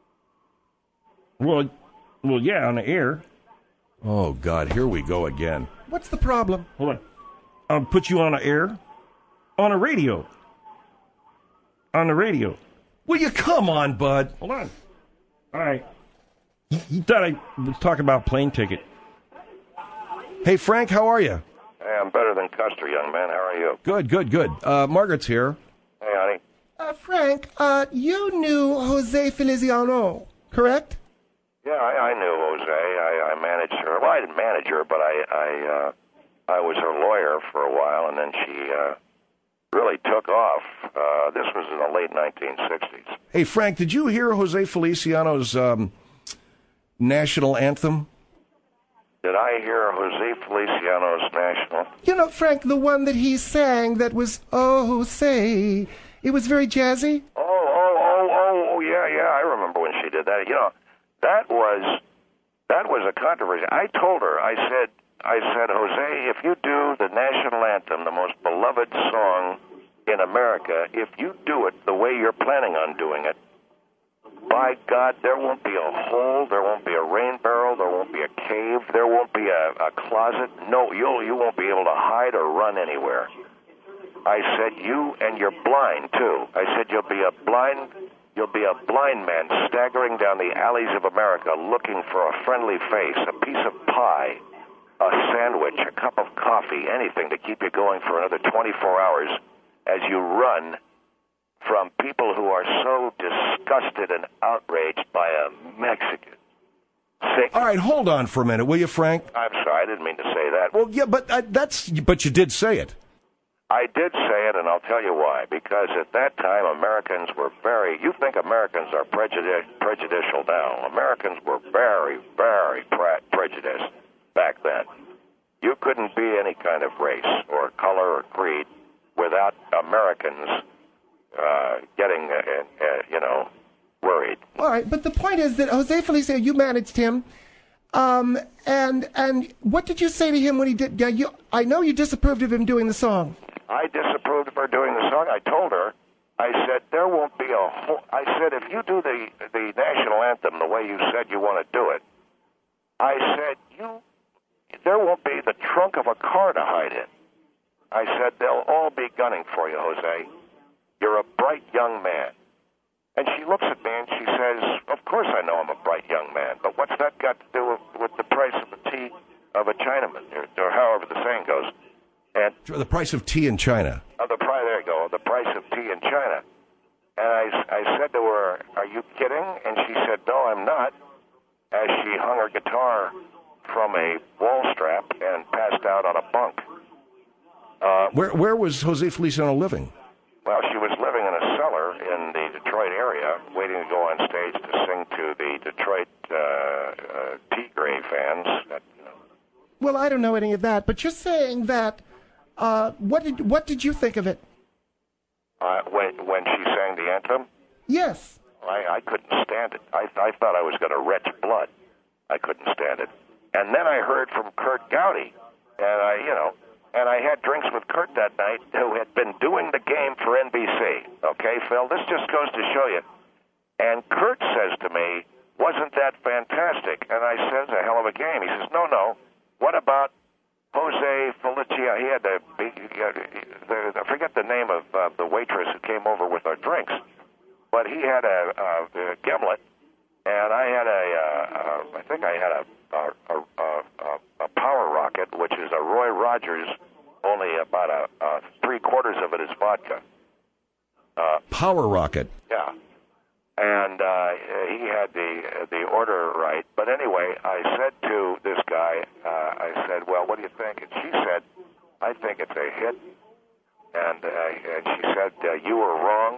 Well, well, yeah, on the air. Oh, God, here we go again. What's the problem? Hold on. I'll put you on the air. On the radio. On the radio. Will you come on, Bud? Hold on. All right. You thought I was talking about plane ticket. Hey, Frank, how are you? Hey, I'm better than Custer, young man. How are you? Good, good, good. Uh, Margaret's here. Hey, honey. Uh, Frank, uh, you knew Jose Feliciano, correct? Yeah, I, I knew Jose. I, I managed her. Well, I didn't manage her, but I I, uh, I was her lawyer for a while, and then she uh, really took off. Uh, this was in the late nineteen sixties. Hey, Frank, did you hear Jose Feliciano's um, national anthem? Did I hear Jose Feliciano's national? You know, Frank, the one that he sang that was, oh, say, it was very jazzy. Oh, oh, oh, oh, oh, yeah, yeah, I remember when she did that. You know, that was that was a controversy. I told her, I said, I said, Jose, if you do the national anthem, the most beloved song in America, if you do it the way you're planning on doing it, by God, there won't be a hole, there won't be a rain barrel, there won't be a cave, there won't be a, a closet. No, you'll, you won't be able to hide or run anywhere. I said, you, and you're blind, too. I said, you'll be a blind... You'll be a blind man staggering down the alleys of America looking for a friendly face, a piece of pie, a sandwich, a cup of coffee, anything to keep you going for another twenty-four hours as you run from people who are so disgusted and outraged by a Mexican. Sick. All right, hold on for a minute, will you, Frank? I'm sorry, I didn't mean to say that. Well, yeah, but uh, that's but you did say it. I did say it, and I'll tell you why. Because at that time, Americans were very... You think Americans are prejudi- prejudicial now. Americans were very, very pre- prejudiced back then. You couldn't be any kind of race or color or creed without Americans uh, getting, uh, uh, you know, worried. All right, but the point is that Jose Feliciano, you managed him. Um, and and what did you say to him when he did... Yeah, you, I know you disapproved of him doing the song. I disapproved of her doing the song. I told her, I said, there won't be a whole... I said, if you do the, the national anthem the way you said you want to do it, I said, you, there won't be the trunk of a car to hide in. I said, they'll all be gunning for you, Jose. You're a bright young man. And she looks at me and she says, of course I know I'm a bright young man, but what's that got to do with, with the price of the tea of a Chinaman, or, or however the saying goes? And the price of tea in China. Oh, the price, there you go, the price of tea in China. And I, I said to her, are you kidding? And she said, no, I'm not, as she hung her guitar from a wall strap and passed out on a bunk. Uh, where where was Jose Feliciano living? Well, she was living in a cellar in the Detroit area, waiting to go on stage to sing to the Detroit uh, uh, Tigre fans. That, you know. Well, I don't know any of that, but you're saying that. Uh, what did what did you think of it? Uh, when when she sang the anthem? Yes. I, I couldn't stand it. I I thought I was going to retch blood. I couldn't stand it. And then I heard from Kurt Gowdy, and I, you know, and I had drinks with Kurt that night, who had been doing the game for N B C. Okay, Phil, this just goes to show you. And Kurt says to me, wasn't that fantastic? And I said, a hell of a game. He says, no, no. What about Jose Feliciano? He had the, he had, the I forget the name of uh, the waitress who came over with our drinks, but he had a, a, a gimlet, and I had a, uh, uh, I think I had a, a, a, a, a power rocket, which is a Roy Rogers, only about a, a three quarters of it is vodka. Uh, power rocket. Yeah. And uh, he had the uh, the order right. But anyway, I said to this guy, uh, I said, well, what do you think? And she said, I think it's a hit. And, uh, and she said, uh, you were wrong.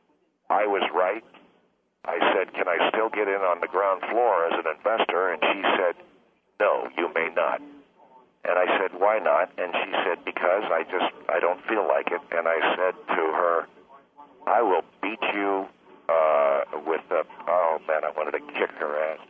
I was right. I said, can I still get in on the ground floor as an investor? And she said, no, you may not. And I said, why not? And she said, because I just, I don't feel like it. And I said to her, I will beat you uh, with a, oh, man, I wanted to kick her ass.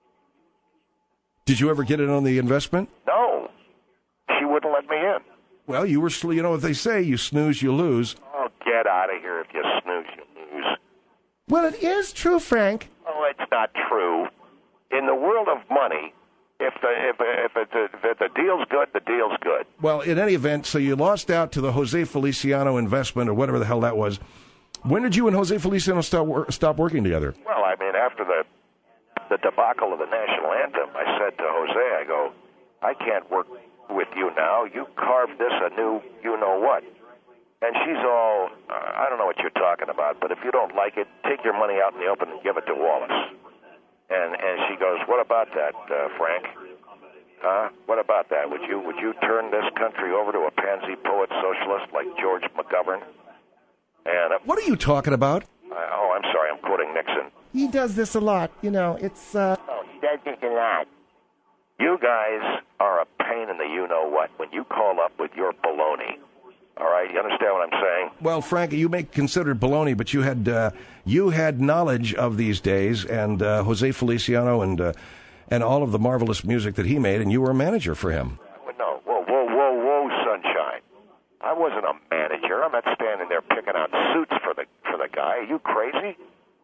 Did you ever get in on the investment? No. She wouldn't let me in. Well, you were, you know what they say, you snooze, you lose. Oh, get out of here. If you snooze, you lose. Well, it is true, Frank. Oh, it's not true. In the world of money, if the if if, it, if the deal's good, the deal's good. Well, in any event, so you lost out to the Jose Feliciano investment or whatever the hell that was. When did you and Jose Feliciano stop wor- stop working together? Well, I mean, after the the debacle of the national anthem, I said to Jose, I go, I can't work with you now. You carved this a new you-know-what. And she's all, uh, I don't know what you're talking about, but if you don't like it, take your money out in the open and give it to Wallace. And and she goes, what about that, uh, Frank? Huh? What about that? Would you would you turn this country over to a pansy poet socialist like George McGovern? And uh, what are you talking about? Uh, oh, I'm sorry, I'm quoting Nixon. He does this a lot, you know. It's. Uh... Oh, he does this a lot. You guys are a pain in the you-know-what when you call up with your baloney. All right, you understand what I'm saying? Well, Frank, you may consider baloney, but you had uh, you had knowledge of these days, and uh, Jose Feliciano, and uh, and all of the marvelous music that he made, and you were a manager for him. No, whoa, whoa, whoa, whoa, sunshine! I wasn't a manager. I'm not standing there picking out suits for the for the guy. Are you crazy?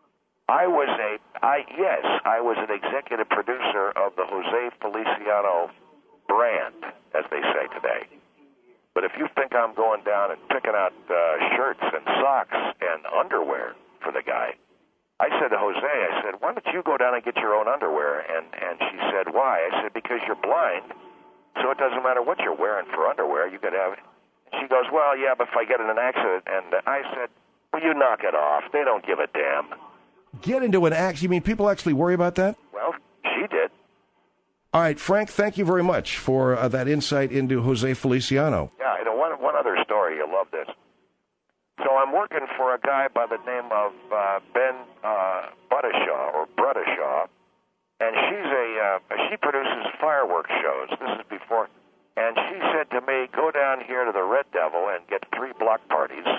I was a I yes, I was an executive producer of the Jose Feliciano brand, as they say today. But if you think I'm going down and picking out uh, shirts and socks and underwear for the guy, I said to Jose, I said, why don't you go down and get your own underwear? And, and she said, why? I said, because you're blind, so it doesn't matter what you're wearing for underwear. You could have it. She goes, well, yeah, but if I get in an accident. And I said, well, you knock it off. They don't give a damn. Get into an accident? You mean people actually worry about that? Well, she did. All right, Frank, thank you very much for uh, that insight into Jose Feliciano. Yeah, you know, one, one other story. You'll love this. So I'm working for a guy by the name of uh, Ben uh, Buttershaw, or Bruttershaw, and she's a uh, she produces fireworks shows. This is before, and she said to me, go down here to the Red Devil and get three block parties.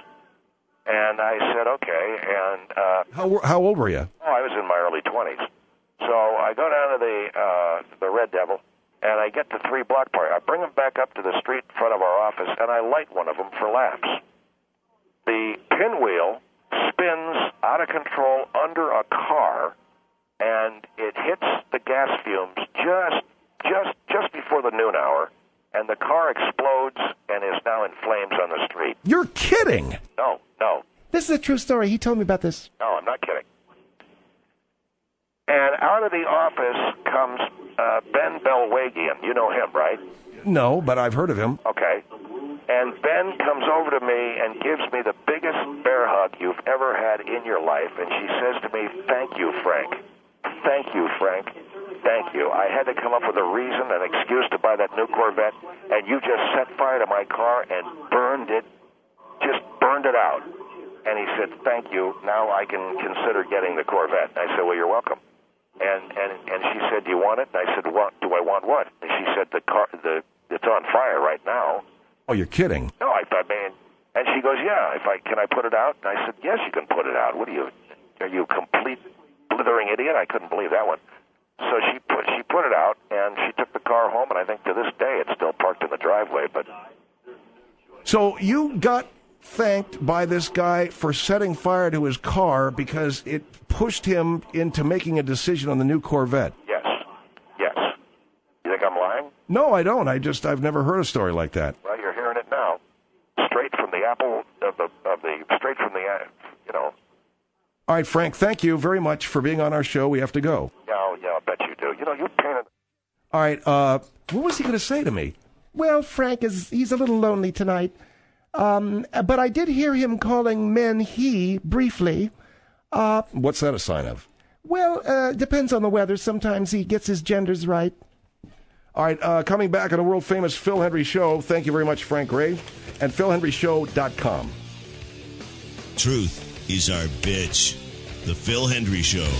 And I said, okay, and... Uh, how, how old were you? Oh, I was in my early twenties. So I go down to the uh, the Red Devil, and I get the three block party. I bring them back up to the street in front of our office, and I light one of them for laughs. The pinwheel spins out of control under a car, and it hits the gas fumes just, just, just before the noon hour, and the car explodes and is now in flames on the street. You're kidding! No, no. This is a true story. He told me about this. No, I'm not kidding. And out of the office comes uh, Ben Belwagian. You know him, right? No, but I've heard of him. Okay. And Ben comes over to me and gives me the biggest bear hug you've ever had in your life. And she says to me, "Thank you, Frank. Thank you, Frank. Thank you. I had to come up with a reason, an excuse to buy that new Corvette, and you just set fire to my car and burned it, just burned it out." And he said, "Thank you. Now I can consider getting the Corvette." And I said, "Well, you're welcome." And and and she said, "Do you want it?" And I said, "What? Do I want what?" And she said, "The car, the it's on fire right now." Oh, you're kidding. No, I thought, man. And she goes, "Yeah, if I can I put it out?" And I said, "Yes, you can put it out. What are you, are you a complete blithering idiot?" I couldn't believe that one. So she put she put it out, and she took the car home, and I think to this day it's still parked in the driveway. But so you got thanked by this guy for setting fire to his car because it pushed him into making a decision on the new Corvette. Yes, yes. You think I'm lying? No, I don't. I just I've never heard a story like that. Well, you're hearing it now, straight from the apple of the of the straight from the you know. All right, Frank. Thank you very much for being on our show. We have to go. Yeah, yeah, I bet you do. You know, you painted. All right. Uh, what was he going to say to me? Well, Frank is he's a little lonely tonight. Um, but I did hear him calling men he briefly. Uh, What's that a sign of? Well, uh, depends on the weather. Sometimes he gets his genders right. All right, uh, coming back on a world-famous Phil Hendrie Show. Thank you very much, Frank Gray, and phil hendrie show dot com. Truth is our bitch. The Phil Hendrie Show.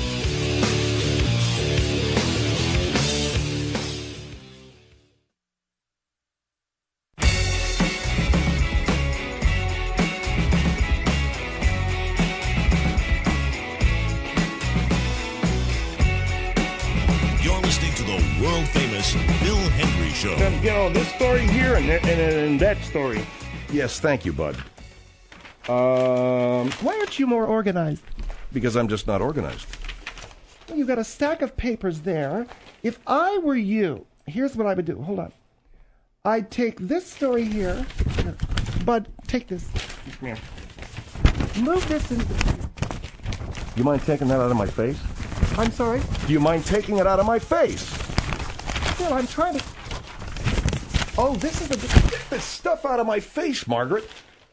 World-famous Phil Hendrie Show. And, you know, this story here and, and, and that story. Yes, thank you, bud. Um, Why aren't you more organized? Because I'm just not organized. Well, you've got a stack of papers there. If I were you, here's what I would do. Hold on. I'd take this story here. Here. Bud, take this. Yeah. Move this into the... You mind taking that out of my face? I'm sorry? Do you mind taking it out of my face? Phil, I'm trying to... Oh, this is a... Get this stuff out of my face, Margaret.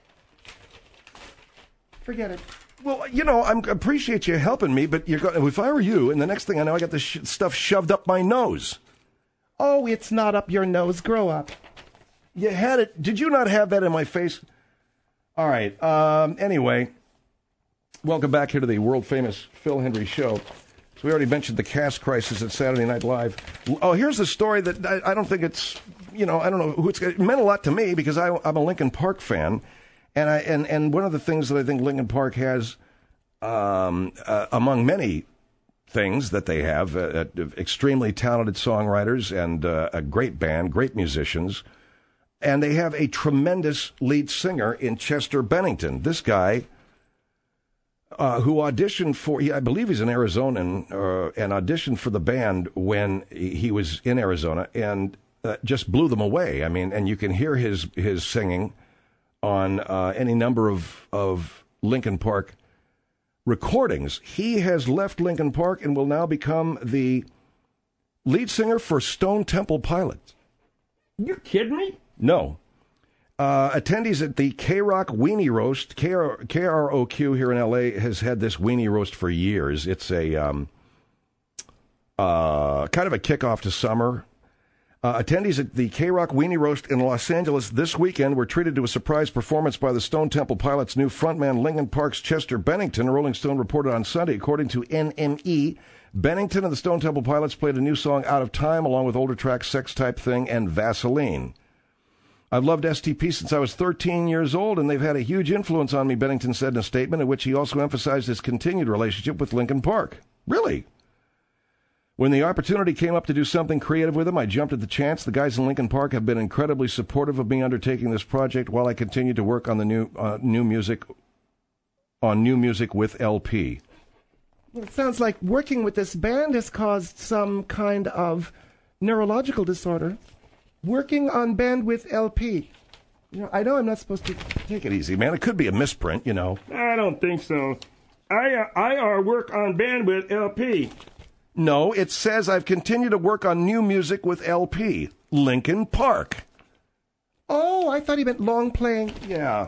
Forget it. Well, you know, I appreciate you helping me, but you're going, if I were you, and the next thing I know, I got this sh- stuff shoved up my nose. Oh, it's not up your nose. Grow up. You had it. Did you not have that in my face? All right. Um, anyway, welcome back here to the world-famous Phil Hendrie Show. So we already mentioned the cast crisis at Saturday Night Live. Oh, here's a story that I, I don't think it's, you know, I don't know who it's, it meant a lot to me because I, I'm a Linkin Park fan. And I and, and one of the things that I think Linkin Park has, um, uh, among many things that they have, uh, uh, extremely talented songwriters and uh, a great band, great musicians, and they have a tremendous lead singer in Chester Bennington. This guy, uh, who auditioned for, I believe he's an Arizonan, uh, and auditioned for the band when he was in Arizona, and uh, just blew them away. I mean, and you can hear his his singing on uh, any number of, of Linkin Park recordings. He has left Linkin Park and will now become the lead singer for Stone Temple Pilots. You kidding me? No. Uh, attendees at the K-Rock Weenie Roast, K R O Q here in L A has had this Weenie Roast for years. It's a um, uh, kind of a kickoff to summer. Uh, attendees at the K-Rock Weenie Roast in Los Angeles this weekend were treated to a surprise performance by the Stone Temple Pilots' new frontman, Linkin Park's Chester Bennington. Rolling Stone reported on Sunday, according to N M E, Bennington and the Stone Temple Pilots played a new song, Out of Time, along with older tracks Sex Type Thing and Vaseline. I've loved S T P since I was thirteen years old, and they've had a huge influence on me, Bennington said in a statement in which he also emphasized his continued relationship with Linkin Park. Really? When the opportunity came up to do something creative with them, I jumped at the chance. The guys in Linkin Park have been incredibly supportive of me undertaking this project while I continue to work on the new uh, new music on new music with L P. Well, it sounds like working with this band has caused some kind of neurological disorder. Working on band with L P. You know, I know I'm not supposed to... Take it easy, man. It could be a misprint, you know. I don't think so. I uh, I are work on band with L P. No, it says I've continued to work on new music with L P. Linkin Park. Oh, I thought he meant long playing. Yeah.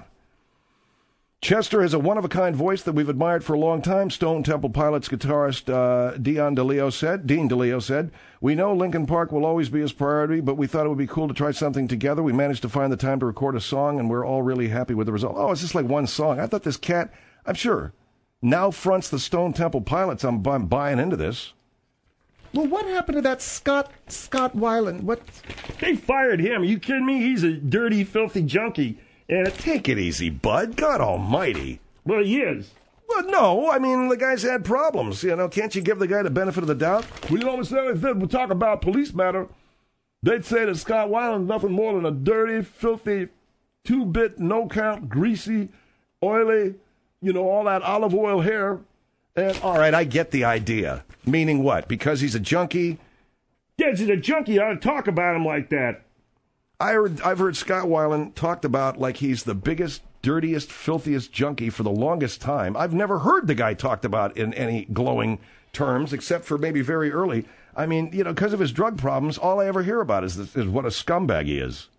Chester has a one-of-a-kind voice that we've admired for a long time, Stone Temple Pilots guitarist uh, Dion DeLeo said. Dean DeLeo said, we know Linkin Park will always be his priority, but we thought it would be cool to try something together. We managed to find the time to record a song, and we're all really happy with the result. Oh, it's just like one song. I thought this cat, I'm sure, now fronts the Stone Temple Pilots. I'm, I'm buying into this. Well, what happened to that Scott Scott Weiland? What? They fired him. Are you kidding me? He's a dirty, filthy junkie. And take it easy, bud. God almighty. Well, he is. Well, no. I mean, the guy's had problems. You know, can't you give the guy the benefit of the doubt? Well, you know what I'm saying? We'll talk about police matter. They'd say that Scott Weiland is nothing more than a dirty, filthy, two-bit, no-count, greasy, oily, you know, all that olive oil hair. And all right, I get the idea. Meaning what? Because he's a junkie? Yeah, he's a junkie. I ought to talk about him like that. I heard, I've heard Scott Weiland talked about like he's the biggest, dirtiest, filthiest junkie for the longest time. I've never heard the guy talked about in any glowing terms, except for maybe very early. I mean, you know, because of his drug problems, all I ever hear about is, this, is what a scumbag he is.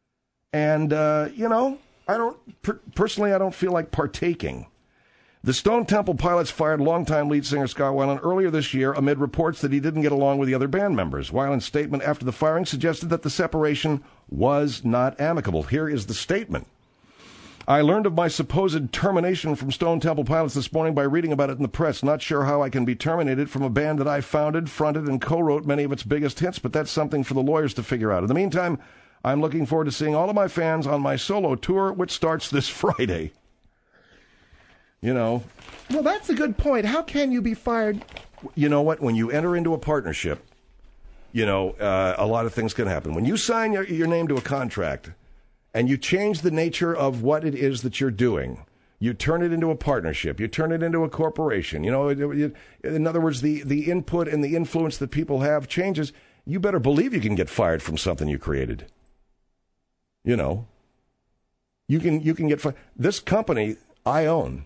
And, uh, you know, I don't, per- personally, I don't feel like partaking. The Stone Temple Pilots fired longtime lead singer Scott Weiland earlier this year amid reports that he didn't get along with the other band members. Weiland's statement after the firing suggested that the separation was not amicable. Here is the statement. I learned of my supposed termination from Stone Temple Pilots this morning by reading about it in the press. Not sure how I can be terminated from a band that I founded, fronted, and co-wrote many of its biggest hits, but that's something for the lawyers to figure out. In the meantime, I'm looking forward to seeing all of my fans on my solo tour, which starts this Friday. You know. Well, that's a good point. How can you be fired? You know what? When you enter into a partnership, you know, uh, a lot of things can happen. When you sign your, your name to a contract and you change the nature of what it is that you're doing, you turn it into a partnership. You turn it into a corporation. You know, it, it, in other words, the, the input and the influence that people have changes. You better believe you can get fired from something you created. You know, you can you can get fired. This company I own.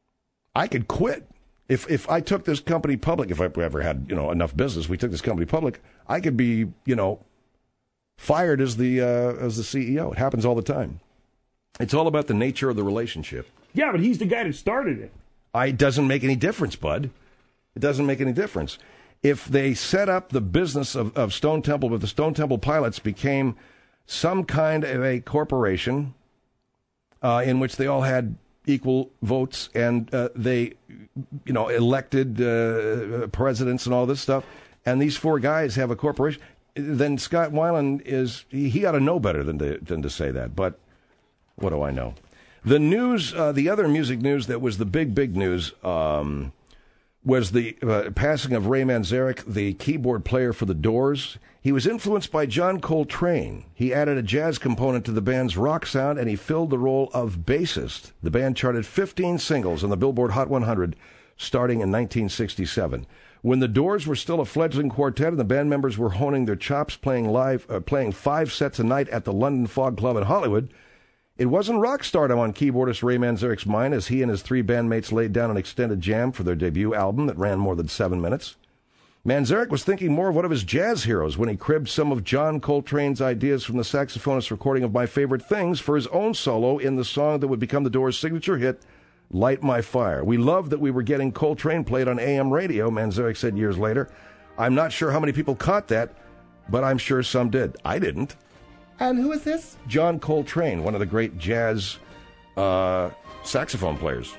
I could quit. If if I took this company public, if I ever had, you know, enough business, we took this company public, I could be, you know, fired as the uh, as the C E O. It happens all the time. It's all about the nature of the relationship. Yeah, but he's the guy that started it. I, it doesn't make any difference, bud. It doesn't make any difference. If they set up the business of, of Stone Temple, but the Stone Temple Pilots became some kind of a corporation uh, in which they all had equal votes, and uh, they, you know, elected uh, presidents and all this stuff, and these four guys have a corporation, then Scott Weiland is, he, he ought to know better than to, than to say that, but what do I know? The news, uh, the other music news that was the big, big news um, was the uh, passing of Ray Manzarek, the keyboard player for The Doors. He was influenced by John Coltrane. He added a jazz component to the band's rock sound, and he filled the role of bassist. The band charted fifteen singles on the Billboard Hot one hundred starting in nineteen sixty-seven. When The Doors were still a fledgling quartet and the band members were honing their chops playing live, uh, playing five sets a night at the London Fog Club in Hollywood, it wasn't rock stardom on keyboardist Ray Manzarek's mind as he and his three bandmates laid down an extended jam for their debut album that ran more than seven minutes. Manzarek was thinking more of one of his jazz heroes when he cribbed some of John Coltrane's ideas from the saxophonist's recording of My Favorite Things for his own solo in the song that would become the Doors' signature hit, Light My Fire. We loved that we were getting Coltrane played on A M radio, Manzarek said years later. I'm not sure how many people caught that, but I'm sure some did. I didn't. And who is this? John Coltrane, one of the great jazz uh, saxophone players.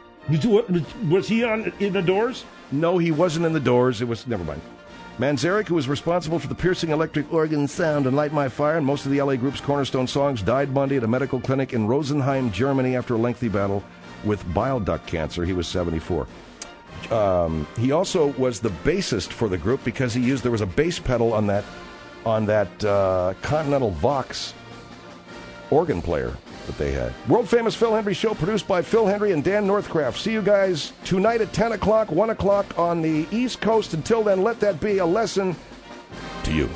Was he on in The Doors? No, he wasn't in The Doors. It was, never mind. Manzarek, who was responsible for the piercing electric organ sound and Light My Fire and most of the L A group's cornerstone songs, died Monday at a medical clinic in Rosenheim, Germany, after a lengthy battle with bile duct cancer. He was seventy-four. Um, he also was the bassist for the group because he used, there was a bass pedal on that, on that uh, Continental Vox organ player. that they had. World famous Phil Hendrie Show, produced by Phil Hendrie and Dan Northcraft. See you guys tonight at ten o'clock, one o'clock on the East Coast. Until then, let that be a lesson to you.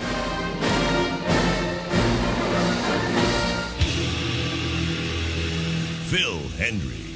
Phil Hendrie.